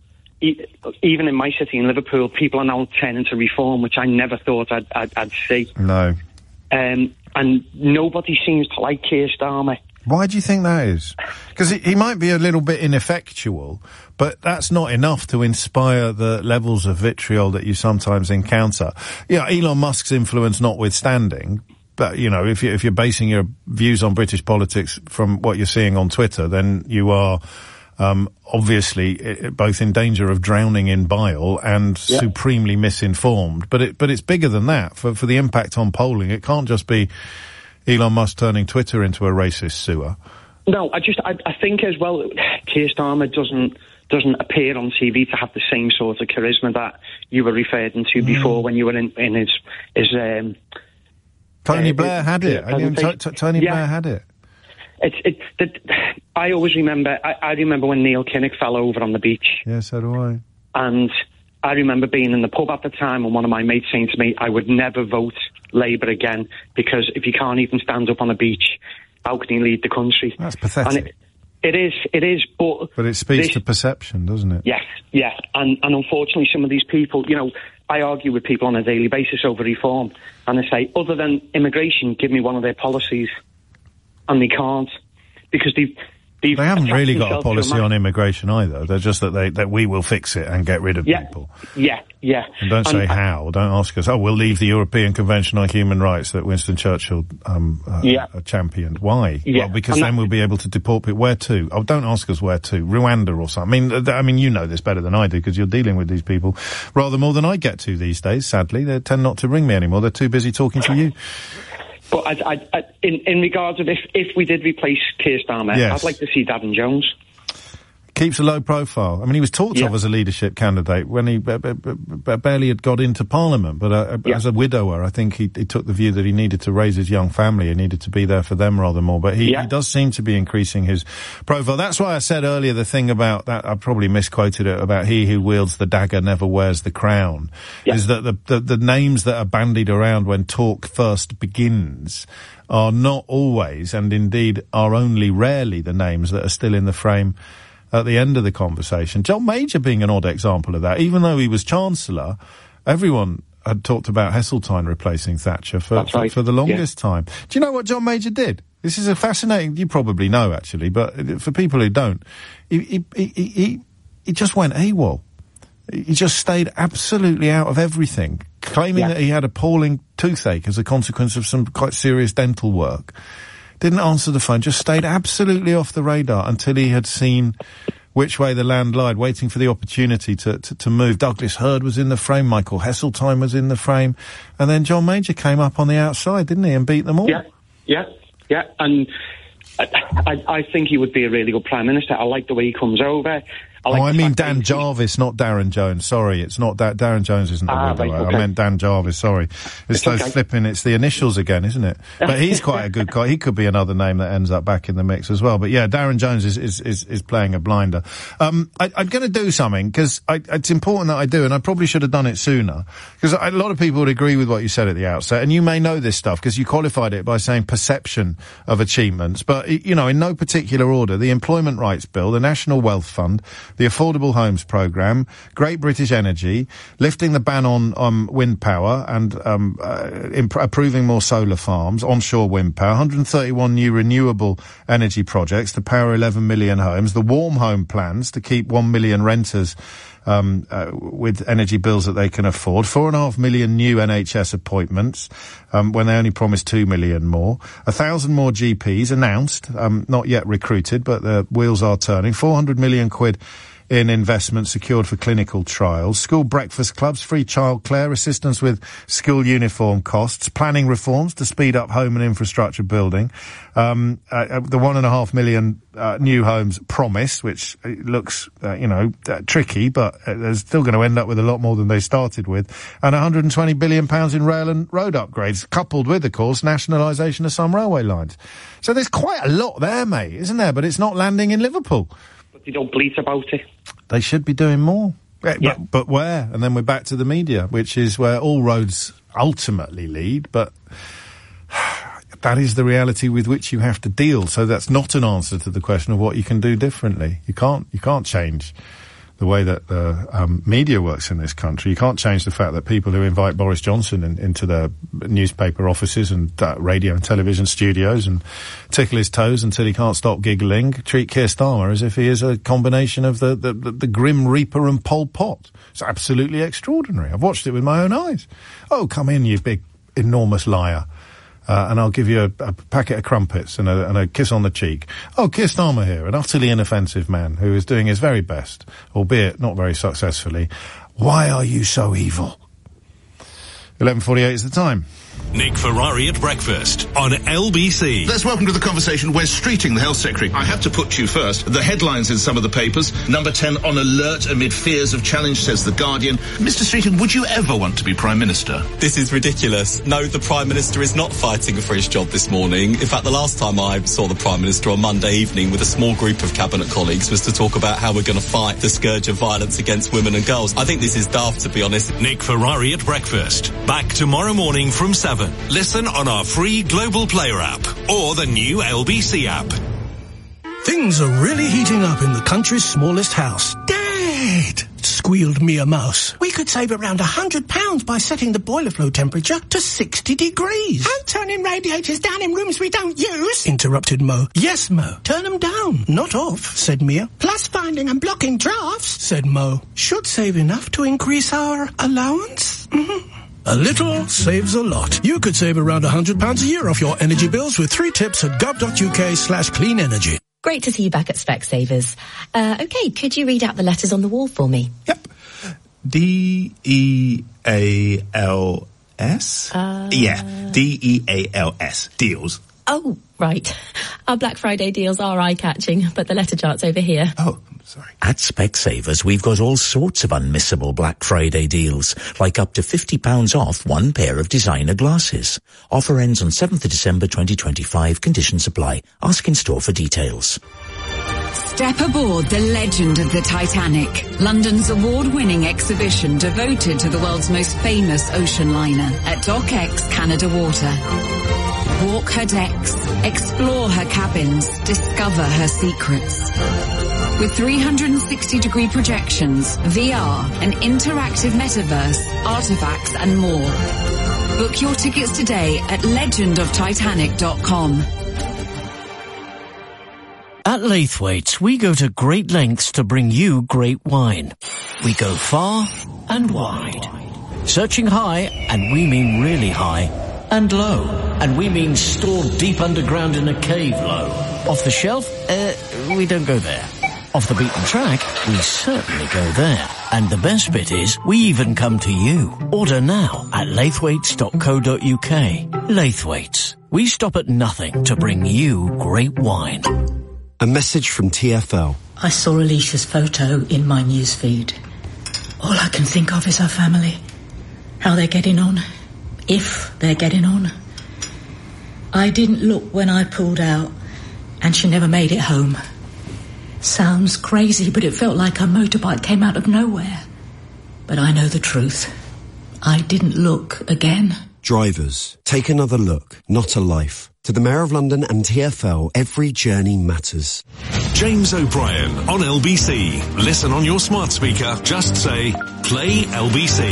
e- even in my city, in Liverpool, people are now turning to reform, which I never thought I'd, I'd, I'd see. No. Um, and nobody seems to like Keir Starmer. Why do you think that is? Because he, he might be a little bit ineffectual, but that's not enough to inspire the levels of vitriol that you sometimes encounter. Yeah, Elon Musk's influence notwithstanding, but, you know, if, you, if you're basing your views on British politics from what you're seeing on Twitter, then you are um, obviously both in danger of drowning in bile and yeah. supremely misinformed. But it, but it's bigger than that. For, for the impact on polling, it can't just be Elon Musk turning Twitter into a racist sewer. No, I just, I, I think as well, Keir Starmer doesn't, doesn't appear on T V to have the same sort of charisma that you were referring to mm. before when you were in, in his, his, um, Tony uh, Blair had it. I mean, t- t- Tony yeah. Blair had it. It's, it, the, I always remember, I, I remember when Neil Kinnock fell over on the beach. Yeah, so do I. And I remember being in the pub at the time and one of my mates saying to me, I would never vote Labour again, because if you can't even stand up on a beach, how can you lead the country? That's pathetic. And it, it is, it is, but... But it speaks this, to perception, doesn't it? Yes, yes. And, and unfortunately, some of these people, you know, I argue with people on a daily basis over reform, and they say, other than immigration, give me one of their policies. And they can't, because they've... They haven't really got a policy on immigration either. They're just that they that we will fix it and get rid of yeah, people. Yeah, yeah. And don't say and, how. Don't ask us, oh, we'll leave the European Convention on Human Rights that Winston Churchill um, uh, yeah. uh, championed. Why? Yeah. Well, because and then that, we'll be able to deport people. Where to? Oh, don't ask us where to. Rwanda or something. I mean, th- I mean, you know this better than I do because you're dealing with these people rather more than I get to these days, sadly. They tend not to ring me anymore. They're too busy talking to you. But I, I, I, in, in regards of if, if we did replace Keir Starmer, yes. I'd like to see Davin Jones. Keeps a low profile. I mean, he was talked yeah. of as a leadership candidate when he b- b- b- barely had got into Parliament. But uh, yeah. as a widower, I think he, he took the view that he needed to raise his young family. He needed to be there for them rather more. But he, yeah. he does seem to be increasing his profile. That's why I said earlier the thing about that, I probably misquoted it, about he who wields the dagger never wears the crown, yeah. is that the, the, the names that are bandied around when talk first begins are not always, and indeed are only rarely, the names that are still in the frame at the end of the conversation. John Major being an odd example of that. Even though he was Chancellor, everyone had talked about Heseltine replacing Thatcher for, right. for, for the longest yeah. time. Do you know what John Major did? This is a fascinating, you probably know actually, but for people who don't, he, he, he, he, he just went AWOL. He just stayed absolutely out of everything, claiming yeah. that he had appalling toothache as a consequence of some quite serious dental work. Didn't answer the phone, just stayed absolutely off the radar until he had seen which way the land lied, waiting for the opportunity to, to, to move. Douglas Hurd was in the frame, Michael Heseltine was in the frame, and then John Major came up on the outside, didn't he, and beat them all? Yeah, yeah, yeah, and I, I, I think he would be a really good Prime Minister. I like the way he comes over. I like oh, I mean Dan Jarvis, not Darren Jones. Sorry, it's not that. Darren Jones isn't the ah, window. right, okay. I meant Dan Jarvis, sorry. It's, it's those okay. flipping, it's the initials again, isn't it? But he's quite a good guy. He could be another name that ends up back in the mix as well. But yeah, Darren Jones is, is, is, is playing a blinder. Um, I, I'm going to do something, because it's important that I do, and I probably should have done it sooner. Because a lot of people would agree with what you said at the outset, and you may know this stuff, because you qualified it by saying perception of achievements. But, you know, in no particular order, the Employment Rights Bill, the National Wealth Fund, the Affordable Homes Programme, Great British Energy, lifting the ban on um, wind power and um, uh, imp- approving more solar farms, onshore wind power, one hundred thirty-one new renewable energy projects to power eleven million homes, the warm home plans to keep one million renters Um, uh, with energy bills that they can afford, four and a half million new N H S appointments, um, when they only promised two million more, a thousand more G Ps announced, um, not yet recruited, but the wheels are turning, four hundred million quid in investment secured for clinical trials, school breakfast clubs, free childcare, assistance with school uniform costs, planning reforms to speed up home and infrastructure building, um, uh, the one and a half million uh, new homes promise, which looks, uh, you know, uh, tricky, but uh, they're still going to end up with a lot more than they started with, and one hundred twenty billion pounds in rail and road upgrades, coupled with, of course, nationalisation of some railway lines. So there's quite a lot there, mate, isn't there? But it's not landing in Liverpool. They don't bleat about it. They should be doing more. Yeah, yeah. But, but where? And then we're back to the media, which is where all roads ultimately lead, but that is the reality with which you have to deal. So that's not an answer to the question of what you can do differently. You can't, you can't change the way that the um, media works in this country. You can't change the fact that people who invite Boris Johnson in, into their newspaper offices and uh, radio and television studios and tickle his toes until he can't stop giggling, treat Keir Starmer as if he is a combination of the, the, the, the Grim Reaper and Pol Pot. It's absolutely extraordinary. I've watched it with my own eyes. Oh, come in, you big, enormous liar. Uh, and I'll give you a, a packet of crumpets and a, and a kiss on the cheek. Oh, Keir Starmer here, an utterly inoffensive man who is doing his very best, albeit not very successfully. Why are you so evil? eleven forty-eight is the time. Nick Ferrari at breakfast on L B C. Let's welcome to the conversation Wes Streeting, the Health Secretary. I have to put you first. The headlines in some of the papers. Number ten on alert amid fears of challenge, says The Guardian. Mister Streeting, would you ever want to be Prime Minister? This is ridiculous. No, the Prime Minister is not fighting for his job this morning. In fact, the last time I saw the Prime Minister on Monday evening with a small group of Cabinet colleagues was to talk about how we're going to fight the scourge of violence against women and girls. I think this is daft, to be honest. Nick Ferrari at breakfast. Back tomorrow morning from seven. Listen on our free Global Player app or the new L B C app. Things are really heating up in the country's smallest house. Dad! Squealed Mia Mouse. We could save around a hundred pounds by setting the boiler flow temperature to sixty degrees. And turning radiators down in rooms we don't use, interrupted Mo. Yes, Mo. Turn them down, not off, said Mia. Plus finding and blocking drafts, said Mo. Should save enough to increase our allowance? Mm-hmm. A little saves a lot. You could save around one hundred pounds a year off your energy bills with three tips at gov.uk slash clean energy. Great to see you back at Specsavers. Uh, okay, could you read out the letters on the wall for me? Yep. D E A L S? Uh... Yeah, D E A L S. Deals. Oh, right. Our Black Friday deals are eye-catching, but the letter chart's over here. Oh, sorry. At Specsavers, we've got all sorts of unmissable Black Friday deals, like up to fifty pounds off one pair of designer glasses. Offer ends on seventh of December twenty twenty-five. Conditions apply. Ask in store for details. Step aboard the legend of the Titanic, London's award-winning exhibition devoted to the world's most famous ocean liner at DocX Canada Water. Walk her decks, explore her cabins, discover her secrets. With three hundred sixty degree projections, V R, an interactive metaverse, artifacts and more. Book your tickets today at legend of titanic dot com. At Laithwaite's, we go to great lengths to bring you great wine. We go far and wide. Searching high, and we mean really high, and low, and we mean stored deep underground in a cave low. Off the shelf? Uh, we don't go there. Off the beaten track? We certainly go there. And the best bit is, we even come to you. Order now at laithwaites dot co dot uk. Laithwaite's. We stop at nothing to bring you great wine. A message from T F L. I saw Alicia's photo in my newsfeed. All I can think of is her family. How they're getting on. If they're getting on. I didn't look when I pulled out, and she never made it home. Sounds crazy, but it felt like her motorbike came out of nowhere. But I know the truth. I didn't look again. Drivers, take another look, not a life. To the Mayor of London and T F L, every journey matters. James O'Brien on L B C. Listen on your smart speaker. Just say, play L B C.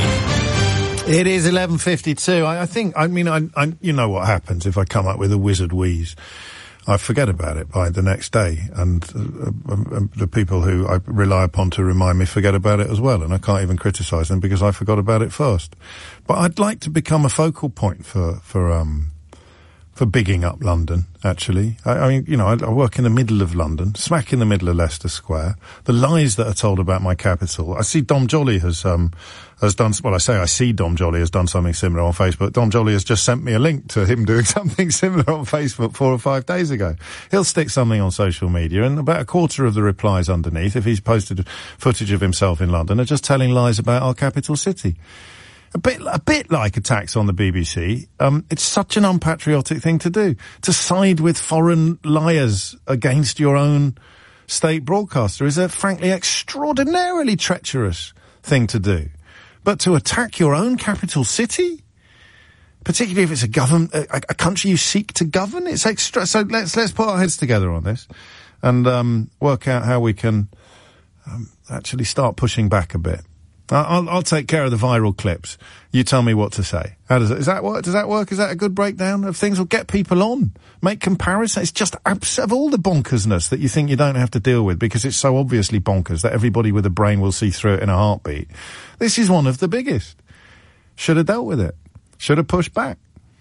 It is eleven fifty-two. I, I think, I mean, I, I, you know what happens if I come up with a wizard wheeze. I forget about it by the next day, and uh, uh, the people who I rely upon to remind me forget about it as well, and I can't even criticise them because I forgot about it first. But I'd like to become a focal point for, for, um, for bigging up London, actually. I, I mean, you know, I, I work in the middle of London, smack in the middle of Leicester Square. The lies that are told about my capital. I see Dom Jolly has, um, has done, well, I say I see Dom Jolly has done something similar on Facebook. Dom Jolly has just sent me a link to him doing something similar on Facebook four or five days ago. He'll stick something on social media, and about a quarter of the replies underneath, if he's posted footage of himself in London, are just telling lies about our capital city. A bit, a bit like attacks on the B B C. Um, it's such an unpatriotic thing to do. To side with foreign liars against your own state broadcaster is a frankly extraordinarily treacherous thing to do. But to attack your own capital city, particularly if it's a govern, a, a country you seek to govern, it's extra. So let's, let's put our heads together on this and, um, work out how we can, um, actually start pushing back a bit. I'll, I'll take care of the viral clips. You tell me what to say. How does it, is that work? Does that work? Is that a good breakdown of things? Will get people on. Make comparisons. It's just abs- of all the bonkersness that you think you don't have to deal with because it's so obviously bonkers that everybody with a brain will see through it in a heartbeat. This is one of the biggest. Should have dealt with it. Should have pushed back.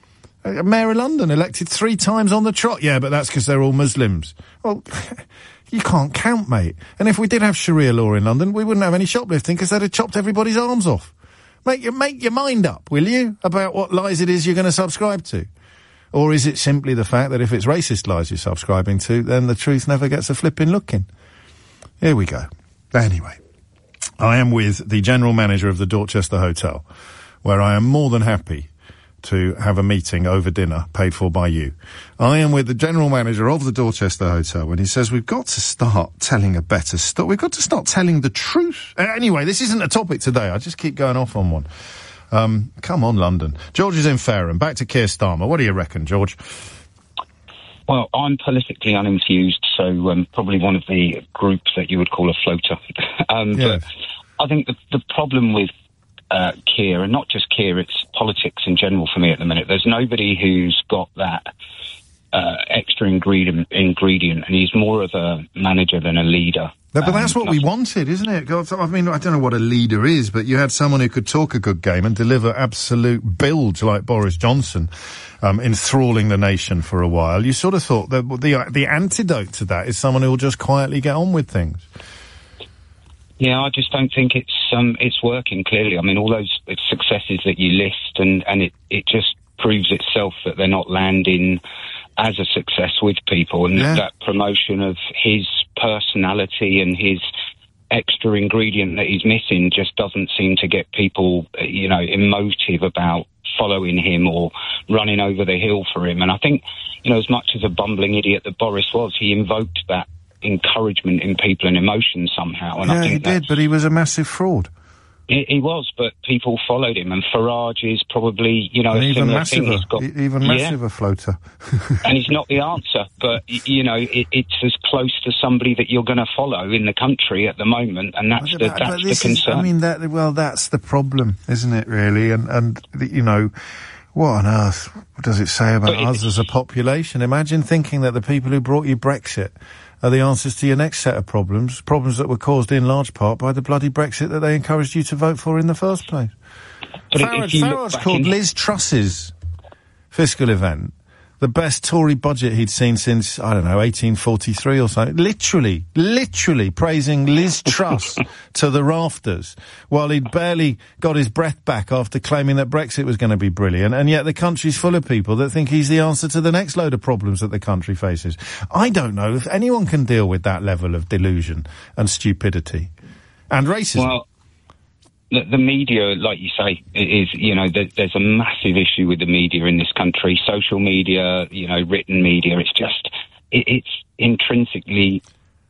Uh, Mayor of London elected three times on the trot. Yeah, but that's because they're all Muslims. Well, you can't count, mate. And if we did have Sharia law in London, we wouldn't have any shoplifting because they'd have chopped everybody's arms off. Make your, make your mind up, will you, about what lies it is you're going to subscribe to? Or is it simply the fact that if it's racist lies you're subscribing to, then the truth never gets a flipping look in? Here we go. Anyway, I am with the general manager of the Dorchester Hotel, where I am more than happy to have a meeting over dinner paid for by you. I am with the general manager of the Dorchester Hotel when he says we've got to start telling a better story. We've got to start telling the truth. Uh, anyway, this isn't a topic today. I just keep going off on one. Um, come on, London. George is in Fareham. Back to Keir Starmer. What do you reckon, George? Well, I'm politically uninfused, so um, probably one of the groups that you would call a floater. um, yes. But I think the, the problem with Uh, Keir, and not just Keir, it's politics in general for me at the minute. There's nobody who's got that uh, extra ingredient, ingredient, and he's more of a manager than a leader. No, but um, that's what we wanted, isn't it? God, I mean, I don't know what a leader is, but you had someone who could talk a good game and deliver absolute bilge like Boris Johnson, um, enthralling the nation for a while. You sort of thought that the, the antidote to that is someone who will just quietly get on with things. Yeah, I just don't think it's um, it's working, clearly. I mean, all those successes that you list, and, and it, it just proves itself that they're not landing as a success with people. And yeah. that promotion of his personality and his extra ingredient that he's missing just doesn't seem to get people, you know, emotive about following him or running over the hill for him. And I think, you know, as much as a bumbling idiot that Boris was, he invoked that encouragement in people and emotion somehow. And yeah, I think he did, but he was a massive fraud. He, he was, but people followed him, and Farage is probably, you know, and a even similar massive, thing. He's got, even massive yeah. a floater. And he's not the answer, but, you know, it, it's as close to somebody that you're going to follow in the country at the moment, and that's but, the, but that's the is, concern. I mean, that, well, that's the problem, isn't it, really? And, and you know, what on earth does it say about But us as a population? Imagine thinking that the people who brought you Brexit are the answers to your next set of problems, problems that were caused in large part by the bloody Brexit that they encouraged you to vote for in the first place. But Farage, if you look Farage back called in- Liz Truss's fiscal event The best Tory budget he'd seen since, I don't know, eighteen forty-three or something. Literally, literally praising Liz Truss to the rafters, while he'd barely got his breath back after claiming that Brexit was going to be brilliant, and yet the country's full of people that think he's the answer to the next load of problems that the country faces. I don't know if anyone can deal with that level of delusion and stupidity. And racism. Well, The, the media, like you say, is, you know, there, there's a massive issue with the media in this country. Social media, you know, written media, it's just, it, it's intrinsically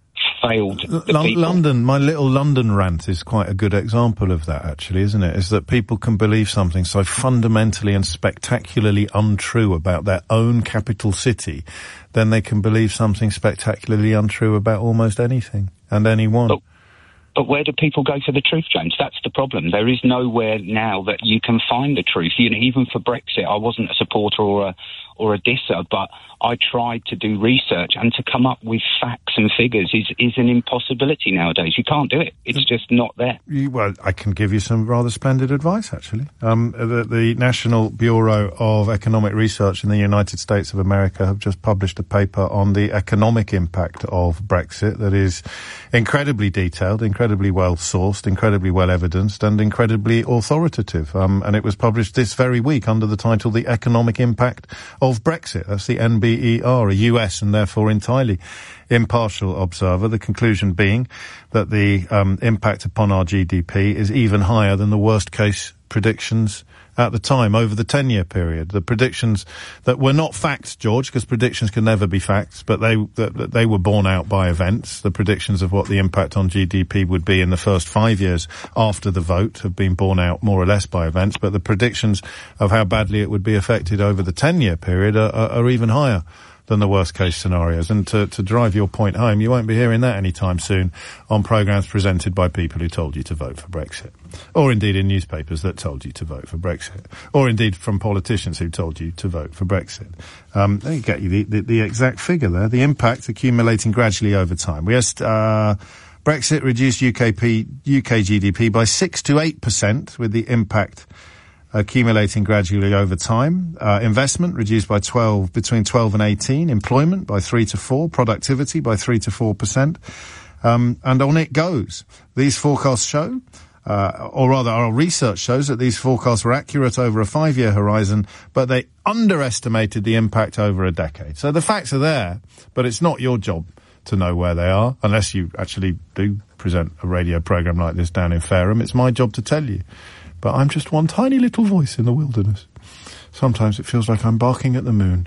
failed the L- people. London, my little London rant is quite a good example of that, actually, isn't it? Is that people can believe something so fundamentally and spectacularly untrue about their own capital city, then they can believe something spectacularly untrue about almost anything and anyone. Oh. But where do people go for the truth, James? That's the problem. There is nowhere now that you can find the truth. You know, even for Brexit, I wasn't a supporter or a or a disser, but I tried to do research, and to come up with facts and figures is, is an impossibility nowadays. You can't do it. It's just not there. You, well, I can give you some rather splendid advice, actually. Um, the, the National Bureau of Economic Research in the United States of America have just published a paper on the economic impact of Brexit that is incredibly detailed, incredibly well-sourced, incredibly well-evidenced, and incredibly authoritative. Um, and it was published this very week under the title The Economic Impact of Brexit. That's the N B E R, a U S and therefore entirely impartial observer. The conclusion being that the um, impact upon our G D P is even higher than the worst-case predictions at the time over the ten-year period. The predictions that were not facts, George, because predictions can never be facts, but they that they were borne out by events. The predictions of what the impact on G D P would be in the first five years after the vote have been borne out more or less by events, but the predictions of how badly it would be affected over the ten-year period are, are, are even higher than the worst-case scenarios. And to, to drive your point home, you won't be hearing that anytime soon on programmes presented by people who told you to vote for Brexit. Or indeed in newspapers that told you to vote for Brexit. Or indeed from politicians who told you to vote for Brexit. Um, let me get you the, the, the exact figure there. The impact accumulating gradually over time. We est- uh, Brexit reduced U K P, U K G D P by six to eight percent, with the impact accumulating gradually over time. Uh, investment reduced by twelve, between twelve and eighteen. Employment by three to four. Productivity by three to four percent. Um, and on it goes. These forecasts show, uh, or rather our research shows that these forecasts were accurate over a five-year horizon, but they underestimated the impact over a decade. So the facts are there, but it's not your job to know where they are, unless you actually do present a radio programme like this down in Fareham. It's my job to tell you. But I'm just one tiny little voice in the wilderness. Sometimes it feels like I'm barking at the moon.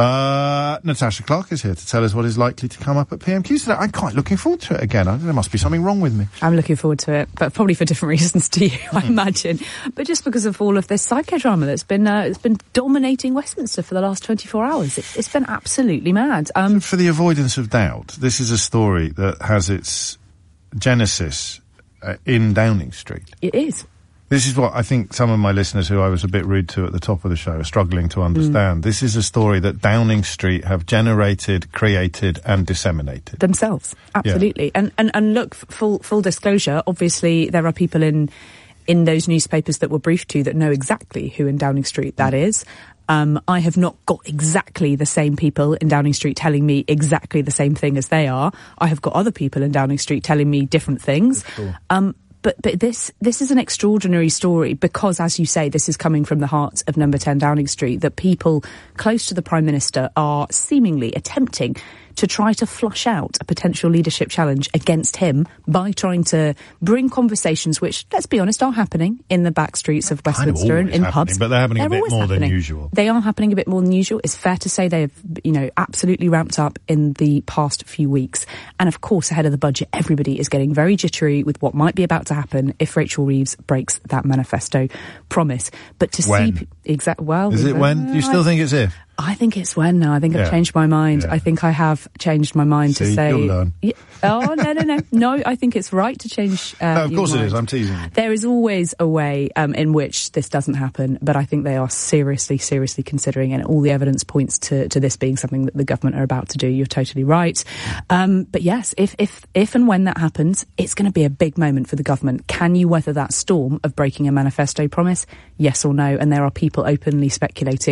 Uh, Natasha Clark is here to tell us what is likely to come up at P M Q today. I'm quite looking forward to it again. I, there must be something wrong with me. I'm looking forward to it, but probably for different reasons to you, I imagine. But just because of all of this psychodrama that's been uh, it's been dominating Westminster for the last twenty-four hours. It, it's been absolutely mad. Um, for the avoidance of doubt, this is a story that has its genesis uh, in Downing Street. It is. This is what I think some of my listeners who I was a bit rude to at the top of the show are struggling to understand. Mm. This is a story that Downing Street have generated, created and disseminated. Themselves. Absolutely. Yeah. And, and, and look, full, full disclosure, obviously there are people in, in those newspapers that were briefed to that know exactly who in Downing Street that mm. is. Um, I have not got exactly the same people in Downing Street telling me exactly the same thing as they are. I have got other people in Downing Street telling me different things. Cool. Um, But but this this is an extraordinary story because, as you say, this is coming from the heart of number ten Downing Street, that people close to the Prime Minister are seemingly attempting to try to flush out a potential leadership challenge against him by trying to bring conversations which, let's be honest, are happening in the back streets of Westminster and in pubs. But they're happening they're a bit more happening. than usual. They are happening a bit more than usual. It's fair to say they've, you know, absolutely ramped up in the past few weeks. And of course, ahead of the budget, everybody is getting very jittery with what might be about to happen if Rachel Reeves breaks that manifesto promise. But to when? see... Exact, well, is it uh, when? Do you still I, think it's if? I think it's when now. I think yeah. I've changed my mind. Yeah. I think I have changed my mind See, to say... you'll learn. Yeah, oh, no, no, no. No, I think it's right to change uh, No, of course mind. it is. I'm teasing you. There is always a way um, in which this doesn't happen, but I think they are seriously, seriously considering, and all the evidence points to, to this being something that the government are about to do. You're totally right. Um, but yes, if, if, if and when that happens, it's going to be a big moment for the government. Can you weather that storm of breaking a manifesto promise? Yes or no? And there are people openly speculating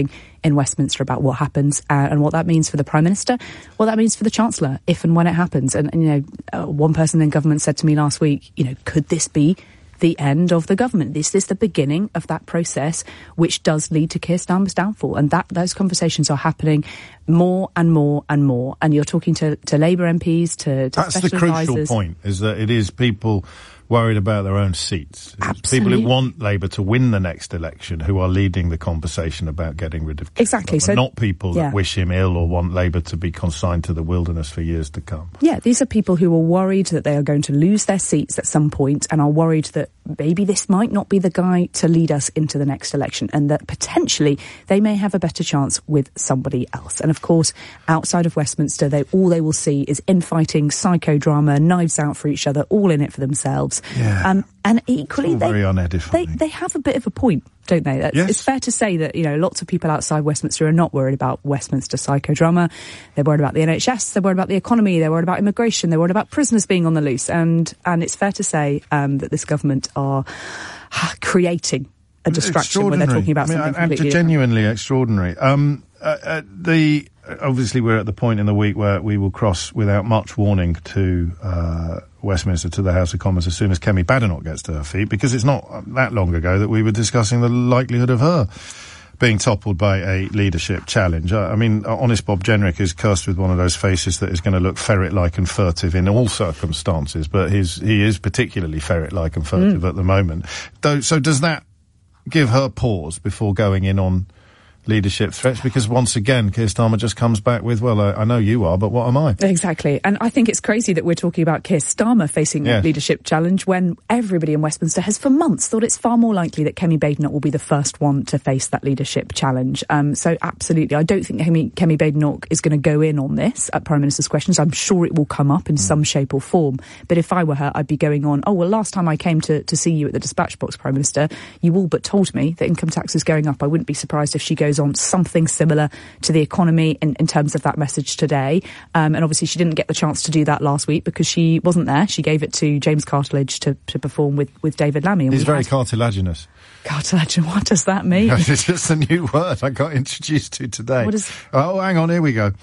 in Westminster about what happens uh, and what that means for the Prime Minister, what that means for the Chancellor, if and when it happens. And, and you know, uh, one person in government said to me last week, you know, could this be the end of the government? This is the beginning of that process, which does lead to Keir Starmer's downfall. And that those conversations are happening more and more and more. And you're talking to, to Labour M Ps, to, to That's special the crucial advisors. point, is that it is people worried about their own seats. It's Absolutely. people who want Labour to win the next election who are leading the conversation about getting rid of Keir Exactly. Starmer, So, not people yeah. that wish him ill or want Labour to be consigned to the wilderness for years to come. Yeah, these are people who are worried that they are going to lose their seats at some point and are worried that maybe this might not be the guy to lead us into the next election, and that potentially they may have a better chance with somebody else. And of course, outside of Westminster, they all they will see is infighting, psychodrama, knives out for each other, all in it for themselves. Yeah. Um, and equally, It's all they, very unedifying. they they have a bit of a point, don't they? That's, Yes. It's fair to say that, you know, lots of people outside Westminster are not worried about Westminster psychodrama. They're worried about the N H S, they're worried about the economy, they're worried about immigration, they're worried about prisoners being on the loose. And and it's fair to say um, that this government are creating a distraction when they're talking about I mean, something and- completely and different. genuinely extraordinary. Um, uh, uh, the obviously we're at the point in the week where we will cross without much warning to uh, Westminster, to the House of Commons, as soon as Kemi Badenoch gets to her feet, because it's not that long ago that we were discussing the likelihood of her being toppled by a leadership challenge. I, I mean, honest Bob Jenrick is cursed with one of those faces that is going to look ferret-like and furtive in all circumstances, but his, he is particularly ferret-like and furtive Mm. at the moment. Though, so does that give her pause before going in on leadership threats? Because once again, Keir Starmer just comes back with, well, I, I know you are, but what am I? Exactly. And I think it's crazy that we're talking about Keir Starmer facing Yes. a leadership challenge when everybody in Westminster has for months thought it's far more likely that Kemi Badenoch will be the first one to face that leadership challenge. Um, so absolutely, I don't think Kemi, Kemi Badenoch is going to go in on this at Prime Minister's Questions. I'm sure it will come up in mm. some shape or form. But if I were her, I'd be going on, oh, well, last time I came to, to see you at the dispatch box, Prime Minister, you all but told me that income tax is going up. I wouldn't be surprised if she goes on something similar to the economy in, in terms of that message today. Um, and obviously she didn't get the chance to do that last week because she wasn't there. She gave it to James Cartledge to, to perform with, with David Lammy. And He's we very had- cartilaginous. Cartilage, what does that mean? It's just a new word I got introduced to today. What is- Oh, hang on, here we go.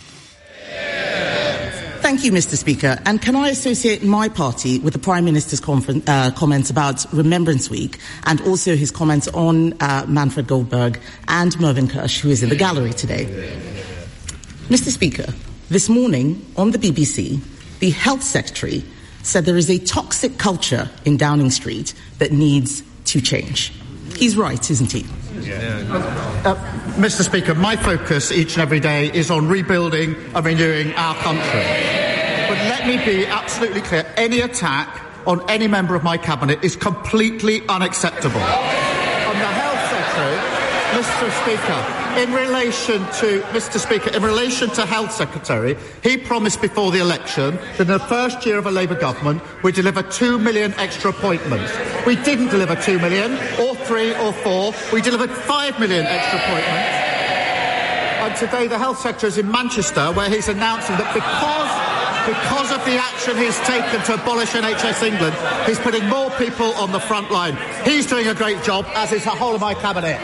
Thank you, Mister Speaker. And can I associate my party with the Prime Minister's confer- uh, comments about Remembrance Week and also his comments on uh, Manfred Goldberg and Mervyn Kirsch, who is in the gallery today? Mister Speaker, this morning on the B B C, the Health Secretary said there is a toxic culture in Downing Street that needs to change. He's right, isn't he? Uh, Mister Speaker, my focus each and every day is on rebuilding and renewing our country. But let me be absolutely clear, any attack on any member of my cabinet is completely unacceptable. On the Health Secretary, Mister Speaker, in relation to Mister Speaker, in relation to Health Secretary, he promised before the election that in the first year of a Labour government we'd deliver two million extra appointments. We didn't deliver two million, or three, or four. We delivered five million extra appointments. And today the Health Secretary is in Manchester, where he's announcing that because because of the action he's taken to abolish N H S England, he's putting more people on the front line. He's doing a great job, as is the whole of my cabinet.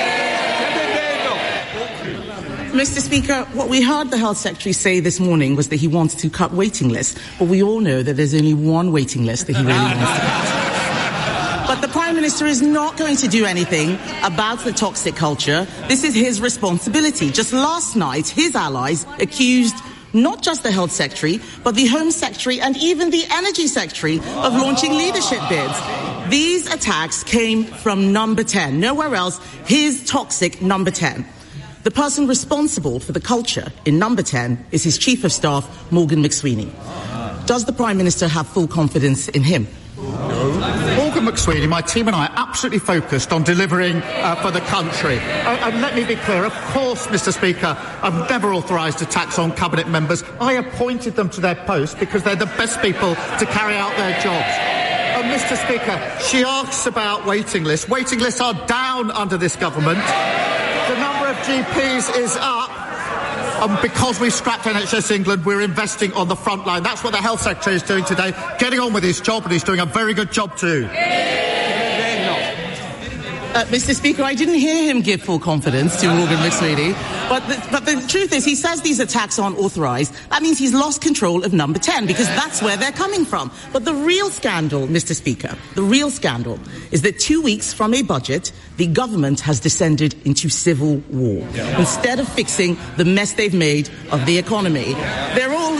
Mister Speaker, what we heard the Health Secretary say this morning was that he wants to cut waiting lists, but we all know that there's only one waiting list that he really wants to cut. But the Prime Minister is not going to do anything about the toxic culture. This is his responsibility. Just last night, his allies accused not just the Health Secretary, but the Home Secretary and even the Energy Secretary of launching leadership bids. These attacks came from Number ten, nowhere else, his toxic Number ten. The person responsible for the culture in Number ten is his Chief of Staff, Morgan McSweeney. Does the Prime Minister have full confidence in him? Morgan McSweeney, my team and I are absolutely focused on delivering uh, for the country. Uh, and let me be clear, of course, Mister Speaker, I've never authorised attacks on Cabinet members. I appointed them to their posts because they're the best people to carry out their jobs. And Mister Speaker, she asks about waiting lists. Waiting lists are down under this government. The number of G Ps is up. And because we scrapped N H S England, we're investing on the front line. That's what the Health Secretary is doing today, getting on with his job, and he's doing a very good job too. Uh, Mister Speaker, I didn't hear him give full confidence to Morgan McSweeney. But the, but the truth is, he says these attacks aren't authorised. That means he's lost control of number ten, because that's where they're coming from. But the real scandal, Mister Speaker, the real scandal is that two weeks from a budget, the government has descended into civil war. Yeah. Instead of fixing the mess they've made of the economy, they're all...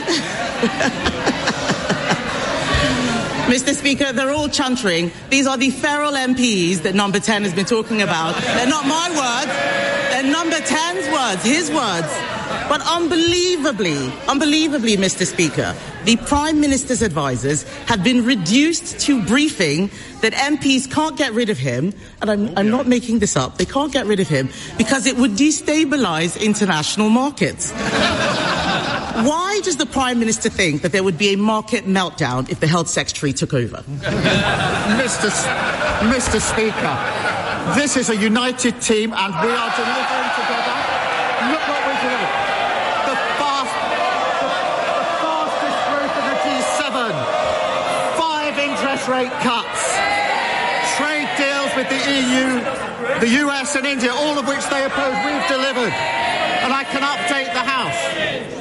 Mister Speaker, they're all chuntering. These are the feral M Ps that Number ten has been talking about. They're not my words. They're Number ten's words, his words. But unbelievably, unbelievably, Mister Speaker, the Prime Minister's advisers have been reduced to briefing that M Ps can't get rid of him, and I'm, I'm not making this up, they can't get rid of him because it would destabilise international markets. Why does the Prime Minister think that there would be a market meltdown if the Health Secretary took over? Mister S- Mister Speaker, this is a united team and we are delivering together. Look what we're doing. The, fast, the, the fastest growth of the G seven. Five interest rate cuts. Trade deals with the E U, the U S and India, all of which they oppose. We've delivered. And I can update the House.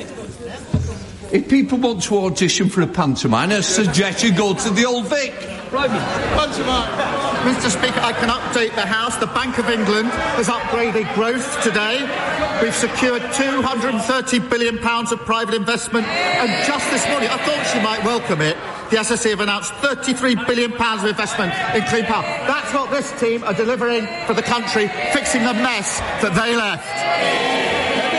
If people want to audition for a pantomime, I suggest you go to the Old Vic. Right. Pantomime. Mister Speaker, I can update the House. The Bank of England has upgraded growth today. We've secured two hundred thirty billion pounds of private investment. And just this morning, I thought she might welcome it, the S S E have announced thirty-three billion pounds of investment in clean power. That's what this team are delivering for the country, fixing the mess that they left.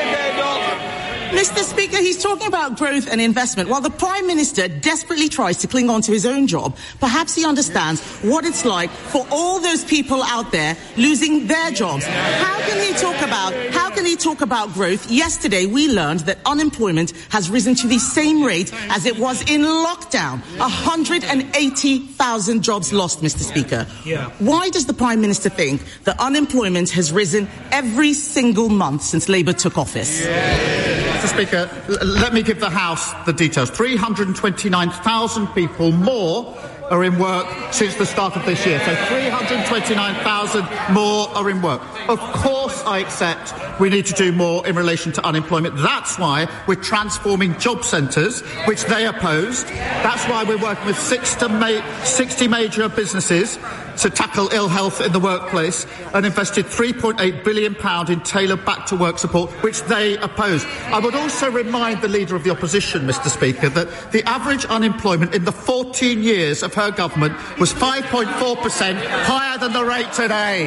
Mister Speaker, he's talking about growth and investment while the Prime Minister desperately tries to cling on to his own job. Perhaps he understands what it's like for all those people out there losing their jobs. How can he talk about, how can he talk about growth? Yesterday we learned that unemployment has risen to the same rate as it was in lockdown. one hundred eighty thousand jobs lost, Mister Speaker. Yeah. Why does the Prime Minister think that unemployment has risen every single month since Labour took office? Yeah. Mister Speaker, l- let me give the House the details. three hundred twenty-nine thousand people more are in work since the start of this year. So three hundred twenty-nine thousand more are in work. Of course I accept we need to do more in relation to unemployment. That's why we're transforming job centres, which they opposed. That's why we're working with sixty, ma- sixty major businesses to tackle ill health in the workplace and invested three point eight billion pounds in tailored back-to-work support, which they opposed. I would also remind the Leader of the Opposition, Mister Speaker, that the average unemployment in the fourteen years of her government was five point four percent, higher than the rate today.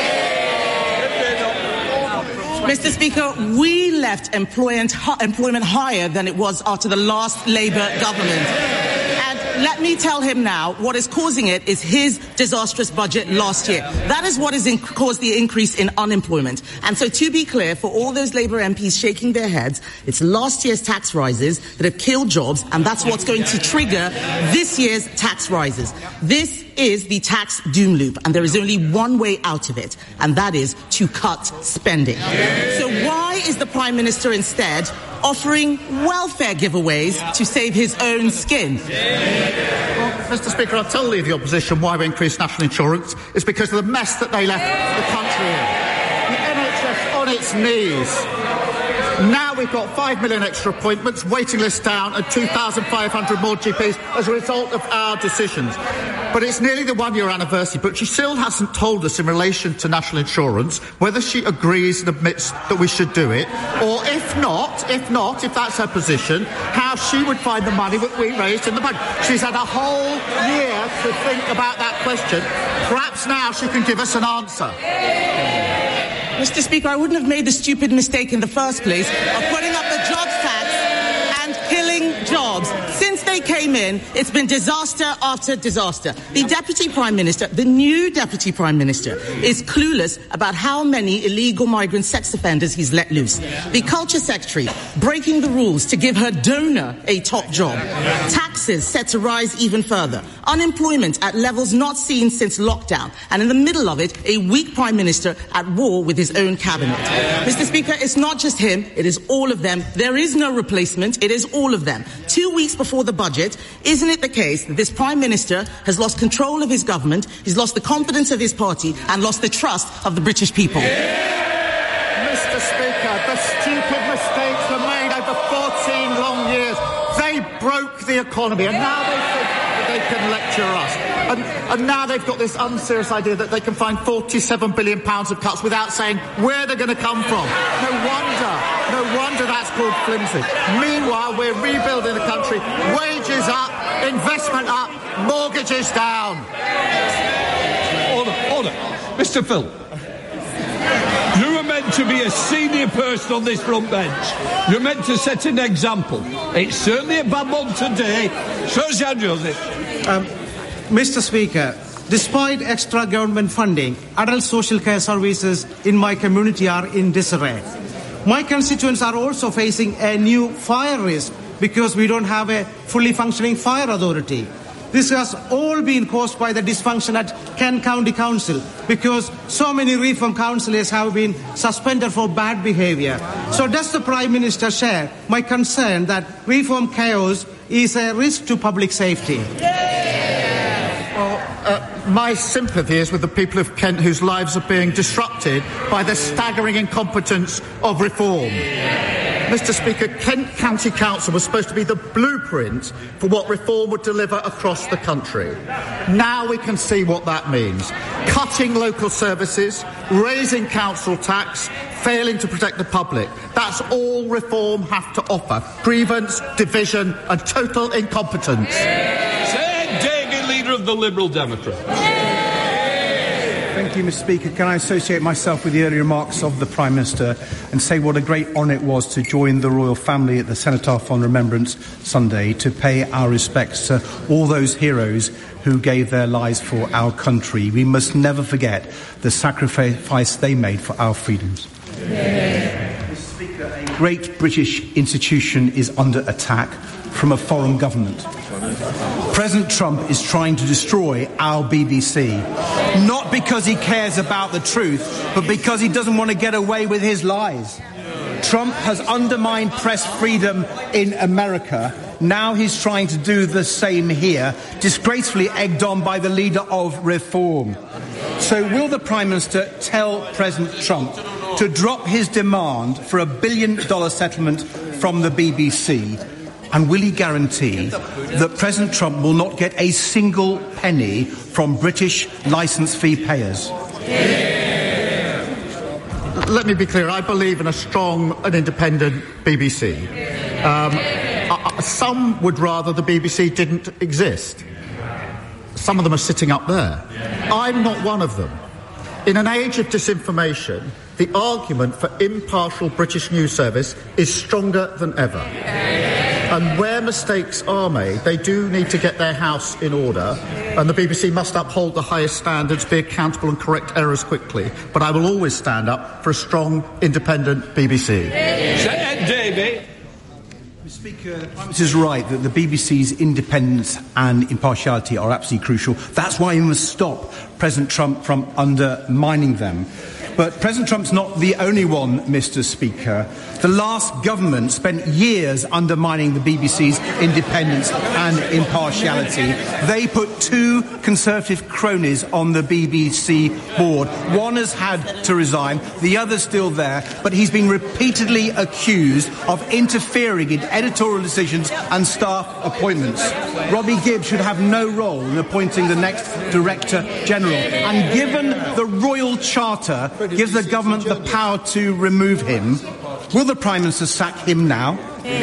Mister Speaker, we left employment, employment higher than it was after the last Labour government. Let me tell him now what is causing it is his disastrous budget last year. That is what has in- caused the increase in unemployment. And so to be clear, for all those Labour M Ps shaking their heads, it's last year's tax rises that have killed jobs, and that's what's going to trigger this year's tax rises. This is the tax doom loop, and there is only one way out of it, and that is to cut spending. So why is the Prime Minister instead offering welfare giveaways to save his own skin? Well, Mister Speaker, I'll tell the Opposition why we increased national insurance. It's because of the mess that they left the country in. The N H S on its knees. Now we've got five million extra appointments, waiting lists down, and two thousand five hundred more G Ps as a result of our decisions. But it's nearly the one-year anniversary, but she still hasn't told us in relation to national insurance whether she agrees and admits that we should do it, or if not, if not, if that's her position, how she would find the money that we raised in the budget. She's had a whole year to think about that question. Perhaps now she can give us an answer. Mister Speaker, I wouldn't have made the stupid mistake in the first place of putting up the jobs tax and killing jobs. Since they came in, it's been disaster after disaster. The Deputy Prime Minister, the new Deputy Prime Minister, is clueless about how many illegal migrant sex offenders he's let loose. The Culture Secretary, breaking the rules to give her donor a top job. Taxes set to rise even further. Unemployment at levels not seen since lockdown. And in the middle of it, a weak Prime Minister at war with his own cabinet. Mister Speaker, it's not just him, it is all of them. There is no replacement, it is all of them. Two weeks before the budget, Isn't it the case that this Prime Minister has lost control of his government, he's lost the confidence of his party, and lost the trust of the British people? Yeah! Mister Speaker, the stupid mistakes were made over fourteen long years. They broke the economy, and now they think that they can lecture us. And, and now they've got this unserious idea that they can find forty-seven billion pounds of cuts without saying where they're going to come from. No wonder, no wonder that's called flimsy. Meanwhile, we're rebuilding the country. Wages up, investment up, mortgages down. Order, order. Mister Phil, you were meant to be a senior person on this front bench. You're meant to set an example. It's certainly a bad one today. Sir Jan Joseph. Um, Mister Speaker, despite extra government funding, adult social care services in my community are in disarray. My constituents are also facing a new fire risk because we don't have a fully functioning fire authority. This has all been caused by the dysfunction at Kent County Council because so many reform councillors have been suspended for bad behaviour. So does the Prime Minister share my concern that reform chaos is a risk to public safety? Well, uh, my sympathy is with the people of Kent whose lives are being disrupted by the staggering incompetence of reform. Mister Speaker, Kent County Council was supposed to be the blueprint for what reform would deliver across the country. Now we can see what that means. Cutting local services, raising council tax, failing to protect the public. That's all reform have to offer. Grievance, division and total incompetence. Sir David, leader of the Liberal Democrats. Thank you, Mister Speaker. Can I associate myself with the earlier remarks of the Prime Minister and say what a great honour it was to join the royal family at the Cenotaph on Remembrance Sunday to pay our respects to all those heroes who gave their lives for our country. We must never forget the sacrifice they made for our freedoms. Yeah. Mister Speaker, a great British institution is under attack from a foreign government. President Trump is trying to destroy our B B C, not because he cares about the truth, but because he doesn't want to get away with his lies. Trump has undermined press freedom in America. Now he's trying to do the same here, disgracefully egged on by the leader of reform. So will the Prime Minister tell President Trump to drop his demand for a billion dollar settlement from the B B C? And will he guarantee that President Trump will not get a single penny from British licence fee payers? Let me be clear. I believe in a strong and independent B B C. Um, uh, some would rather the B B C didn't exist. Some of them are sitting up there. I'm not one of them. In an age of disinformation, the argument for impartial British news service is stronger than ever. And where mistakes are made, they do need to get their house in order, and the B B C must uphold the highest standards, be accountable and correct errors quickly. But I will always stand up for a strong, independent B B C. David. Mister Speaker, the Prime Minister is right that the B B C's independence and impartiality are absolutely crucial. That's why we must stop President Trump from undermining them. But President Trump's not the only one, Mister Speaker. The last government spent years undermining the B B C's independence and impartiality. They put two Conservative cronies on the B B C board. One has had to resign, the other's still there, but he's been repeatedly accused of interfering in editorial decisions and staff appointments. Robbie Gibbs should have no role in appointing the next Director General. And given the Royal Charter gives the government the power to remove him, will the Prime Minister sack him now?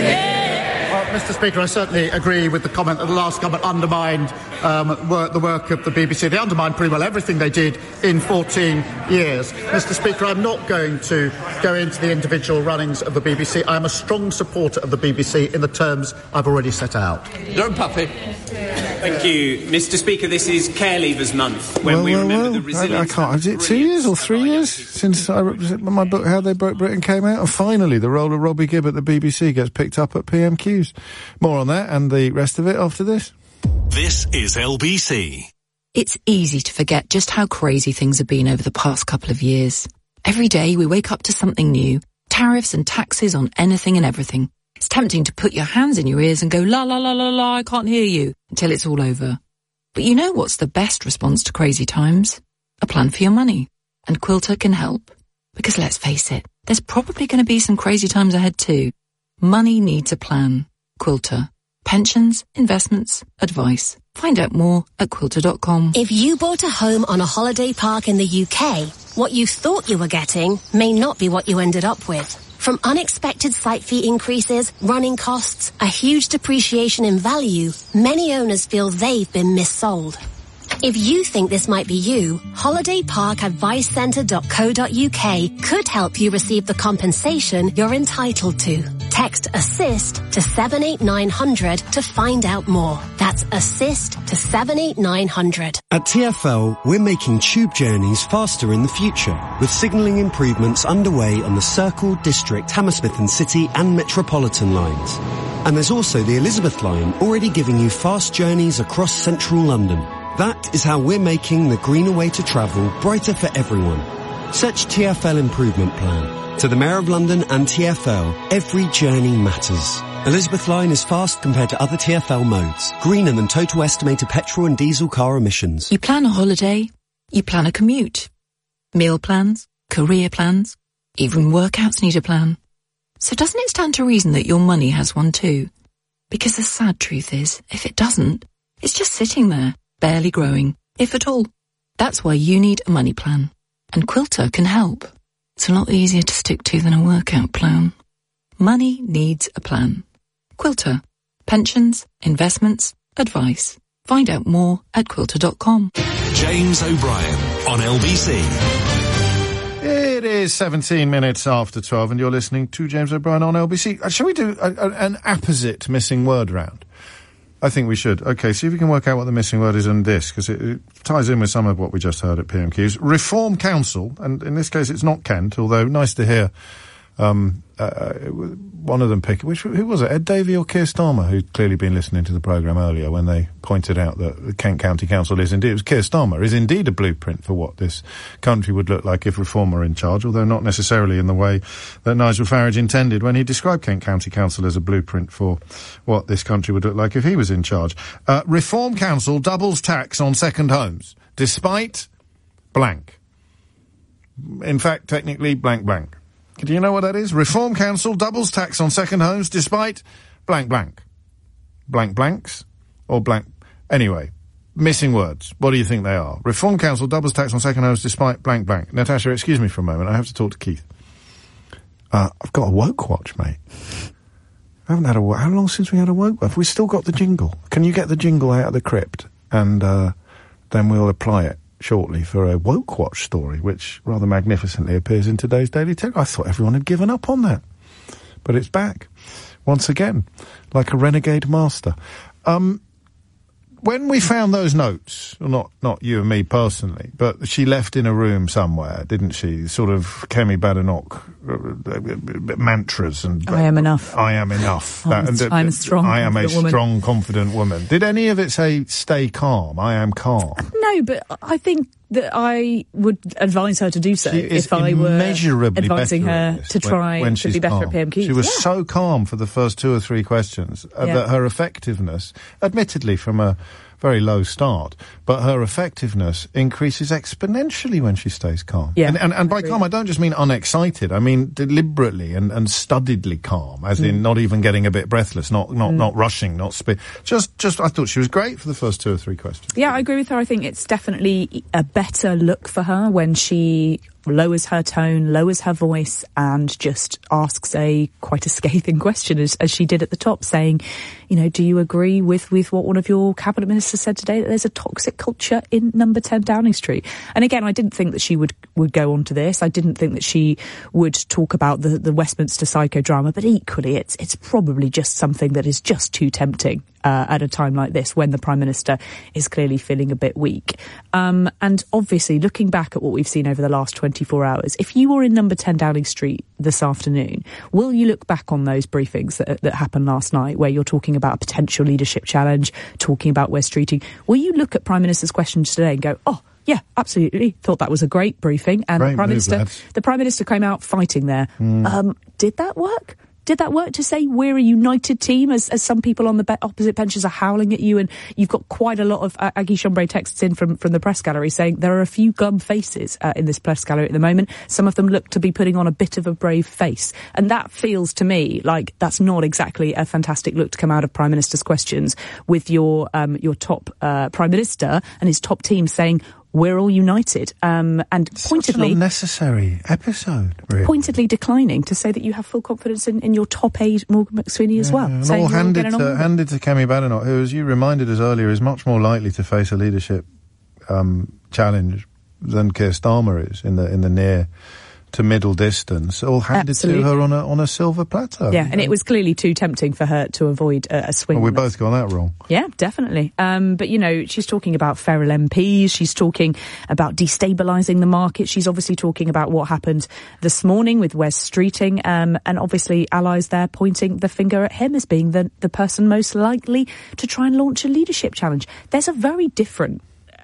Well, Mister Speaker, I certainly agree with the comment that the last government undermined um, work, the work of the B B C. They undermined pretty well everything they did in fourteen years. Mister Speaker, I'm not going to go into the individual runnings of the B B C. I am a strong supporter of the B B C in the terms I've already set out. Don't puppy. Thank you, Mister Speaker. This is Care Leavers Month, when well, we well, remember well, the resilience. I, I can't. Is it two years or three years since I, my book "How They Broke Britain" came out? And finally, the role of Robbie Gibb at the B B C gets picked up at P M Qs. More on that and the rest of it after this. This is L B C. It's easy to forget just how crazy things have been over the past couple of years. Every day we wake up to something new. Tariffs and taxes on anything and everything. It's tempting to put your hands in your ears and go, la la la la la, I can't hear you, until it's all over. But you know what's the best response to crazy times? A plan for your money. And Quilter can help. Because let's face it, there's probably going to be some crazy times ahead too. Money needs a plan. Quilter. Pensions, investments, advice. Find out more at quilter dot com. If you bought a home on a holiday park in the U K, what you thought you were getting may not be what you ended up with. From unexpected site fee increases, running costs, a huge depreciation in value, many owners feel they've been missold. If you think this might be you, holiday park advice centre dot co dot uk could help you receive the compensation you're entitled to. Text ASSIST to seven eight nine hundred to find out more. That's ASSIST to seven eight nine hundred. At T F L, we're making tube journeys faster in the future, with signalling improvements underway on the Circle, District, Hammersmith and City and Metropolitan lines. And there's also the Elizabeth line, already giving you fast journeys across central London. That is how we're making the greener way to travel brighter for everyone. Search T F L Improvement Plan. To the Mayor of London and T F L, every journey matters. Elizabeth Line is fast compared to other T F L modes. Greener than total estimated petrol and diesel car emissions. You plan a holiday, you plan a commute. Meal plans, career plans, even workouts need a plan. So doesn't it stand to reason that your money has one too? Because the sad truth is, if it doesn't, it's just sitting there, barely growing, if at all. That's why you need a money plan. And Quilter can help. It's a lot easier to stick to than a workout plan. Money needs a plan. Quilter. Pensions, investments, advice. Find out more at quilter dot com. James O'Brien on L B C. It is seventeen minutes after twelve and you're listening to James O'Brien on L B C. Uh, shall we do a, a, an apposite missing word round? I think we should. Okay, see if you can work out what the missing word is in this, because it, it ties in with some of what we just heard at P M Qs. Reform Council, and in this case it's not Kent, although nice to hear um, uh, one of them pick. Which, who was it, Ed Davey or Keir Starmer, who'd clearly been listening to the programme earlier when they pointed out that the Kent County Council is indeed, it was Keir Starmer, is indeed a blueprint for what this country would look like if Reform were in charge, although not necessarily in the way that Nigel Farage intended when he described Kent County Council as a blueprint for what this country would look like if he was in charge. Uh, Reform Council doubles tax on second homes, despite blank. In fact, technically, blank blank. Do you know what that is? Reform Council doubles tax on second homes despite blank blank. Blank blanks? Or blank... Anyway, missing words. What do you think they are? Reform Council doubles tax on second homes despite blank blank. Natasha, excuse me for a moment. I have to talk to Keith. Uh, I've got a woke watch, mate. I haven't had a... How long since we had a woke watch? Have we still got the jingle? Can you get the jingle out of the crypt? And uh, then we'll apply it shortly for a woke watch story, which rather magnificently appears in today's Daily Telegraph. I thought everyone had given up on that. But it's back. Once again. Like a renegade master. Um... When we found those notes, well, not not you and me personally, but she left in a room somewhere, didn't she? Sort of Kemi Badenoch uh, mantras and... I am enough. I am enough. I'm, that, and, uh, I'm a strong, I am a woman. strong, confident woman. Did any of it say, stay calm, I am calm? No, but I think that I would advise her to do so She is if I were immeasurably advising better her at this to try when, when to she's be better calm. at P M Qs. She was Yeah. so calm for the first two or three questions uh, Yeah. that her effectiveness, admittedly from a very low start, but her effectiveness increases exponentially when she stays calm. Yeah, and, and, and by calm, I don't just mean unexcited. I mean deliberately and, and studiedly calm, as Mm. in not even getting a bit breathless, not not Mm. not rushing, not spit. Just, just, I thought she was great for the first two or three questions. Yeah, I agree with her. I think it's definitely a better look for her when she lowers her tone, lowers her voice, and just asks a quite a scathing question, as, as she did at the top, saying, you know, do you agree with, with what one of your cabinet ministers said today, that there's a toxic culture in number ten Downing Street? And again, I didn't think that she would, would go on to this. I didn't think that she would talk about the, the Westminster psychodrama, but equally, it's, it's probably just something that is just too tempting Uh, at a time like this when the Prime Minister is clearly feeling a bit weak. Um, and obviously, looking back at what we've seen over the last twenty-four hours, if you were in number ten Downing Street this afternoon, will you look back on those briefings that, that happened last night, where you're talking about a potential leadership challenge, talking about West Streeting? Will you look at Prime Minister's questions today and go, oh, yeah, absolutely, thought that was a great briefing, and Great the Prime move, Minister, lads. the Prime Minister came out fighting there. Mm. Um, did that work? Did that work to say we're a united team as, as some people on the be- opposite benches are howling at you? And you've got quite a lot of uh, Aggie Chambray texts in from, from the press gallery saying there are a few glum faces uh, in this press gallery at the moment. Some of them look to be putting on a bit of a brave face. And that feels to me like that's not exactly a fantastic look to come out of Prime Minister's questions with your, um, your top uh, Prime Minister and his top team saying, we're all united, um, and Such pointedly an unnecessary episode. Really. Pointedly declining to say that you have full confidence in, in your top aide, Morgan McSweeney, as yeah, well. And saying all you're all handed getting on to with it. handed to Kemi Badenoch, who, as you reminded us earlier, is much more likely to face a leadership um, challenge than Keir Starmer is in the in the near to middle distance. All handed Absolutely. to her on a on a silver platter. Yeah, and it was clearly too tempting for her to avoid a, a swing. Well, we on this. both got that wrong. Yeah, definitely. Um, but, you know, she's talking about feral M Ps. She's talking about destabilising the market. She's obviously talking about what happened this morning with Wes Streeting. Um, and obviously allies there pointing the finger at him as being the, the person most likely to try and launch a leadership challenge. There's a very different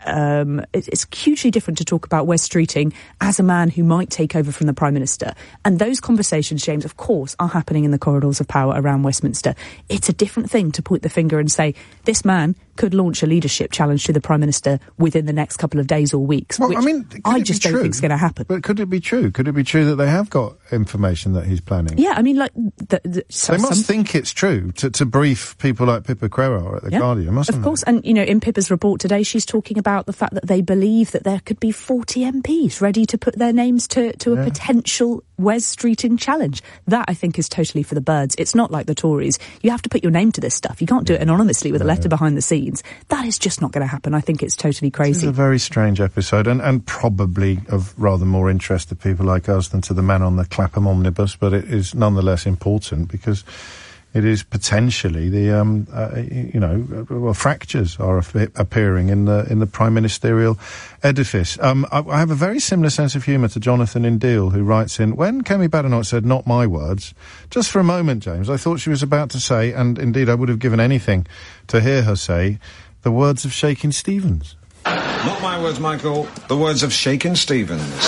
Um, it's hugely different to talk about Wes Streeting as a man who might take over from the Prime Minister. And those conversations, James, of course, are happening in the corridors of power around Westminster. It's a different thing to point the finger and say, this man could launch a leadership challenge to the Prime Minister within the next couple of days or weeks. Well, which I mean, I just don't think it's going to happen. But could it be true? Could it be true that they have got information that he's planning? Yeah, I mean, like... The, the, so they must some, think it's true to, to brief people like Pippa Crerar at The yeah, Guardian, mustn't of they? course. And, you know, in Pippa's report today, she's talking about the fact that they believe that there could be forty M Ps ready to put their names to, to a Yeah. potential Wes Streeting challenge. That, I think, is totally for the birds. It's not like the Tories. You have to put your name to this stuff. You can't do it anonymously with a letter behind the scenes. That is just not going to happen. I think it's totally crazy. It's a very strange episode, and, and probably of rather more interest to people like us than to the man on the Clapham omnibus, but it is nonetheless important because it is potentially the, um, uh, you know, well, fractures are appearing in the in the prime ministerial edifice. Um, I, I have a very similar sense of humour to Jonathan in Deal, who writes in, when Kemi Badenoch said, not my words, just for a moment, James, I thought she was about to say, and indeed I would have given anything to hear her say, the words of Shakin' Stevens. Not my words, Michael, the words of Shakin' Stevens.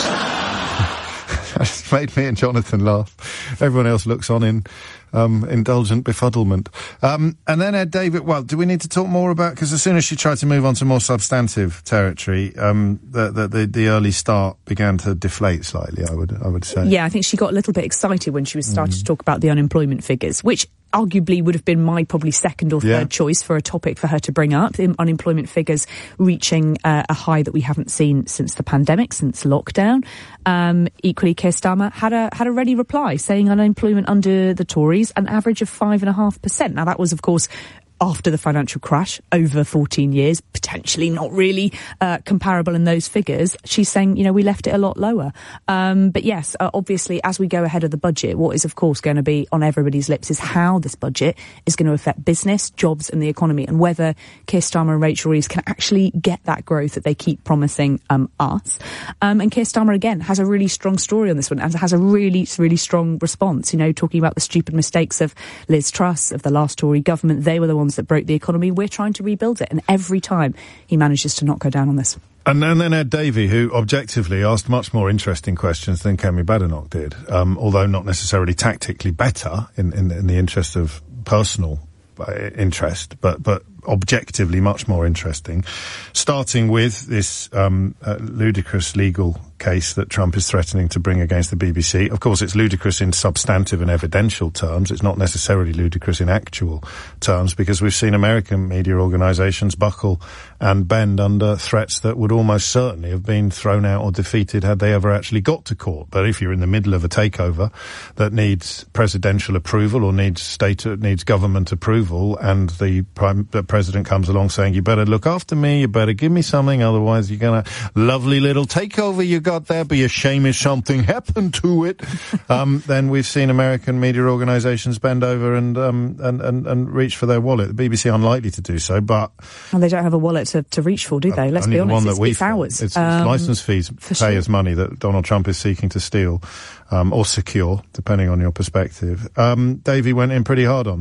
It's made me and Jonathan laugh. Everyone else looks on in um, indulgent befuddlement. Um, and then Ed David, well, do we need to talk more about, because as soon as she tried to move on to more substantive territory, um, the, the, the, the early start began to deflate slightly, I would, I would say. Yeah, I think she got a little bit excited when she was starting mm. to talk about the unemployment figures, which arguably would have been my probably second or third yeah. choice for a topic for her to bring up. The unemployment figures reaching uh, a high that we haven't seen since the pandemic, since lockdown. Um, equally, Keir Starmer had a had a ready reply saying unemployment under the Tories, an average of five and a half percent. Now that was, of course, after the financial crash, over fourteen years, potentially not really uh, comparable in those figures. She's saying, you know, we left it a lot lower. Um, but yes, uh, obviously, as we go ahead of the budget, what is, of course, going to be on everybody's lips is how this budget is going to affect business, jobs and the economy, and whether Keir Starmer and Rachel Reeves can actually get that growth that they keep promising um, us. Um, and Keir Starmer, again, has a really strong story on this one and has a really, really strong response, you know, talking about the stupid mistakes of Liz Truss, of the last Tory government. They were the ones that broke the economy. We're trying to rebuild it. And every time he manages to not go down on this. And, and then Ed Davey, who objectively asked much more interesting questions than Kemi Badenoch did, um, although not necessarily tactically better in, in, in the interest of personal uh, interest, but, but objectively much more interesting. Starting with this um, uh, ludicrous legal case that Trump is threatening to bring against the B B C. Of course, it's ludicrous in substantive and evidential terms. It's not necessarily ludicrous in actual terms, because we've seen American media organisations buckle and bend under threats that would almost certainly have been thrown out or defeated had they ever actually got to court. But if you're in the middle of a takeover that needs presidential approval or needs state needs government approval, and the prime the president comes along saying, you better look after me, you better give me something, otherwise you're gonna lovely little takeover you got there, be a shame if something happened to it. um, then we've seen American media organisations bend over and, um, and, and, and reach for their wallet. The B B C unlikely to do so, but... And they don't have a wallet to, to reach for, do they? Let's only be honest, the one that it's, we it's ours. It's, um, it's licence fees pay sure. as money that Donald Trump is seeking to steal, um, or secure, depending on your perspective. Um, Davey went in pretty hard on that.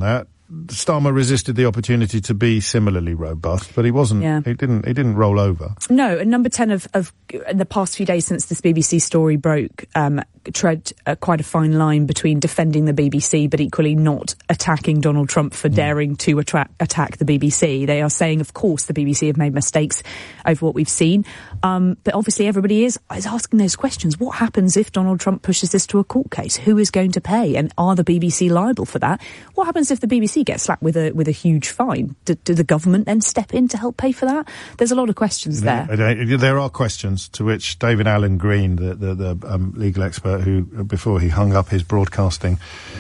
Starmer resisted the opportunity to be similarly robust, but he wasn't. Yeah. He didn't. He didn't roll over. No, and number ten of, of in the past few days since this B B C story broke, um, tread uh, quite a fine line between defending the B B C, but equally not attacking Donald Trump for mm. daring to attra- attack the B B C. They are saying, of course, the B B C have made mistakes over what we've seen, um, but obviously everybody is is asking those questions. What happens if Donald Trump pushes this to a court case? Who is going to pay, and are the B B C liable for that? What happens if the B B C gets slapped with a with a huge fine? Do, do the government then step in to help pay for that? There's a lot of questions there. There, there are questions to which David Allen Green, the the, the um, legal expert who, before he hung up his broadcasting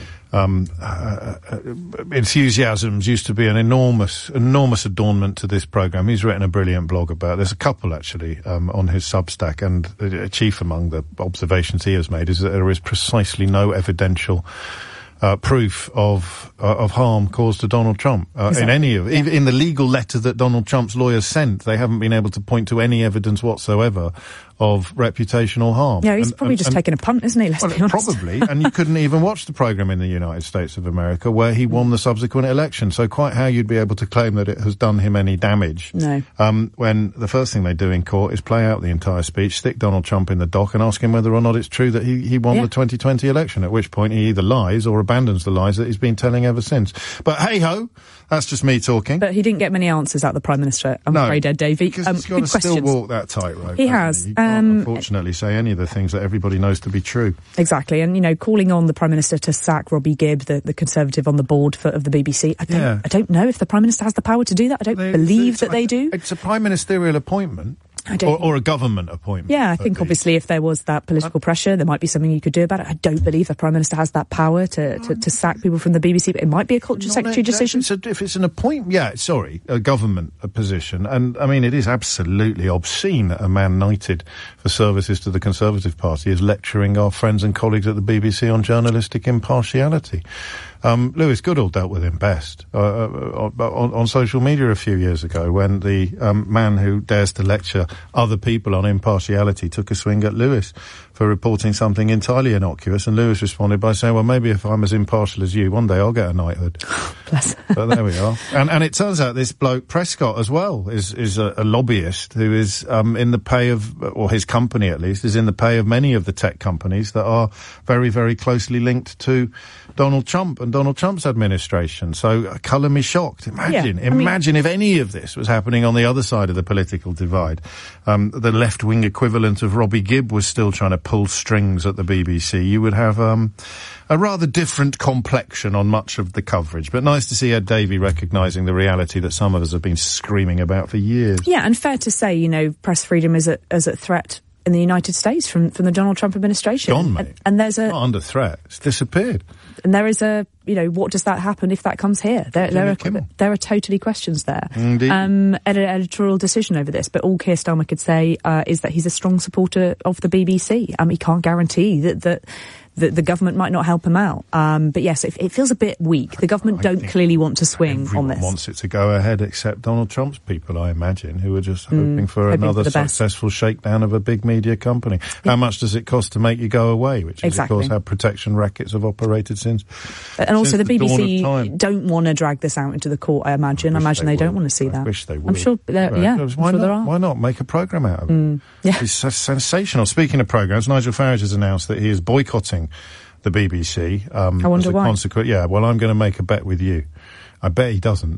um, uh, uh, enthusiasms, used to be an enormous enormous adornment to this programme. He's written a brilliant blog about it. There's a couple actually um, on his Substack, and uh, chief among the observations he has made is that there is precisely no evidential Uh, proof of uh, of harm caused to Donald Trump uh, exactly. in any of, yeah. even in the legal letter that Donald Trump's lawyers sent. They haven't been able to point to any evidence whatsoever of reputational harm. Yeah, he's and, probably and, just and, taking a punt, isn't he? Let's well, be honest. Probably, and you couldn't even watch the programme in the United States of America where he won the subsequent election. So quite how you'd be able to claim that it has done him any damage? No. Um, when the first thing they do in court is play out the entire speech, stick Donald Trump in the dock, and ask him whether or not it's true that he he won yeah. the twenty twenty election. At which point he either lies or abandons the lies that he's been telling ever since. But hey ho, that's just me talking. But he didn't get many answers out of the Prime Minister, I'm no, afraid, Ed Davey. Because um, he's got to still walk that tightrope. He has. He, he can't, um, unfortunately, say any of the things that everybody knows to be true. Exactly, and you know, calling on the Prime Minister to sack Robbie Gibb, the, the Conservative on the board for, of the B B C. I don't, yeah. I don't know if the Prime Minister has the power to do that. I don't they, believe they, that they do. It's a prime ministerial appointment. I don't, or, or a government appointment. Yeah, I think obviously if there was that political pressure, there might be something you could do about it. I don't believe the Prime Minister has that power to, to, to sack people from the B B C, but it might be a culture Not secretary a, decision. If it's, a, if it's an appointment, yeah, sorry, a government a position. And, I mean, it is absolutely obscene that a man knighted for services to the Conservative Party is lecturing our friends and colleagues at the B B C on journalistic impartiality. Um, Lewis Goodall dealt with him best uh, uh, on, on social media a few years ago when the um, man who dares to lecture other people on impartiality took a swing at Lewis for reporting something entirely innocuous, and Lewis responded by saying, well, maybe if I'm as impartial as you, one day I'll get a knighthood. Bless. But there we are. And, and it turns out this bloke, Prescott, as well, is, is a, a lobbyist who is um, in the pay of, or his company at least, is in the pay of many of the tech companies that are very, very closely linked to Donald Trump and Donald Trump's administration. So uh, colour me shocked. Imagine, yeah, imagine mean, if any of this was happening on the other side of the political divide. Um, the left-wing equivalent of Robbie Gibb was still trying to pull strings at the B B C. You would have um, a rather different complexion on much of the coverage. But nice to see Ed Davey recognising the reality that some of us have been screaming about for years. Yeah, and fair to say, you know, press freedom is a, is a threat in the United States from, from the Donald Trump administration. Gone, mate. And, and there's a... Not under threat. It's disappeared. And there is a, you know, what does that happen if that comes here? There, there are Kimmel. there are totally questions there. Indeed. Um, ed- editorial decision over this, but all Keir Starmer could say uh, is that he's a strong supporter of the B B C. Um, he can't guarantee that that. The, the government might not help him out. Um, but yes, it, it feels a bit weak. The government I don't clearly want to swing Everyone on this. wants it to go ahead except Donald Trump's people, I imagine, who are just hoping Mm, for hoping another for the best. successful shakedown of a big media company. Yeah. How much does it cost to make you go away? Which is, Exactly. of course, how protection rackets have operated since. And also since the B B dawn C of time. don't want to drag this out into the court, I imagine. I, wish imagine they they, don't would. want to see I that. wish they would. I'm sure there, Right. yeah, Why I'm sure not? there are. Why not make a programme out of it? Mm, yeah. It's so sensational. Speaking of programmes, Nigel Farage has announced that he is boycotting the B B C. Um, I wonder as a why. consequence. Yeah, well, I'm going to make a bet with you. I bet he doesn't.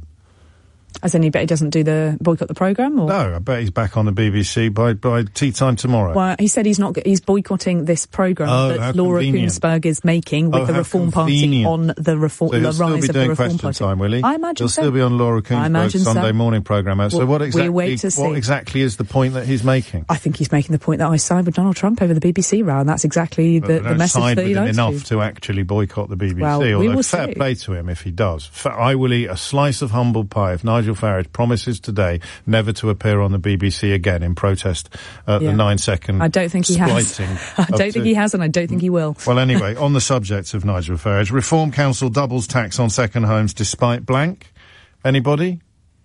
As in, he bet he doesn't do the boycott the programme? Or? No, I bet he's back on the B B C by, by tea time tomorrow. Well, he said he's not. He's boycotting this programme Oh, how that Laura convenient. Kuenssberg is making with Oh, the how Reform Party convenient. on the reform, So he'll the still rise be of the doing Reform question Party. time, will he? I imagine He'll so. still be on Laura I imagine Kuenssberg's so. Sunday morning programme. So Well, what we'll exactly, wait to see. what exactly is the point that he's making? I think he's making the point that I side with Donald Trump over the B B C row, and that's exactly But the, they the don't message side that he with him likes enough to. to actually boycott the B B C. Well, we although will fair see. play to him if he does. Fa- I will eat a slice of humble pie if Nigel Farage promises today never to appear on the B B C again in protest at Yeah. the nine-second I don't think he has. spliting I of don't think two- he has, and I don't think he will. Well, anyway, on the subject of Nigel Farage, Reform Council doubles tax on second homes despite blank. Anybody?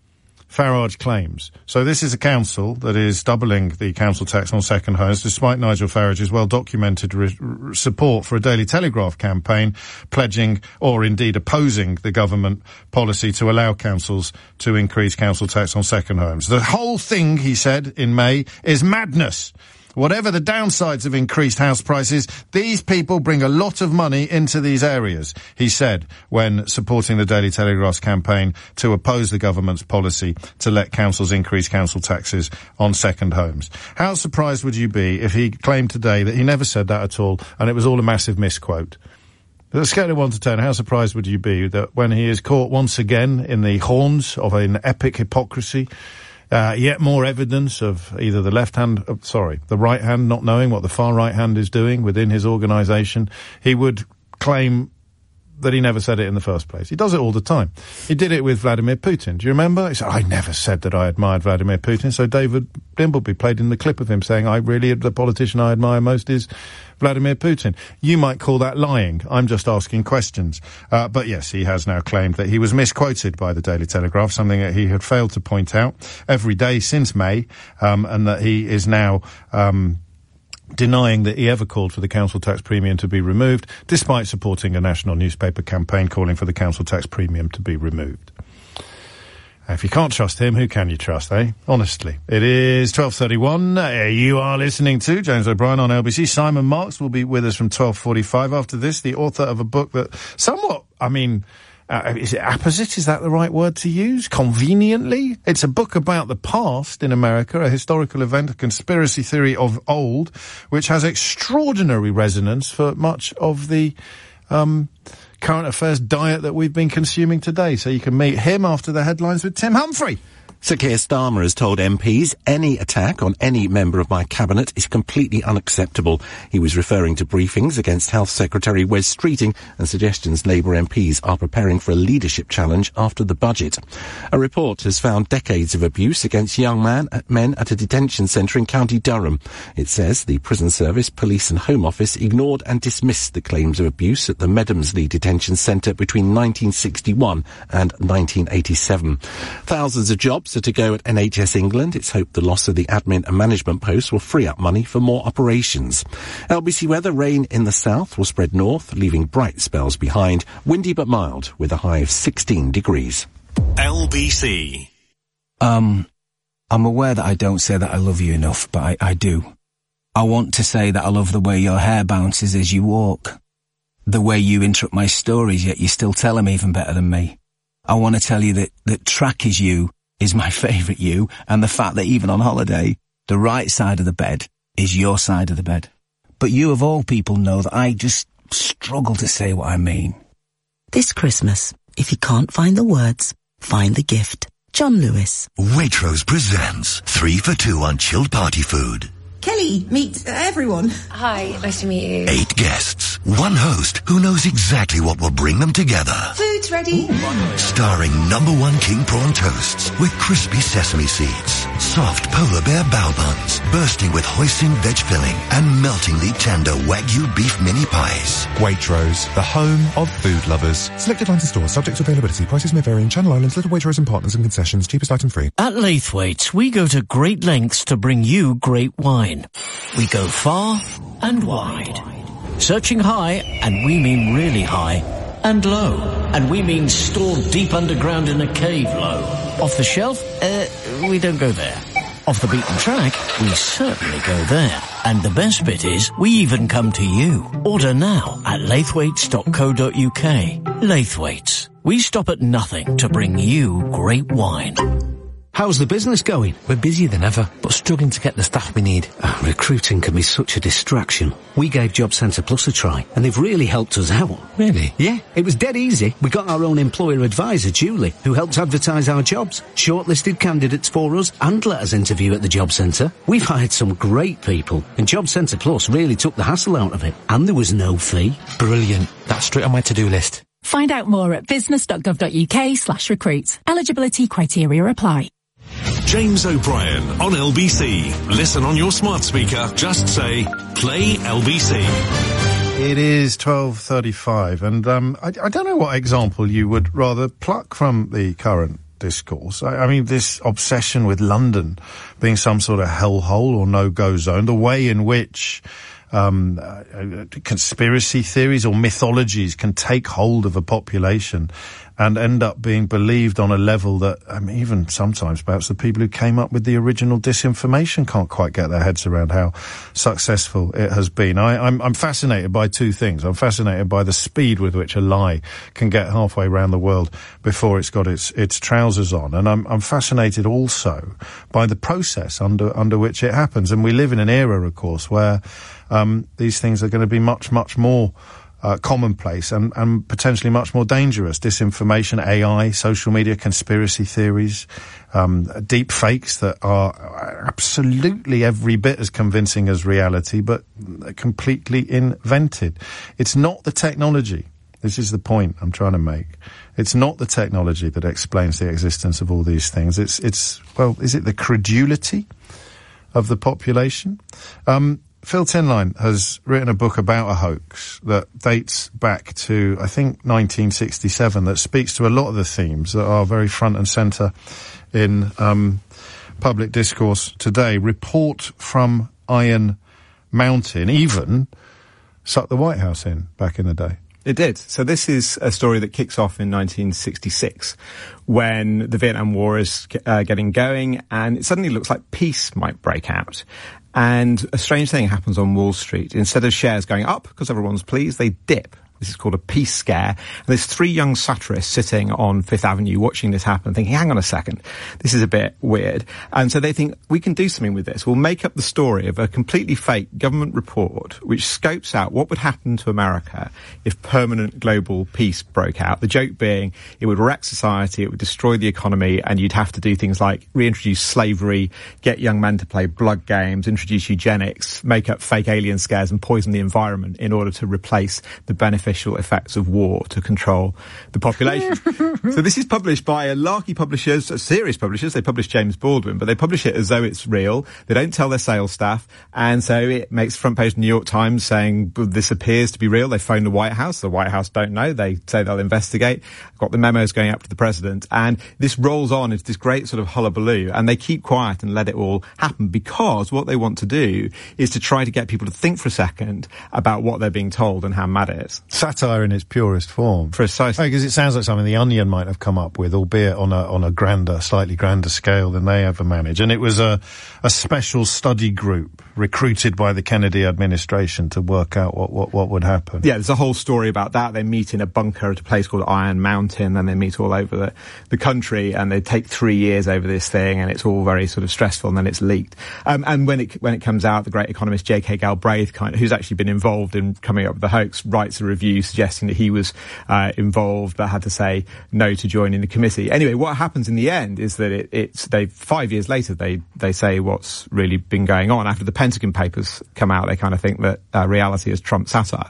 Farage claims. So this is a council that is doubling the council tax on second homes, despite Nigel Farage's well-documented re- re- support for a Daily Telegraph campaign pledging, or indeed opposing, the government policy to allow councils to increase council tax on second homes. The whole thing, he said in May, is madness. Whatever the downsides of increased house prices, these people bring a lot of money into these areas, he said when supporting the Daily Telegraph's campaign to oppose the government's policy to let councils increase council taxes on second homes. How surprised would you be if he claimed today that he never said that at all and it was all a massive misquote? At a scale of one to ten, how surprised would you be that when he is caught once again in the horns of an epic hypocrisy, Uh, yet more evidence of either the left hand, uh, sorry, the right hand not knowing what the far right hand is doing within his organisation, he would claim that he never said it in the first place. He does it all the time. He did it with Vladimir Putin. Do you remember? He said, I never said that I admired Vladimir Putin. So David Dimbleby played in the clip of him saying, I really, the politician I admire most is Vladimir Putin. You might call that lying. I'm just asking questions. Uh, but yes, he has now claimed that he was misquoted by the Daily Telegraph, something that he had failed to point out every day since May, um, and that he is now, um, denying that he ever called for the council tax premium to be removed, despite supporting a national newspaper campaign calling for the council tax premium to be removed. If you can't trust him, who can you trust, eh? Honestly. It is twelve thirty-one. Uh, you are listening to James O'Brien on L B C. Simon Marks will be with us from twelve forty-five. After this, the author of a book that somewhat, I mean, Uh, is it apposite? Is that the right word to use? Conveniently? It's a book about the past in America, a historical event, a conspiracy theory of old, which has extraordinary resonance for much of the um, current affairs diet that we've been consuming today. So you can meet him after the headlines with Tim Humphrey. Sir Keir Starmer has told M Ps any attack on any member of my cabinet is completely unacceptable. He was referring to briefings against Health Secretary Wes Streeting and suggestions Labour M Ps are preparing for a leadership challenge after the budget. A report has found decades of abuse against young man, men at a detention centre in County Durham. It says the Prison Service, Police and Home Office ignored and dismissed the claims of abuse at the Medhamsley Detention Centre between nineteen sixty-one and nineteen eighty-seven. Thousands of jobs are to go at N H S England. It's hoped the loss of the admin and management posts will free up money for more operations. L B C weather, rain in the south will spread north, leaving bright spells behind. Windy but mild, with a high of sixteen degrees. L B C. Um, I'm aware that I don't say that I love you enough, but I, I do. I want to say that I love the way your hair bounces as you walk. The way you interrupt my stories, yet you still tell them even better than me. I want to tell you that, that track is you, is my favourite you, and the fact that even on holiday, the right side of the bed is your side of the bed. But you of all people know that I just struggle to say what I mean. This Christmas, if you can't find the words, find the gift. John Lewis. Waitrose presents three for two on chilled party food. Kelly, meet uh, everyone. Hi, nice to meet you. Eight guests, one host who knows exactly what will bring them together. Food's ready. Ooh. Starring number one king prawn toasts with crispy sesame seeds, soft polar bear bao buns, bursting with hoisin veg filling, and meltingly tender Wagyu beef mini pies. Waitrose, the home of food lovers. Selected lines of stores, subject to availability. Prices may vary in Channel Islands, Little Waitrose and Partners and concessions. Cheapest item free. At Laithwaite's, we go to great lengths to bring you great wine. We go far and wide. Searching high, and we mean really high, and low, and we mean stored deep underground in a cave low. Off the shelf, uh, we don't go there. Off the beaten track, we certainly go there. And the best bit is, we even come to you. Order now at laithwaites dot co dot uk. Laithwaite's. We stop at nothing to bring you great wine. How's the business going? We're busier than ever, but struggling to get the staff we need. Uh, recruiting can be such a distraction. We gave Job Centre Plus a try, and they've really helped us out. Really? Yeah, it was dead easy. We got our own employer advisor, Julie, who helped advertise our jobs, shortlisted candidates for us, and let us interview at the Job Centre. We've hired some great people, and Job Centre Plus really took the hassle out of it, and there was no fee. Brilliant. That's straight on my to-do list. Find out more at business dot gov dot uk slash recruit. Eligibility criteria apply. James O'Brien on L B C. Listen on your smart speaker. Just say, play L B C. It is twelve thirty-five, and um, I, I don't know what example you would rather pluck from the current discourse. I, I mean, this obsession with London being some sort of hellhole or no-go zone, the way in which um, uh, conspiracy theories or mythologies can take hold of a population and end up being believed on a level that, I mean, even sometimes perhaps the people who came up with the original disinformation can't quite get their heads around how successful it has been. I, I'm, I'm fascinated by two things. I'm fascinated by the speed with which a lie can get halfway around the world before it's got its, its trousers on. And I'm, I'm fascinated also by the process under, under which it happens. And we live in an era, of course, where, um, these things are going to be much, much more Uh, commonplace and, and potentially much more dangerous. Disinformation, A I, social media, conspiracy theories, um, deep fakes that are absolutely every bit as convincing as reality, but completely invented. It's not the technology. This is the point I'm trying to make. It's not the technology that explains the existence of all these things. It's, it's, well, is it the credulity of the population? Um, Phil Tinline has written a book about a hoax that dates back to, I think, nineteen sixty-seven, that speaks to a lot of the themes that are very front and centre in um, public discourse today. Report from Iron Mountain even sucked the White House in back in the day. It did. So this is a story that kicks off in nineteen sixty-six when the Vietnam War is uh, getting going and it suddenly looks like peace might break out. And a strange thing happens on Wall Street. Instead of shares going up because everyone's pleased, they dip. This is called a peace scare. And there's three young satirists sitting on Fifth Avenue watching this happen, thinking, hang on a second, this is a bit weird. And so they think, we can do something with this. We'll make up the story of a completely fake government report which scopes out what would happen to America if permanent global peace broke out. The joke being, it would wreck society, it would destroy the economy, and you'd have to do things like reintroduce slavery, get young men to play blood games, introduce eugenics, make up fake alien scares, and poison the environment in order to replace the benefit effects of war to control the population. So this is published by a larky publishers, uh, serious publishers. They publish James Baldwin, but they publish it as though it's real. They don't tell their sales staff, and so it makes front page of the New York Times saying this appears to be real. They phone the White House. The White House don't know. They say they'll investigate. Got the memos going up to the president, and this rolls on into this great sort of hullabaloo, and they keep quiet and let it all happen because what they want to do is to try to get people to think for a second about what they're being told and how mad it is. Satire in its purest form. Precisely. Because it sounds like something The Onion might have come up with, albeit on a on a grander, slightly grander scale than they ever managed. And it was a, a special study group recruited by the Kennedy administration to work out what, what, what would happen. Yeah, there's a whole story about that. They meet in a bunker at a place called Iron Mountain, then they meet all over the, the country, and they take three years over this thing, and it's all very sort of stressful, and then it's leaked. Um, and when it when it comes out, the great economist J K Galbraith, kind of, who's actually been involved in coming up with the hoax, writes a review suggesting that he was uh, involved but had to say no to joining the committee. Anyway, what happens in the end is that it, it's they five years later they they say what's really been going on. After the Pentagon Papers come out, they kind of think that uh, reality has trumped satire.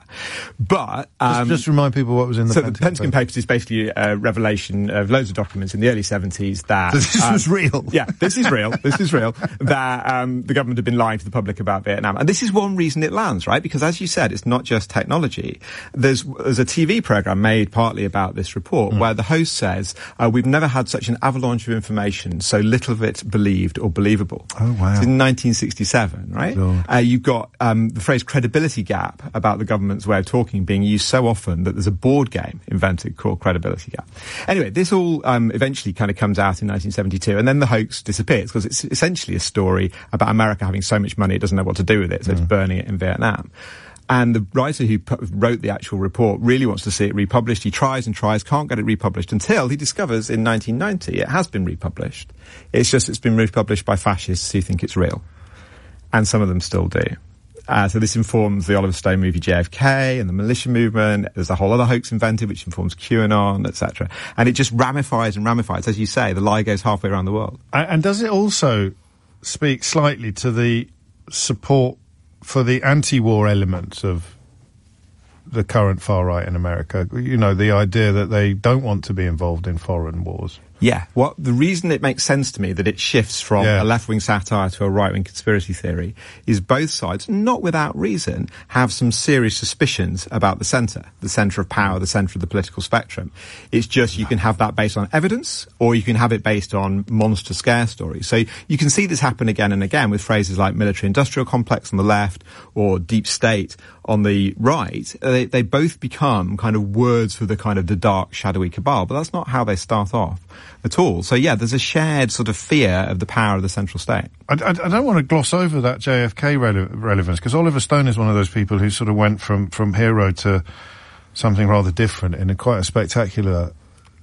But um, just, just remind people what was in the so Pentagon, the Pentagon Papers. Papers is basically a revelation of loads of documents in the early seventies that So this um, was real. Yeah, this is real. This is real. That um, the government had been lying to the public about Vietnam, and this is one reason it lands, right? Because as you said, it's not just technology. There's there's a T V program made partly about this report mm. where the host says, uh, we've never had such an avalanche of information, so little of it believed or believable. Oh, wow. It's in nineteen sixty-seven, right? Uh, you've got um, the phrase credibility gap about the government's way of talking being used so often that there's a board game invented called credibility gap. Anyway, this all um, eventually kind of comes out in nineteen seventy-two, and then the hoax disappears because it's essentially a story about America having so much money it doesn't know what to do with it, so mm. it's burning it in Vietnam. And the writer who pu- wrote the actual report really wants to see it republished. He tries and tries, can't get it republished until he discovers in nineteen ninety it has been republished. It's just it's been republished by fascists who think it's real. And some of them still do. Uh, so this informs the Oliver Stone movie J F K and the militia movement. There's a whole other hoax invented which informs QAnon, et cetera. And it just ramifies and ramifies. As you say, the lie goes halfway around the world. And, and does it also speak slightly to the support for the anti-war elements of the current far right in America? You know, the idea that they don't want to be involved in foreign wars. Yeah. Well, the reason it makes sense to me that it shifts from Yeah. a left-wing satire to a right-wing conspiracy theory is both sides, not without reason, have some serious suspicions about the centre, the centre of power, the centre of the political spectrum. It's just you can have that based on evidence, or you can have it based on monster scare stories. So you can see this happen again and again with phrases like military-industrial complex on the left or deep state on the right. They, they both become kind of words for the kind of the dark, shadowy cabal, but that's not how they start off at all. So yeah, there's a shared sort of fear of the power of the central state. I, I, I don't want to gloss over that J F K rele- relevance, because Oliver Stone is one of those people who sort of went from, from hero to something rather different in a quite a spectacularly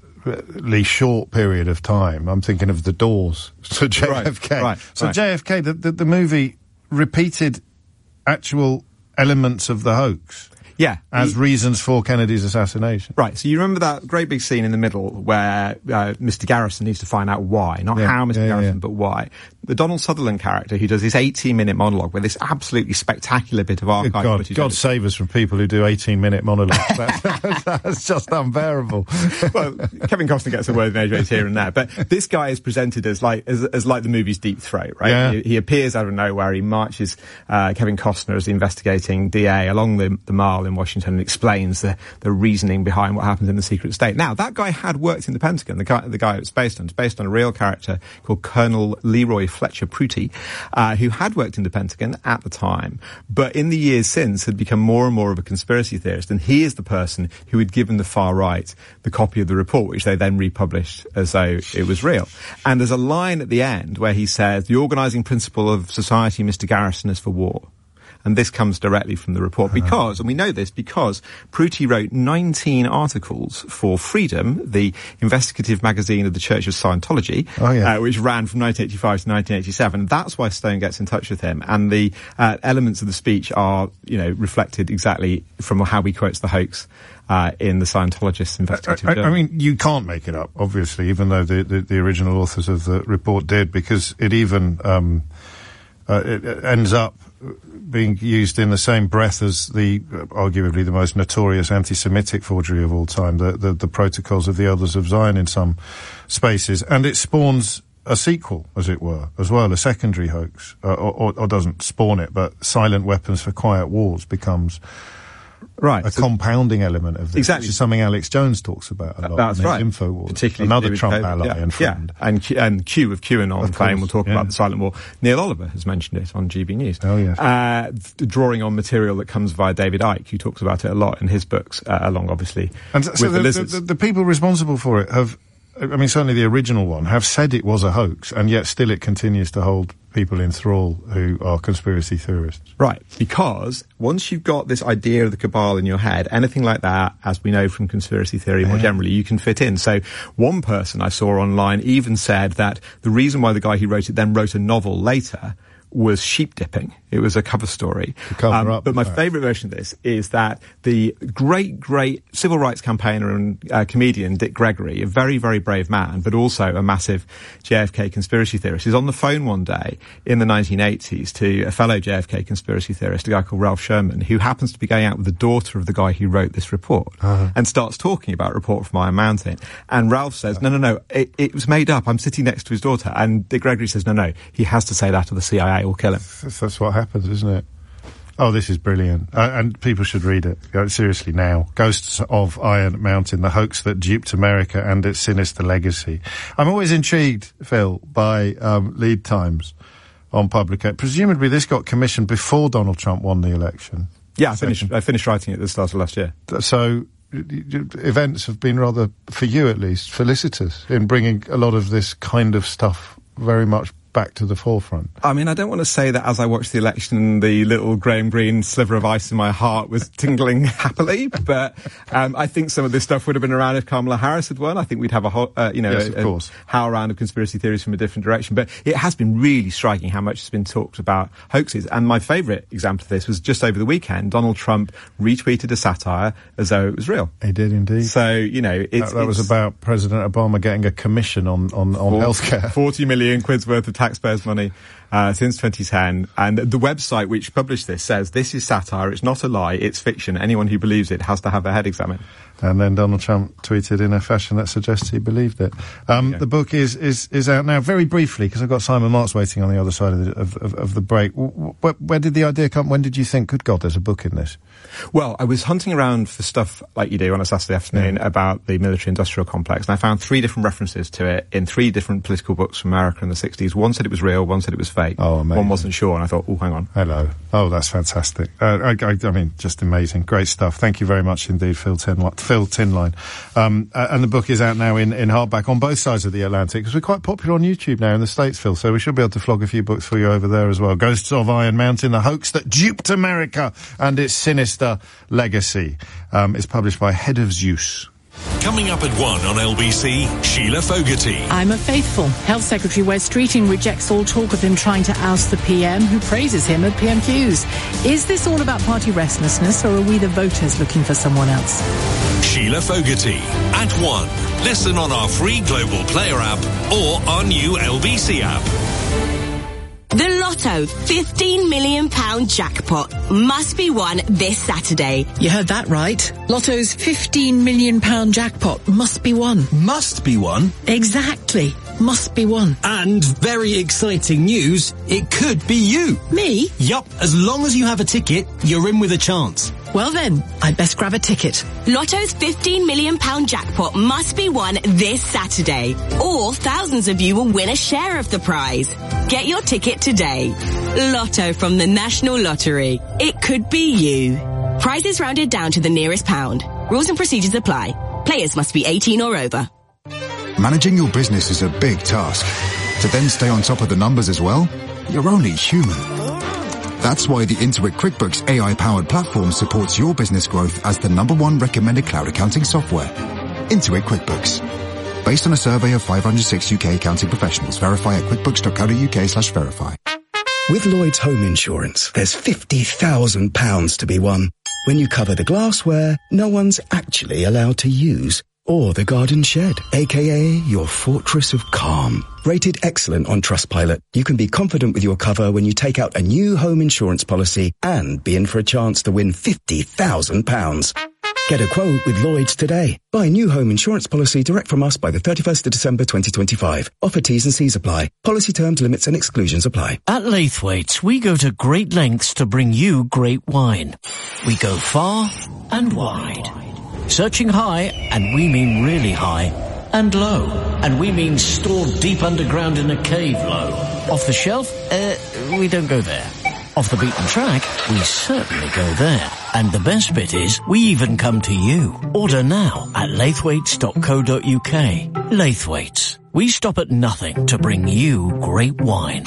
short period of time. I'm thinking of The Doors to J F K. Right, right, so right. J F K, the, the, the movie repeated actual elements of the hoax. Yeah. As he, reasons for Kennedy's assassination. Right. So you remember that great big scene in the middle where uh, Mister Garrison needs to find out why. Not Yeah, how Mister yeah, Garrison, yeah. but why. The Donald Sutherland character who does this eighteen-minute monologue with this absolutely spectacular bit of archive God, footage. God save us from people who do eighteen-minute monologues. That's, that's just unbearable. Well, Kevin Costner gets a word in edgeways here and there, but this guy is presented as like as, as like the movie's Deep Throat, right? Yeah. He, he appears out of nowhere. He marches uh, Kevin Costner as the investigating D A along the, the Mall in Washington and explains the, the reasoning behind what happens in the secret state. Now, that guy had worked in the Pentagon. The guy, the guy it's based on, it's based on a real character called Colonel Leroy Fletcher Prouty, uh, who had worked in the Pentagon at the time, but in the years since had become more and more of a conspiracy theorist. And he is the person who had given the far right the copy of the report, which they then republished as though it was real. And there's a line at the end where he says, the organising principle of society, Mister Garrison, is for war. And this comes directly from the report because, and we know this because Prouty wrote nineteen articles for Freedom, the investigative magazine of the Church of Scientology, oh, yeah. uh, which ran from nineteen eighty-five to nineteen eighty-seven. That's why Stone gets in touch with him. And the uh, elements of the speech are, you know, reflected exactly from how he quotes the hoax Uh, in the Scientologist investigative I, I, journal. I mean, you can't make it up, obviously, even though the, the, the original authors of the report did, because it even um, uh, it, it ends up being used in the same breath as the uh, arguably the most notorious anti-Semitic forgery of all time, the, the, the Protocols of the Elders of Zion in some spaces, and it spawns a sequel, as it were, as well, a secondary hoax, uh, or, or, or doesn't spawn it, but Silent Weapons for Quiet Wars becomes right, a so compounding element of this, exactly. which is something Alex Jones talks about a lot. That's in right. InfoWars, Particularly another with Trump COVID, ally yeah, and friend. Yeah. And, Q, and Q of QAnon Of fame course, will talk yeah. about the silent war. Neil Oliver has mentioned it on G B News. Oh, yes. Uh, th- drawing on material that comes via David Icke, who talks about it a lot in his books, uh, along, obviously, And so, with so the the, lizards. the, the, the people responsible for it have, I mean, certainly the original one, have said it was a hoax, and yet still it continues to hold people in thrall who are conspiracy theorists. Right, because once you've got this idea of the cabal in your head, anything like that, as we know from conspiracy theory more Yeah. generally, you can fit in. So one person I saw online even said that the reason why the guy who wrote it then wrote a novel later was sheep dipping. It was a cover story. To cover Um, up but my the fact. favourite version of this is that the great, great civil rights campaigner and uh, comedian Dick Gregory, a very, very brave man, but also a massive J F K conspiracy theorist, is on the phone one day in the nineteen eighties to a fellow J F K conspiracy theorist, a guy called Ralph Sherman, who happens to be going out with the daughter of the guy who wrote this report, Uh-huh. and starts talking about a report from Iron Mountain. And Ralph says, no, no, no, it, it was made up. I'm sitting next to his daughter. And Dick Gregory says, no, no, he has to say that or the C I A will kill him. That's, that's what happens, isn't it? Oh, this is brilliant. Uh, and people should read it. Go, seriously, now. Ghosts of Iron Mountain, the hoax that duped America and its sinister legacy. I'm always intrigued, Phil, by um, lead times on publication. Presumably this got commissioned before Donald Trump won the election. Yeah, I finished, I finished writing it at the start of last year. So y- y- events have been rather, for you at least, felicitous in bringing a lot of this kind of stuff very much back to the forefront. I mean, I don't want to say that as I watched the election, the little Graham Greene sliver of ice in my heart was tingling happily, but um, I think some of this stuff would have been around if Kamala Harris had won. I think we'd have a whole, uh, you know, Yes, a, of course. a howl round of conspiracy theories from a different direction. But it has been really striking how much has been talked about hoaxes. And my favourite example of this was just over the weekend. Donald Trump retweeted a satire as though it was real. He did indeed. So, you know, it's... That, that was it's about President Obama getting a commission on, on, on for- healthcare. forty million quid's worth of taxpayers' money uh, since twenty ten. And the website which published this says, this is satire, it's not a lie, it's fiction. Anyone who believes it has to have their head examined. And then Donald Trump tweeted in a fashion that suggests he believed it. Um, the book is, is, is out now. Very briefly, because I've got Simon Marks waiting on the other side of the, of, of, of the break. Where, where did the idea come? When did you think, good God, there's a book in this? Well, I was hunting around for stuff like you do on a Saturday afternoon yeah. about the military-industrial complex, and I found three different references to it in three different political books from America in the sixties. One said it was real, one said it was fake. Oh, amazing. One wasn't sure, and I thought, oh, hang on. Hello. Oh, that's fantastic. Uh, I, I, I mean, just amazing. Great stuff. Thank you very much indeed, Phil Tinline. Phil Tinline. Um, uh, and the book is out now in, in hardback on both sides of the Atlantic, because we're quite popular on YouTube now in the States, Phil, so we should be able to flog a few books for you over there as well. Ghosts of Iron Mountain, the hoax that duped America and its sinister legacy. Um, it's published by Head of Zeus. Coming up at one on L B C, Sheila Fogarty. I'm a faithful. Health Secretary Wes Streeting rejects all talk of him trying to oust the P M, who praises him at P M Qs. Is this all about party restlessness, or are we the voters looking for someone else? Sheila Fogarty at one. Listen on our free Global Player app or our new L B C app. The Lotto fifteen million pound jackpot must be won this Saturday. You heard that right. Lotto's fifteen million pound jackpot must be won. Must be won? Exactly. Must be won. And very exciting news, it could be you. Me? Yup, as long as you have a ticket, you're in with a chance. Well then, I'd best grab a ticket. Lotto's fifteen million pound jackpot must be won this Saturday, or thousands of you will win a share of the prize. Get your ticket today. Lotto from the National Lottery. It could be you. Prizes rounded down to the nearest pound. Rules and procedures apply. Players must be eighteen or over. Managing your business is a big task. To then stay on top of the numbers as well, you're only human. That's why the Intuit QuickBooks A I-powered platform supports your business growth as the number one recommended cloud accounting software. Intuit QuickBooks. Based on a survey of five hundred six U K accounting professionals, verify at quickbooks.co.uk slash verify. With Lloyd's Home Insurance, there's fifty thousand pounds to be won. When you cover the glassware no one's actually allowed to use. Or the garden shed, aka your fortress of calm. Rated excellent on Trustpilot, you can be confident with your cover when you take out a new home insurance policy and be in for a chance to win fifty thousand pounds. Get a quote with Lloyds today. Buy a new home insurance policy direct from us by the thirty-first of December twenty twenty-five. Offer T's and C's apply. Policy terms, limits and exclusions apply. At Laithwaite's, we go to great lengths to bring you great wine. We go far and wide. Searching high, and we mean really high, and low, and we mean stored deep underground in a cave low. Off the shelf, uh, we don't go there. Off the beaten track, we certainly go there. And the best bit is, we even come to you. Order now at laithwaites dot co dot uk. Laithwaites. We stop at nothing to bring you great wine.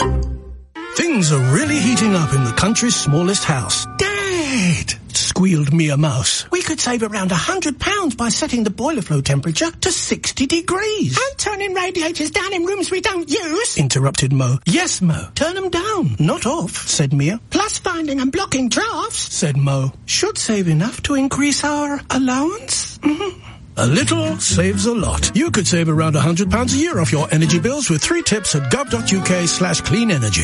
Things are really heating up in the country's smallest house. Dad! Squealed Mia Mouse. We could save around a hundred pounds by setting the boiler flow temperature to sixty degrees. And turning radiators down in rooms we don't use. Interrupted Mo. Yes, Mo. Turn them down, not off, said Mia. Plus finding and blocking drafts, said Mo. Should save enough to increase our allowance? Mm-hmm. A little saves a lot. You could save around a hundred pounds a year off your energy bills with three tips at gov.uk slash clean energy.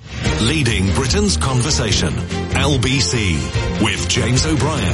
Leading Britain's conversation. L B C with James O'Brien.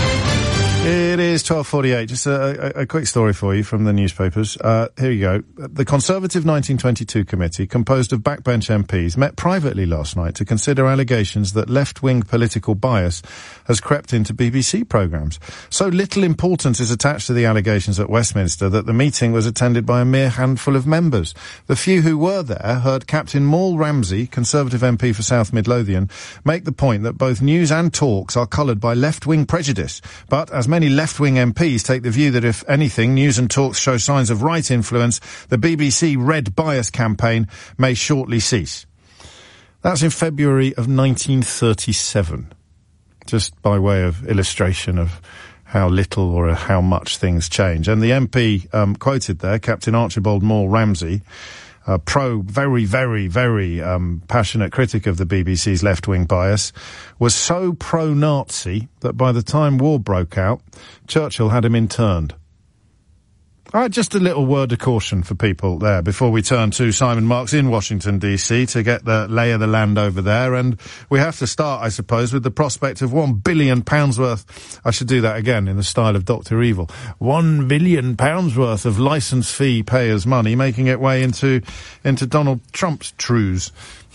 It is twelve forty-eight. Just a, a, a quick story for you from the newspapers. Uh, here you go. The Conservative nineteen twenty-two committee, composed of backbench M Ps, met privately last night to consider allegations that left-wing political bias has crept into B B C programmes. So little importance is attached to the allegations at Westminster that the meeting was attended by a mere handful of members. The few who were there heard Captain Maul Ramsey, Conservative M P for South Midlothian, make the point that both news and talks are coloured by left-wing prejudice. But as many left-wing M Ps take the view that if anything, news and talks show signs of right influence, the B B C Red Bias campaign may shortly cease. That's in February of nineteen thirty-seven. Just by way of illustration of how little or how much things change. And the M P um, quoted there, Captain Archibald Maul Ramsey, a pro, very, very, very um, passionate critic of the B B C's left-wing bias, was so pro-Nazi that by the time war broke out, Churchill had him interned. All right, just a little word of caution for people there before we turn to Simon Marks in Washington, D C to get the lay of the land over there. And we have to start, I suppose, with the prospect of one billion pounds worth, I should do that again in the style of Doctor Evil, one billion pounds worth of licence fee payers' money making its way into, into Donald Trump's trews.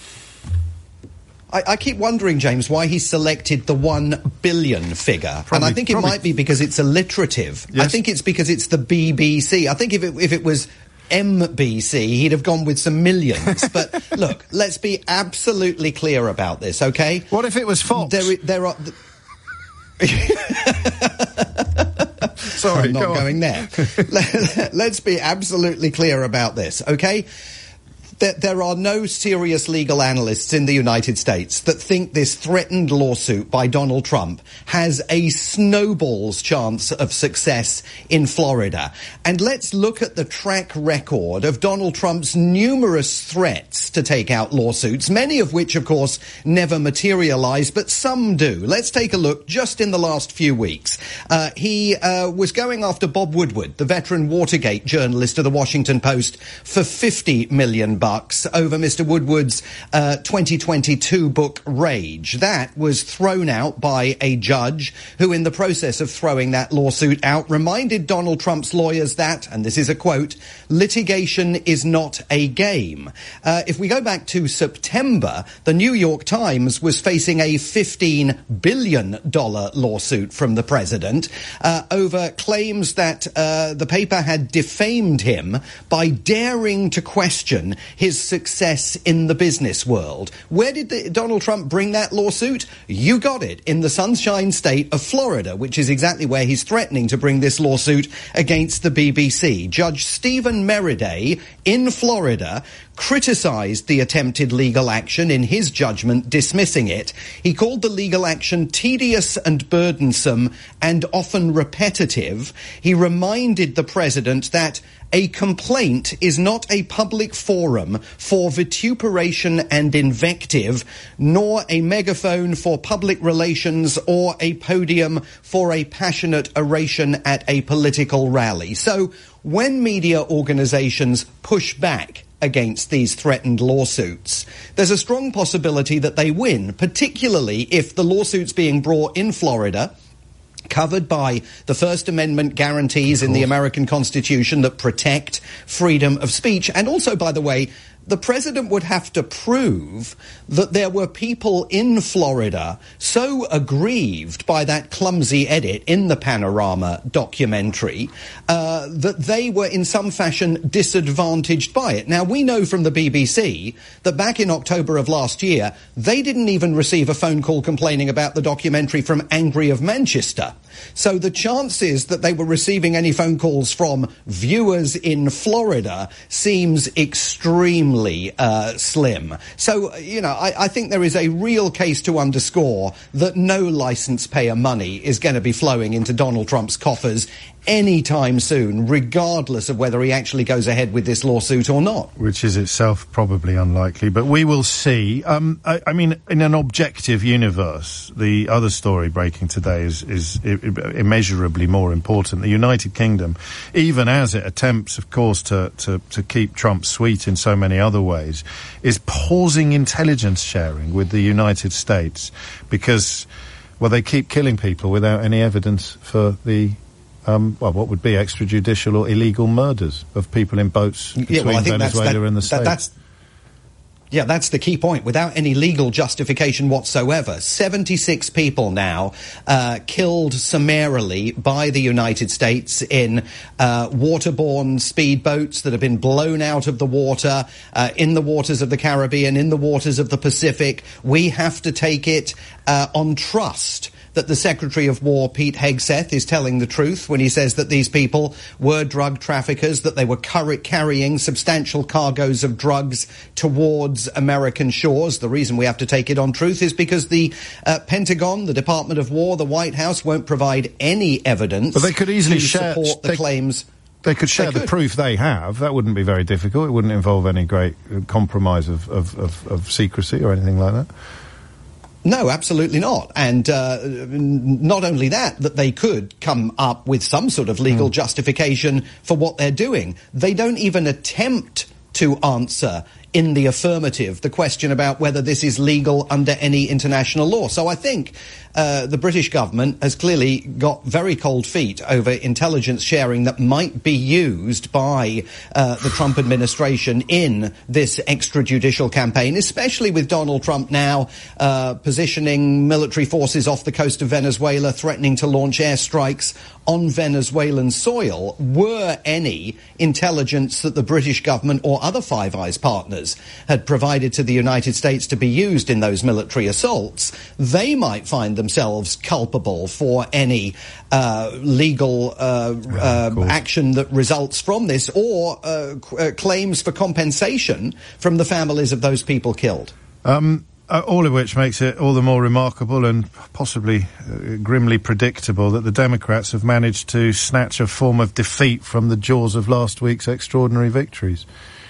I, I keep wondering, James, why he selected the one billion figure. Probably, and I think it probably. might be because it's alliterative. Yes. I think it's because it's the B B C. I think if it, if it was M B C, he'd have gone with some millions. But look, let's be absolutely clear about this, okay? What if it was Fox? There, there are... Sorry, I'm not go going there. Let's be absolutely clear about this, okay? There are no serious legal analysts in the United States that think this threatened lawsuit by Donald Trump has a snowball's chance of success in Florida. And let's look at the track record of Donald Trump's numerous threats to take out lawsuits, many of which, of course, never materialize, but some do. Let's take a look just in the last few weeks. Uh, he uh, was going after Bob Woodward, the veteran Watergate journalist of the Washington Post, for fifty million bucks. Bucks over Mister Woodward's uh, twenty twenty-two book Rage. That was thrown out by a judge who, in the process of throwing that lawsuit out, reminded Donald Trump's lawyers that, and this is a quote, litigation is not a game. Uh, if we go back to September, the New York Times was facing a fifteen billion dollars lawsuit from the president uh, over claims that uh, the paper had defamed him by daring to question his success in the business world. Where did the, Donald Trump bring that lawsuit? You got it, in the Sunshine State of Florida, which is exactly where he's threatening to bring this lawsuit against the B B C. Judge Stephen Meriday in Florida criticised the attempted legal action, in his judgment dismissing it. He called the legal action tedious and burdensome and often repetitive. He reminded the president that a complaint is not a public forum for vituperation and invective, nor a megaphone for public relations or a podium for a passionate oration at a political rally. So when media organizations push back against these threatened lawsuits, there's a strong possibility that they win, particularly if the lawsuit's being brought in Florida, covered by the First Amendment guarantees in the American Constitution that protect freedom of speech. And also, by the way, the president would have to prove that there were people in Florida so aggrieved by that clumsy edit in the Panorama documentary uh, that they were in some fashion disadvantaged by it. Now, we know from the B B C that back in October of last year, they didn't even receive a phone call complaining about the documentary from Angry of Manchester. So the chances that they were receiving any phone calls from viewers in Florida seems extremely uh, slim. So, you know, I, I think there is a real case to underscore that no licence payer money is going to be flowing into Donald Trump's coffers anytime soon, regardless of whether he actually goes ahead with this lawsuit or not. Which is itself probably unlikely, but we will see. Um, I, I mean, in an objective universe, the other story breaking today is, is I- immeasurably more important. The United Kingdom, even as it attempts, of course, to, to, to keep Trump sweet in so many other ways, is pausing intelligence sharing with the United States because, well, they keep killing people without any evidence for the Um, well, what would be extrajudicial or illegal murders of people in boats between yeah, well, I think Venezuela that's, that, and the that, States. That's, yeah, that's the key point. Without any legal justification whatsoever, seventy-six people now uh, killed summarily by the United States in uh, waterborne speedboats that have been blown out of the water, uh, in the waters of the Caribbean, in the waters of the Pacific. We have to take it uh, on trust that the Secretary of War, Pete Hegseth, is telling the truth when he says that these people were drug traffickers, that they were car- carrying substantial cargoes of drugs towards American shores. The reason we have to take it on truth is because the uh, Pentagon, the Department of War, the White House won't provide any evidence but they could easily to share, support the they, claims. They could share they the could. proof they have. That wouldn't be very difficult. It wouldn't involve any great uh, compromise of, of, of, of secrecy or anything like that. No, absolutely not. And uh, not only that, that they could come up with some sort of legal mm. justification for what they're doing. They don't even attempt to answer in the affirmative the question about whether this is legal under any international law. So I think uh, the British government has clearly got very cold feet over intelligence sharing that might be used by uh, the Trump administration in this extrajudicial campaign, especially with Donald Trump now uh, positioning military forces off the coast of Venezuela, threatening to launch airstrikes on Venezuelan soil. Were any intelligence that the British government or other Five Eyes partners had provided to the United States to be used in those military assaults, they might find themselves culpable for any uh, legal uh, yeah, uh, action that results from this, or uh, c- uh, claims for compensation from the families of those people killed. Um Uh, all of which makes it all the more remarkable and possibly uh, grimly predictable that the Democrats have managed to snatch a form of defeat from the jaws of last week's extraordinary victories.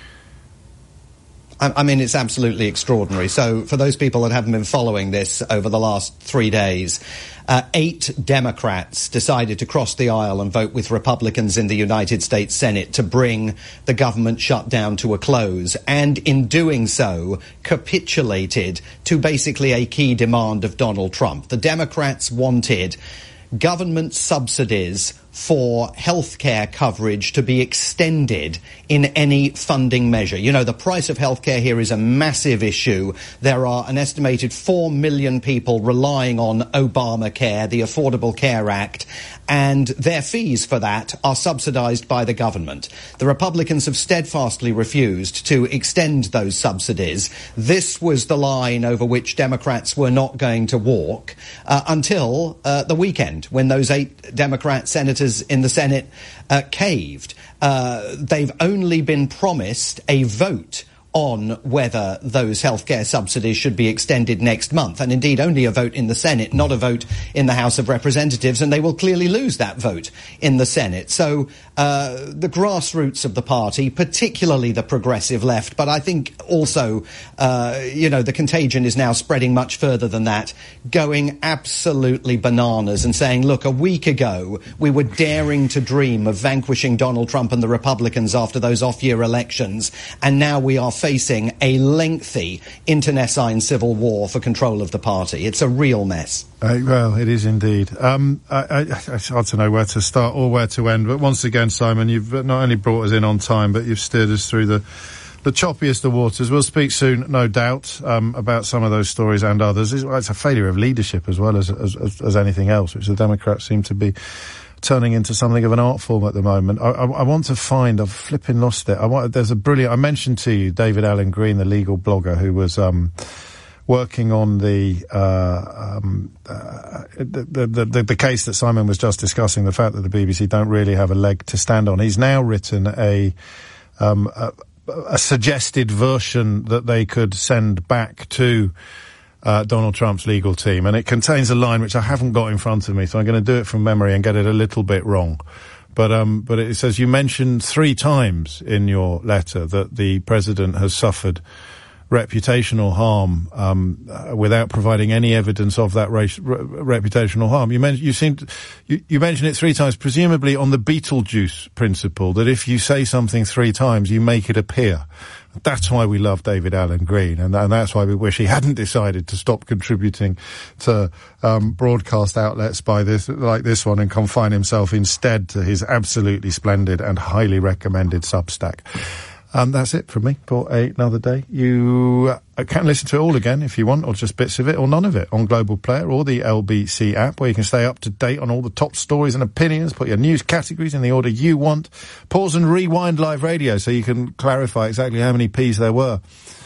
I, I mean, it's absolutely extraordinary. So for those people that haven't been following this over the last three days, Uh, eight Democrats decided to cross the aisle and vote with Republicans in the United States Senate to bring the government shutdown to a close, and in doing so capitulated to basically a key demand of Donald Trump. The Democrats wanted government subsidies for healthcare coverage to be extended in any funding measure. You know, the price of healthcare here is a massive issue. There are an estimated four million people relying on Obamacare, the Affordable Care Act, and their fees for that are subsidized by the government. The Republicans have steadfastly refused to extend those subsidies. This was the line over which Democrats were not going to walk uh, until uh, the weekend, when those eight Democrat senators in the Senate uh, caved. Uh, they've only been promised a vote on whether those healthcare subsidies should be extended next month, and indeed only a vote in the Senate, not a vote in the House of Representatives, and they will clearly lose that vote in the Senate. So uh, the grassroots of the party, particularly the progressive left, but I think also, uh, you know, the contagion is now spreading much further than that, going absolutely bananas and saying, look, a week ago we were daring to dream of vanquishing Donald Trump and the Republicans after those off-year elections, and now we are facing a lengthy internecine civil war for control of the party. It's a real mess. Uh, well, it is indeed. Um, I, I, I don't know where to start or where to end, but once again, Simon, you've not only brought us in on time, but you've steered us through the the choppiest of waters. We'll speak soon, no doubt, um, about some of those stories and others. It's, it's a failure of leadership as well as, as, as, as anything else, which the Democrats seem to be turning into something of an art form at the moment. I, I, I want to find, I've flipping lost it. I want, there's a brilliant, I mentioned to you David Allen Green, the legal blogger who was, um, working on the, uh, um, uh, the, the, the, the case that Simon was just discussing, the fact that the B B C don't really have a leg to stand on. He's now written a, um, a, a suggested version that they could send back to Uh, Donald Trump's legal team, and it contains a line which I haven't got in front of me, so I'm going to do it from memory and get it a little bit wrong. But um, but it says, you mentioned three times in your letter that the president has suffered reputational harm um, uh, without providing any evidence of that race, re- reputational harm. You, men- you, seemed, you, you mentioned it three times, presumably on the Beetlejuice principle, that if you say something three times, you make it appear. That's why we love David Allen Green, and, and that's why we wish he hadn't decided to stop contributing to um, broadcast outlets by this, like this one, and confine himself instead to his absolutely splendid and highly recommended Substack. Um, that's it from me for another day. You uh, can listen to it all again if you want, or just bits of it, or none of it, on Global Player or the L B C app, where you can stay up to date on all the top stories and opinions, put your news categories in the order you want, pause and rewind live radio so you can clarify exactly how many P's there were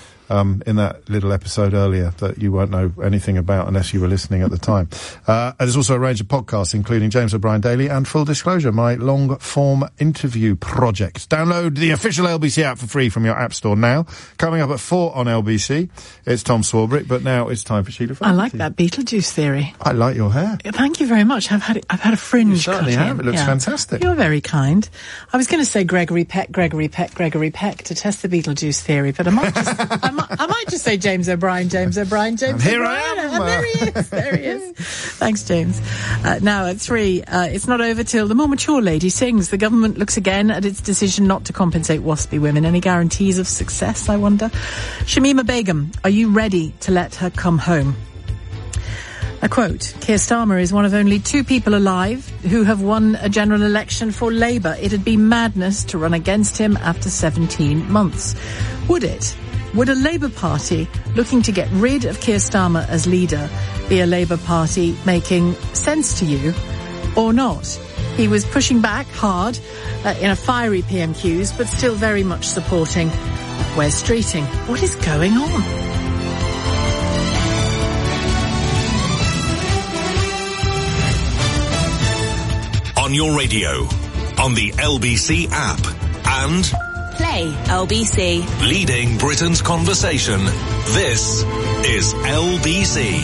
um, in that little episode earlier that you won't know anything about unless you were listening at the time. Uh, there's also a range of podcasts, including James O'Brien Daily and Full Disclosure, my long-form interview project. Download the official L B C app for free from your app store now. Coming up at four on L B C, it's Tom Swarbrick, but now it's time for Sheila Fogarty. I like that Beetlejuice theory. I like your hair. Thank you very much. I've had it, I've had a fringe. You certainly cut have. in. It looks yeah. fantastic. You're very kind. I was going to say Gregory Peck, Gregory Peck, Gregory Peck to test the Beetlejuice theory, but I might just, I might, I might just say James O'Brien, James O'Brien, James And here O'Brien. I am. And there he is, there he is. Thanks, James. Uh, now at three, uh, it's not over till the more mature lady sings. The government looks again at its decision not to compensate WASPy women. Any guarantees of success, I wonder? Shamima Begum, are you ready to let her come home? A quote, Keir Starmer is one of only two people alive who have won a general election for Labour. It'd be madness to run against him after seventeen months. Would it? Would a Labour Party looking to get rid of Keir Starmer as leader be a Labour Party making sense to you or not? He was pushing back hard uh, in a fiery P M Qs, but still very much supporting Wes Streeting. What is going on? On your radio, on the L B C app, and Play L B C. leading Britain's conversation. This is L B C.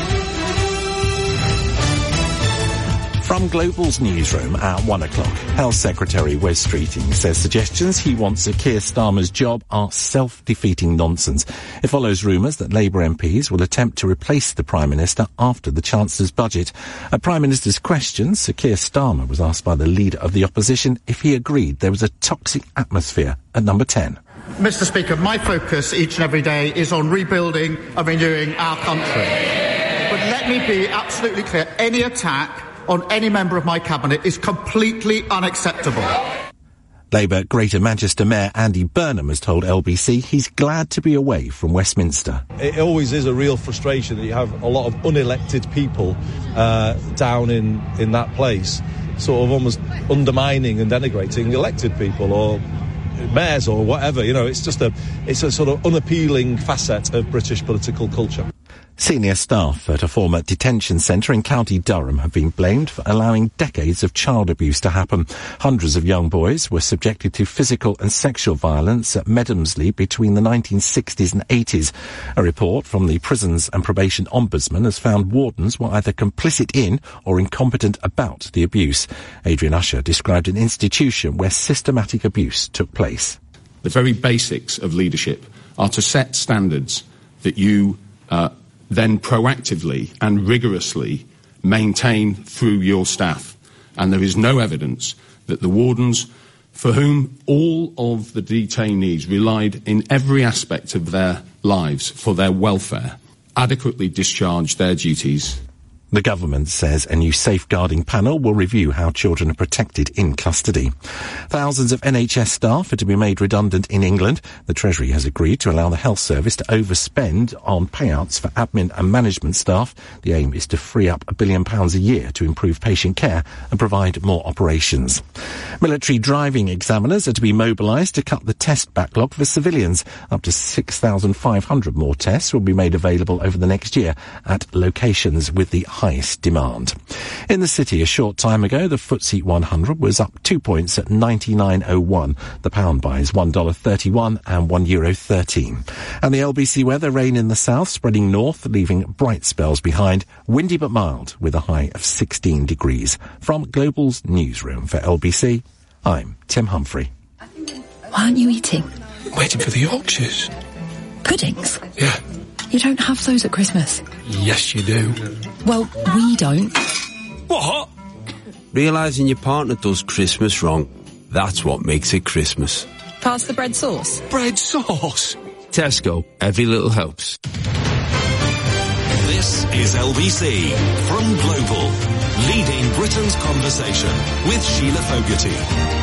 From Global's newsroom at one o'clock, Health Secretary Wes Streeting says suggestions he wants at Keir Starmer's job are self-defeating nonsense. It follows rumours that Labour M Ps will attempt to replace the Prime Minister after the Chancellor's budget. At Prime Minister's questions, Sir Keir Starmer was asked by the Leader of the Opposition if he agreed there was a toxic atmosphere at number ten. Mister Speaker, my focus each and every day is on rebuilding and renewing our country. But let me be absolutely clear, any attack on any member of my cabinet is completely unacceptable. Labour Greater Manchester Mayor Andy Burnham has told L B C he's glad to be away from Westminster. It always is a real frustration that you have a lot of unelected people uh, down in, in that place, sort of almost undermining and denigrating elected people or mayors or whatever. You know, it's just a, it's a sort of unappealing facet of British political culture. Senior staff at a former detention centre in County Durham have been blamed for allowing decades of child abuse to happen. Hundreds of young boys were subjected to physical and sexual violence at Medhamsley between the nineteen sixties and eighties. A report from the Prisons and Probation Ombudsman has found wardens were either complicit in or incompetent about the abuse. Adrian Usher described an institution where systematic abuse took place. The very basics of leadership are to set standards that you uh, then proactively and rigorously maintain through your staff. And there is no evidence that the wardens, for whom all of the detainees relied in every aspect of their lives for their welfare, adequately discharged their duties. The government says a new safeguarding panel will review how children are protected in custody. Thousands of N H S staff are to be made redundant in England. The Treasury has agreed to allow the health service to overspend on payouts for admin and management staff. The aim is to free up a billion pounds a year to improve patient care and provide more operations. Military driving examiners are to be mobilised to cut the test backlog for civilians. Up to six thousand five hundred more tests will be made available over the next year at locations with the highest demand. In the city a short time ago, the F T S E one hundred was up two points at ninety-nine oh one. The pound buys one dollar thirty-one and one euro thirteen. And the L B C weather, rain in the south, spreading north, leaving bright spells behind. Windy but mild, with a high of sixteen degrees. From Global's newsroom for L B C, I'm Tim Humphrey. Why aren't you eating? Waiting for the Yorkshires. Puddings? Yeah. You don't have those at Christmas. Yes, you do. Well, we don't. What? Realising your partner does Christmas wrong, that's what makes it Christmas. Pass the bread sauce. Bread sauce? Tesco, every little helps. This is L B C from Global, leading Britain's conversation with Sheila Fogarty.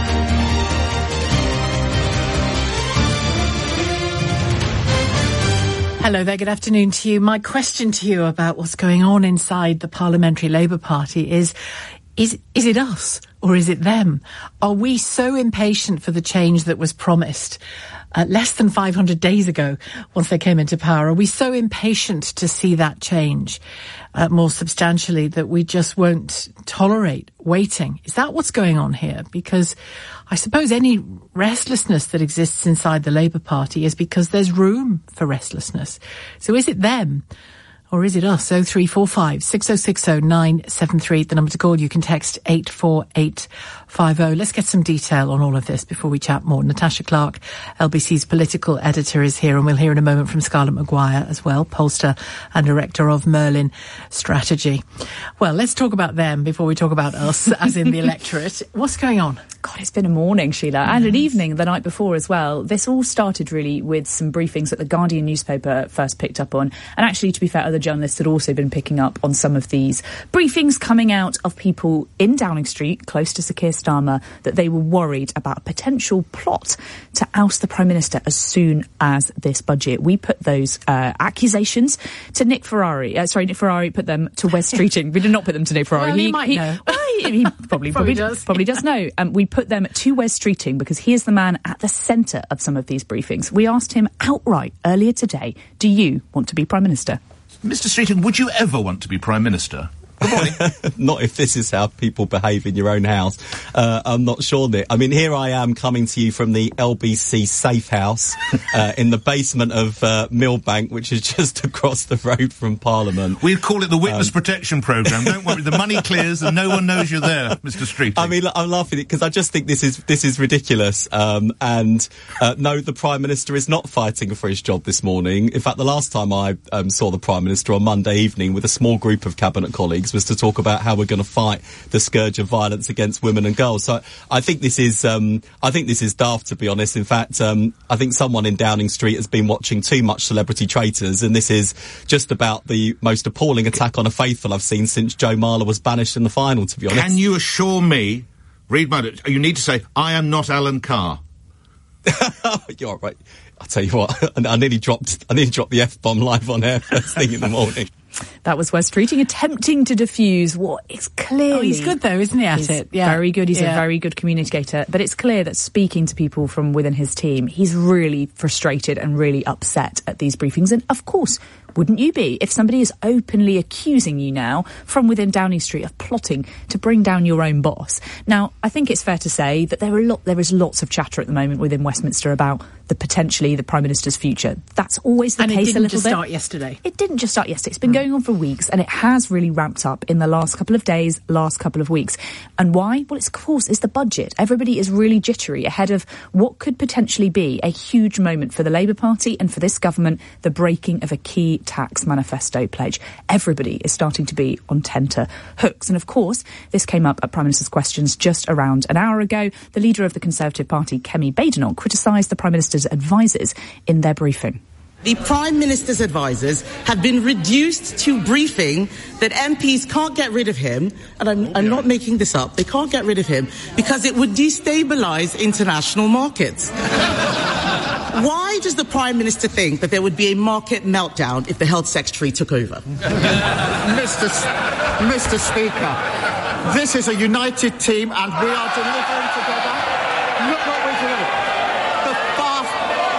Hello there, good afternoon to you. My question to you about what's going on inside the Parliamentary Labour Party is, is, is it us or is it them? Are we so impatient for the change that was promised uh, less than five hundred days ago once they came into power? Are we so impatient to see that change uh, more substantially that we just won't tolerate waiting? Is that what's going on here? Because I suppose any restlessness that exists inside the Labour Party is because there's room for restlessness. So is it them Or is it us? oh three four five, six oh six oh, nine seven three. The number to call. You can text eight four eight five oh. Let's get some detail on all of this before we chat more. Natasha Clark, L B C's political editor, is here, and we'll hear in a moment from Scarlett Maguire as well, pollster and director of Merlin Strategy. Well, let's talk about them before we talk about us, as in the electorate. What's going on? God, it's been a morning, Sheila, and an evening the night before as well. This all started really with some briefings that the Guardian newspaper first picked up on. And actually, to be fair, other journalists had also been picking up on some of these briefings coming out of people in Downing Street, close to Sir Keir Starmer, that they were worried about a potential plot to oust the Prime Minister as soon as this budget. We put those uh, accusations to Nick Ferrari. Uh, sorry, Nick Ferrari put them to Wes Streeting. We did not put them to Nick Ferrari. Well, he, he might he, know. Well, he, he probably, probably, probably does. Probably does know. Um, we put them to Wes Streeting because he is the man at the centre of some of these briefings. We asked him outright earlier today, do you want to be Prime Minister? Mister Streeting, would you ever want to be Prime Minister? Not if this is how people behave in your own house. Uh, I'm not sure, Nick. I mean, here I am coming to you from the L B C safe house uh, in the basement of uh, Millbank, which is just across the road from Parliament. We'd call it the Witness Um, Protection Programme. Don't worry, the money clears and no one knows you're there, Mister Streeting. I mean, I'm laughing because I just think this is this is ridiculous. Um, and uh, no, the Prime Minister is not fighting for his job this morning. In fact, the last time I um, saw the Prime Minister on Monday evening with a small group of cabinet colleagues was to talk about how we're going to fight the scourge of violence against women and girls. So I think this is um, I think this is daft, to be honest. In fact, um, I think someone in Downing Street has been watching too much Celebrity Traitors, and this is just about the most appalling attack on a faithful I've seen since Joe Marler was banished in the final, to be honest. Can you assure me, read my... You need to say, I am not Alan Carr. You're right. I'll tell you what, I nearly dropped I nearly dropped the F-bomb live on air first thing in the morning. That was Wes Streeting attempting to diffuse what is clearly... Oh, he's good though, isn't he, at he's it? Yeah. Very good. He's yeah. a very good communicator. But it's clear that speaking to people from within his team, he's really frustrated and really upset at these briefings. And of course, wouldn't you be if somebody is openly accusing you now from within Downing Street of plotting to bring down your own boss? Now, I think it's fair to say that there are a lot, there is lots of chatter at the moment within Westminster about the potentially the Prime Minister's future. That's always the and case it a didn't little just bit. start yesterday. It didn't just start yesterday. It's been mm. going on for weeks, and it has really ramped up in the last couple of days, last couple of weeks. And why? Well, it's, of course, it's the budget. Everybody is really jittery ahead of what could potentially be a huge moment for the Labour Party and for this government, the breaking of a key tax manifesto pledge. Everybody is starting to be on tenter hooks. And of course, this came up at Prime Minister's Questions just around an hour ago. The leader of the Conservative Party, Kemi Badenoch, criticised the Prime Minister's advisers in their briefing. The Prime Minister's advisers have been reduced to briefing that M Ps can't get rid of him, and I'm, I'm not making this up, they can't get rid of him because it would destabilise international markets. Why does the Prime Minister think that there would be a market meltdown if the Health Secretary took over? Mister S- Mister Speaker, this is a united team and we are delivering together. Look what we're doing. The, fast,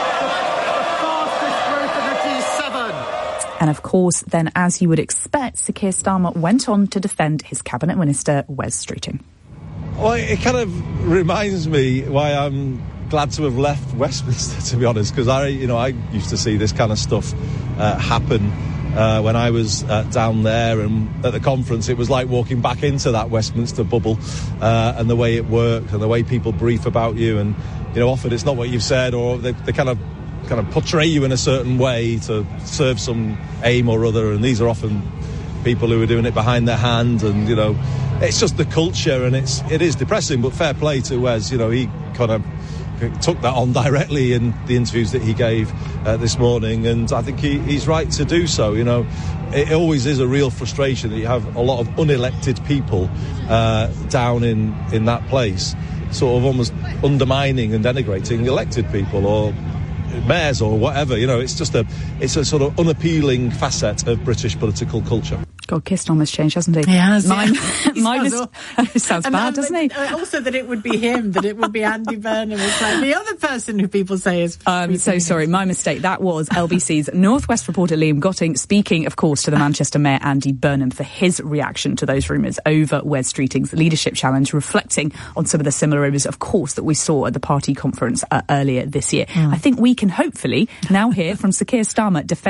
the, the fastest growth in the G seven. And of course, then, as you would expect, Sir Keir Starmer went on to defend his Cabinet Minister, Wes Streeting. Well, it kind of reminds me why I'm glad to have left Westminster, to be honest, because I, you know, I used to see this kind of stuff uh, happen uh, when I was uh, down there, and at the conference, it was like walking back into that Westminster bubble, uh, and the way it works and the way people brief about you, and you know, often it's not what you've said, or they, they kind of kind of portray you in a certain way to serve some aim or other, and these are often people who are doing it behind their hand, and you know, it's just the culture, and it's it is depressing. But fair play to Wes, you know, he kind of took that on directly in the interviews that he gave uh, this morning, and I think he, he's right to do so. You know, it always is a real frustration that you have a lot of unelected people uh, down in, in that place, sort of almost undermining and denigrating elected people or mayors or whatever. You know, it's just a it's a sort of unappealing facet of British political culture. God, Keir Starmer's changed, hasn't he? He has. Mine, yeah. mine sounds, is, sounds and, bad, and, doesn't he? Uh, also that it would be him, that it would be Andy Burnham. It's like the other person who people say is... I'm so sorry, my mistake. That was L B C's Northwest reporter Liam Gotting speaking, of course, to the Manchester Mayor Andy Burnham for his reaction to those rumours over Wes Streeting's leadership challenge, reflecting on some of the similar rumours, of course, that we saw at the party conference uh, earlier this year. Mm. I think we can hopefully now hear from Sir Keir Starmer defending